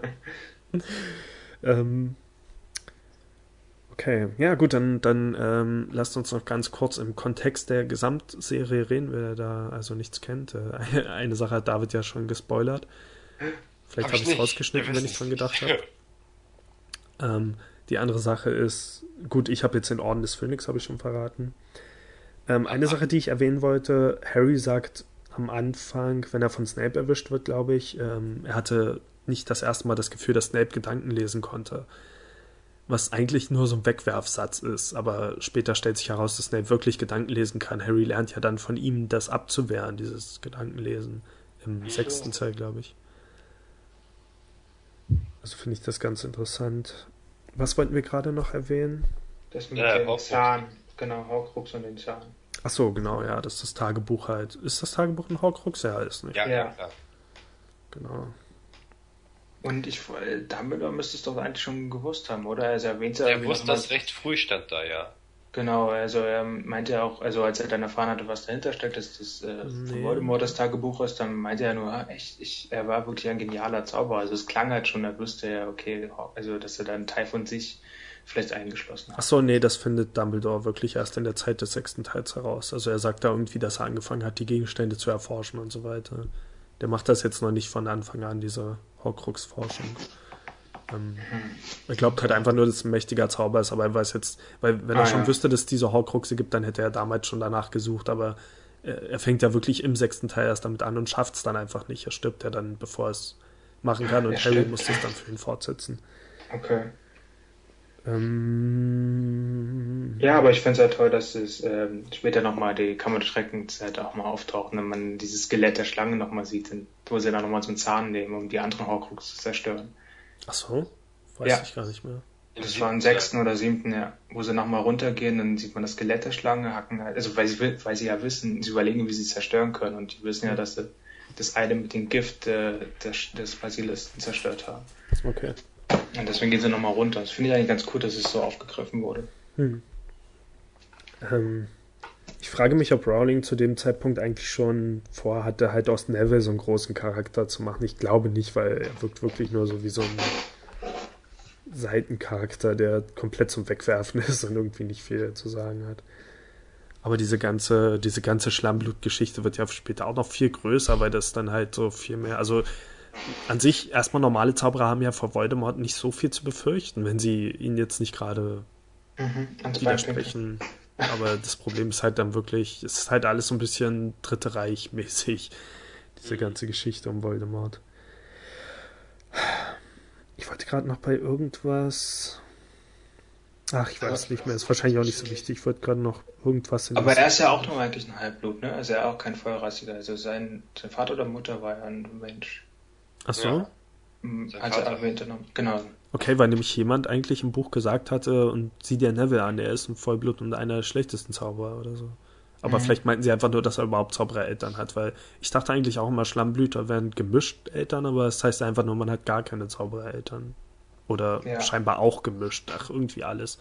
Okay, ja gut, dann lasst uns noch ganz kurz im Kontext der Gesamtserie reden, wer da also nichts kennt. Eine Sache hat David ja schon gespoilert. Vielleicht habe ich es rausgeschnitten, wenn ich dran gedacht habe. Die andere Sache ist, gut, ich habe jetzt den Orden des Phönix, habe ich schon verraten. Eine Sache, die ich erwähnen wollte, Harry sagt am Anfang, wenn er von Snape erwischt wird, glaube ich, er hatte nicht das erste Mal das Gefühl, dass Snape Gedanken lesen konnte. Was eigentlich nur so ein Wegwerfsatz ist, aber später stellt sich heraus, dass Snape wirklich Gedanken lesen kann. Harry lernt ja dann von ihm, das abzuwehren, dieses Gedankenlesen, im 6. Teil, glaube ich. Also finde ich das ganz interessant. Was wollten wir gerade noch erwähnen? Das mit dem Zahn, genau, Horcrux und den Zahn. Ach so, genau, ja, dass das Tagebuch halt... Ist das Tagebuch ein Horcrux? Ja, ist nicht. Ja. Genau. Und Dumbledore müsste es doch eigentlich schon gewusst haben, oder? Also er erwähnt ja... Er wusste das recht früh, stand da, ja. Genau, also er meinte ja auch, also als er dann erfahren hatte, was dahinter steckt, dass das von Voldemort das Tagebuch ist, dann meinte er nur, er war wirklich ein genialer Zauberer. Also es klang halt schon, er wusste ja, okay, also dass er da einen Teil von sich vielleicht eingeschlossen hat. Ach so, nee, das findet Dumbledore wirklich erst in der Zeit des 6. Teils heraus. Also er sagt da irgendwie, dass er angefangen hat, die Gegenstände zu erforschen und so weiter. Der macht das jetzt noch nicht von Anfang an, diese Horcrux-Forschung. Er glaubt halt einfach nur, dass es ein mächtiger Zauber ist, aber er weiß jetzt, weil wenn er schon wüsste, dass es diese Horcruxe gibt, dann hätte er damals schon danach gesucht, aber er fängt ja wirklich im 6. Teil erst damit an und schafft es dann einfach nicht. Er stirbt ja dann, bevor er es machen kann, und Harry muss es dann für ihn fortsetzen. Okay. Ja, aber ich finde es ja toll, dass es später nochmal die Kammer des Schreckens halt auch mal auftaucht, wenn man dieses Skelett der Schlange nochmal sieht, wo sie dann nochmal zum Zahn nehmen, um die anderen Horcruxe zu zerstören. Ach so? Weiß ich gar nicht mehr. Das war im 6. oder 7., ja, wo sie nochmal runtergehen, dann sieht man das Skelett der Schlange, hacken halt, also weil sie ja wissen, sie überlegen, wie sie zerstören können, und die wissen ja, dass sie das eine mit dem Gift des Basilisten zerstört haben. Okay. Und deswegen gehen sie nochmal runter. Das finde ich eigentlich ganz cool, dass es so aufgegriffen wurde. Ich frage mich, ob Rowling zu dem Zeitpunkt eigentlich schon vorhatte, halt aus Neville so einen großen Charakter zu machen. Ich glaube nicht, weil er wirkt wirklich nur so wie so ein Seitencharakter, der komplett zum Wegwerfen ist und irgendwie nicht viel zu sagen hat. Aber diese ganze Schlammblut-Geschichte wird ja später auch noch viel größer, weil das dann halt so viel mehr, also an sich, erstmal normale Zauberer haben ja vor Voldemort nicht so viel zu befürchten, wenn sie ihn jetzt nicht gerade widersprechen. Aber das Problem ist halt dann wirklich, es ist halt alles so ein bisschen Dritte Reich mäßig, diese ganze Geschichte um Voldemort. Ich wollte gerade noch bei irgendwas... Ach, ich weiß nicht mehr. Ist wahrscheinlich auch nicht so wichtig. Ich wollte gerade noch irgendwas Aber er ist ja auch nur eigentlich ein Halbblut, ne? Also er ist auch kein Vollrassiger. Also sein Vater oder Mutter war ja ein Mensch. Ach so? Ja. Also erwähnte noch. Genau. Okay, weil nämlich jemand eigentlich im Buch gesagt hatte, und sieh dir Neville an, er ist ein Vollblut und einer der schlechtesten Zauberer oder so. Aber vielleicht meinten sie einfach nur, dass er überhaupt Zauberereltern hat, weil ich dachte eigentlich auch immer, Schlammblüter wären gemischt Eltern, aber es heißt einfach nur, man hat gar keine Zauberereltern. Oder scheinbar auch gemischt. Ach, irgendwie alles.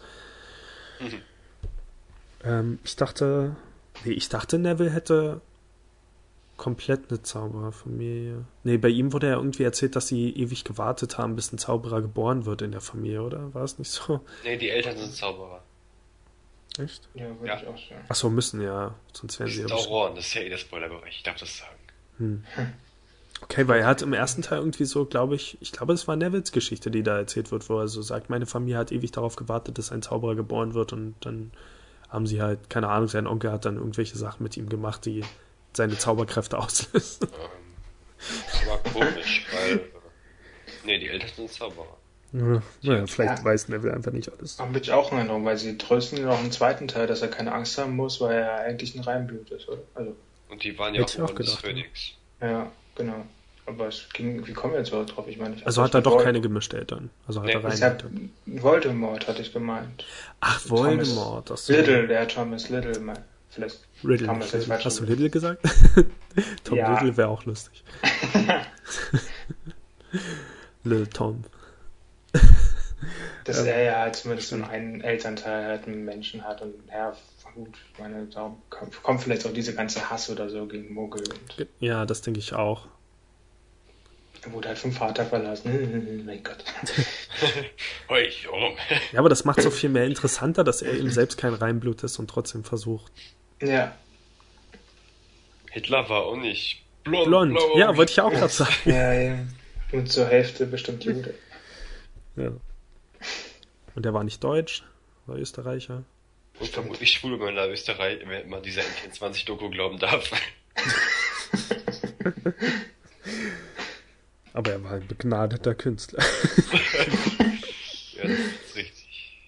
Ich dachte, Neville hätte komplett eine Zaubererfamilie. Nee, bei ihm wurde ja irgendwie erzählt, dass sie ewig gewartet haben, bis ein Zauberer geboren wird in der Familie, oder? War es nicht so? Nee, die Eltern sind Zauberer. Echt? Ja, würde ich auch sagen. Achso, müssen ja. Sonst wären Die sie sind ja auch Rohren, das ist ja der Spoilerbereich, ich darf das sagen. Okay, weil er hat im ersten Teil irgendwie so, glaube ich glaube, es war Nevilles Geschichte, die da erzählt wird, wo er so sagt, meine Familie hat ewig darauf gewartet, dass ein Zauberer geboren wird und dann haben sie halt, keine Ahnung, sein Onkel hat dann irgendwelche Sachen mit ihm gemacht, die seine Zauberkräfte auslösen. Das war komisch, weil nee, die Eltern sind Zauberer. Ja, vielleicht weiß Neville einfach nicht alles. Habe ich auch in Erinnerung, weil sie trösten ihn noch im zweiten Teil, dass er keine Angst haben muss, weil er eigentlich ein Reinblut ist, oder? Also, Und die waren ja Hätte ich auch auch des gedacht, Phönix. ja, genau. Aber wie kommen wir jetzt überhaupt drauf? Ich meine, Also hat er doch keine gemischte Eltern. Also hat er Ich hab rein. Voldemort, hatte ich gemeint. Ach, Voldemort. Das Little, der Thomas Little, vielleicht Riddle. kann man das jetzt falsch Hast du sagen. Little gesagt? Tom Ja. Little wäre auch lustig. Little Tom. Dass er ja halt zumindest so einen Elternteil halt einen Menschen hat und ja, gut, ich meine, da kommt vielleicht auch diese ganze Hass oder so gegen Muggel und Ja, das denke ich auch. er wurde halt vom Vater verlassen. Mein Gott. Hui, warum? Ja, aber das macht so viel mehr interessanter, dass er eben selbst kein Reinblut ist und trotzdem versucht. Ja. Hitler war auch nicht blond. Blond. Ja, wollte ich auch gerade sagen. Ja. Und zur Hälfte bestimmt Jude. Ja. Und er war nicht deutsch, war Österreicher. Und vermutlich schwul, wenn man Österreich, wenn man dieser N24-Doku glauben darf. Aber er war ein begnadeter Künstler. Ja, das ist richtig.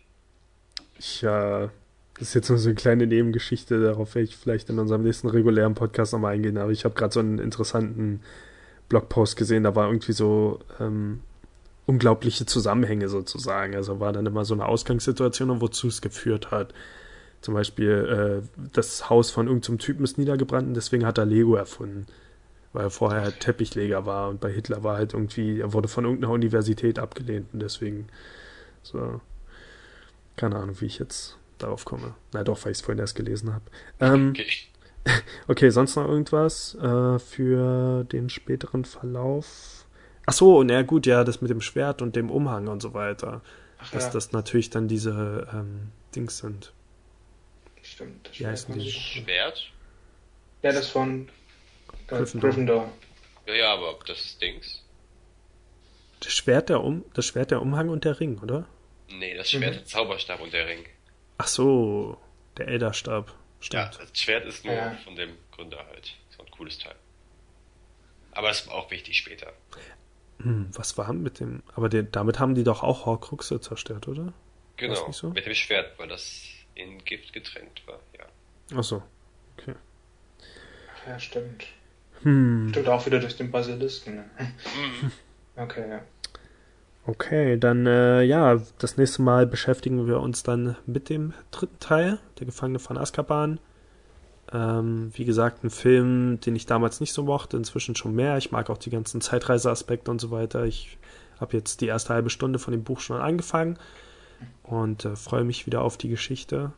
Das ist jetzt nur so eine kleine Nebengeschichte, darauf werde ich vielleicht in unserem nächsten regulären Podcast nochmal eingehen, aber ich habe gerade so einen interessanten Blogpost gesehen, da war irgendwie so unglaubliche Zusammenhänge sozusagen, also war dann immer so eine Ausgangssituation und wozu es geführt hat. Zum Beispiel das Haus von irgendeinem Typen ist niedergebrannt und deswegen hat er Lego erfunden, weil er vorher halt Teppichleger war und bei Hitler war halt irgendwie, er wurde von irgendeiner Universität abgelehnt und deswegen so, keine Ahnung, wie ich jetzt darauf komme. Na doch, weil ich es vorhin erst gelesen habe. Okay, sonst noch irgendwas für den späteren Verlauf? Ach so, na gut, ja, das mit dem Schwert und dem Umhang und so weiter. Dass das natürlich dann diese Dings sind. Stimmt. Wie heißen die? Schwert? Ja, das von Gryffindor. Ja, aber das ist Dings. Das Schwert, der Umhang und der Ring, oder? Nee, das Schwert, der Zauberstab und der Ring. Ach so, der Elderstab. Stimmt. Ja, das Schwert ist nur von dem Gründer halt. So ein cooles Teil. Aber das war auch wichtig später. Was war mit dem... Aber damit haben die doch auch Horcruxe zerstört, oder? Genau, nicht so? mit dem Schwert, weil das in Gift getränkt war, ja. Ach so, okay. Ja, stimmt. Stimmt auch wieder durch den Basilisken. Ne? Okay, ja. Okay, dann das nächste Mal beschäftigen wir uns dann mit dem dritten Teil, der Gefangene von Azkaban. Wie gesagt, ein Film, den ich damals nicht so mochte, inzwischen schon mehr. Ich mag auch die ganzen Zeitreiseaspekte und so weiter. Ich habe jetzt die erste halbe Stunde von dem Buch schon angefangen und freue mich wieder auf die Geschichte.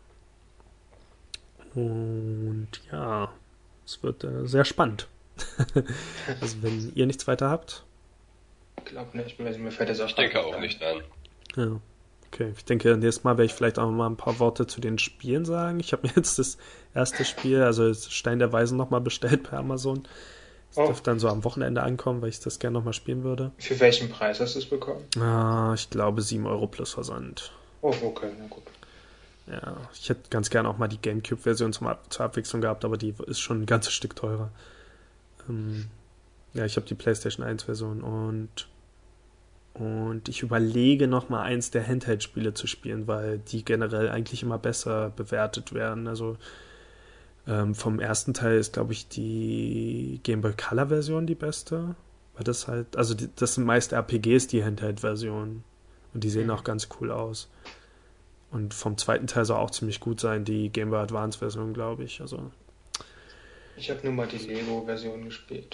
Und ja, es wird sehr spannend. Also wenn ihr nichts weiter habt. Ich glaube nicht, mir fällt das auch. Ich denke auch nicht an. Ja. Okay, ich denke, nächstes Mal werde ich vielleicht auch mal ein paar Worte zu den Spielen sagen. Ich habe mir jetzt das erste Spiel, also das Stein der Weisen, nochmal bestellt bei Amazon. Das dürfte dann so am Wochenende ankommen, weil ich das gerne nochmal spielen würde. Für welchen Preis hast du es bekommen? Ich glaube 7 Euro plus Versand. Oh, okay, na gut. Ja, ich hätte ganz gerne auch mal die Gamecube-Version zur Abwechslung gehabt, aber die ist schon ein ganzes Stück teurer. Ja, ich habe die PlayStation 1-Version und Und ich überlege nochmal eins der Handheld-Spiele zu spielen, weil die generell eigentlich immer besser bewertet werden. Also vom ersten Teil ist, glaube ich, die Game Boy Color-Version die beste. Weil das halt, also das sind meist RPGs, die Handheld-Version. Und die sehen auch ganz cool aus. Und vom zweiten Teil soll auch ziemlich gut sein, die Game Boy Advance-Version, glaube ich. Also Ich habe nur mal die Lego-Version gespielt.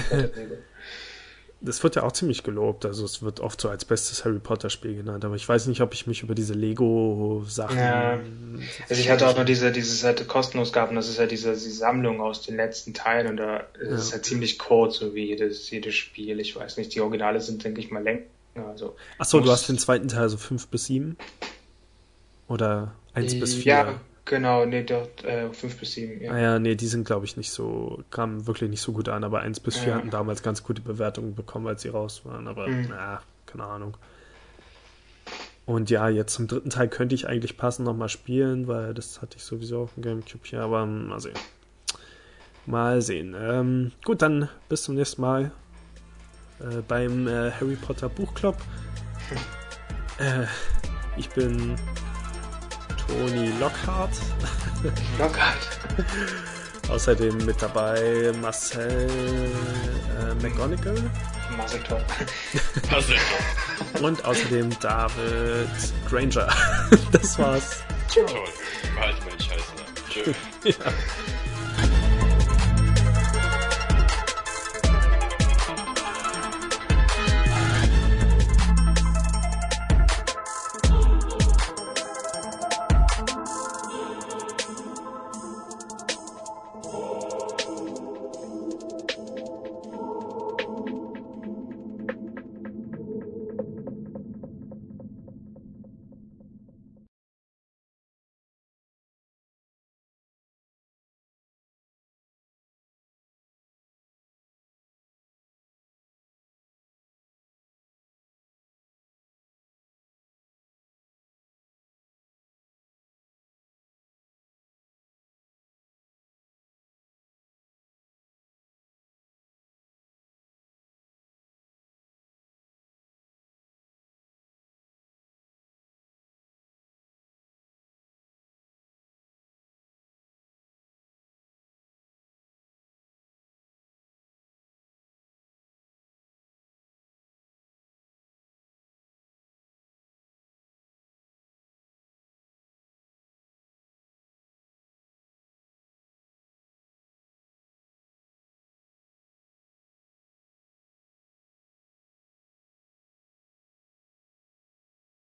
das wird ja auch ziemlich gelobt. Also es wird oft so als bestes Harry Potter-Spiel genannt. Aber ich weiß nicht, ob ich mich über diese Lego-Sachen... Ja. Also ich hatte auch noch dieses halt kostenlos gehabt. Und das ist ja die Sammlung aus den letzten Teilen. Und da ist es halt ziemlich kurz, so wie jedes Spiel. Ich weiß nicht, die Originale sind, denke ich mal, länger. Also, Achso, du hast den zweiten Teil so 5 bis 7? Oder 1 bis 4? Ja, genau, nee, doch 5 bis 7. Ja. Ah ja, nee, die sind, glaube ich, nicht so, kamen wirklich nicht so gut an, aber 1 bis 4 hatten damals ganz gute Bewertungen bekommen, als sie raus waren, aber keine Ahnung. Und ja, jetzt zum dritten Teil könnte ich eigentlich passend nochmal spielen, weil das hatte ich sowieso auf dem Gamecube hier, aber mal sehen. Mal sehen. Gut, dann bis zum nächsten Mal beim Harry Potter Buchclub. Ich bin Toni Lockhart. Außerdem mit dabei Marcel McGonagall. Maseltor. Und außerdem David Granger. Das war's. Toll. Halt mal die Scheiße. Tschö. Ja.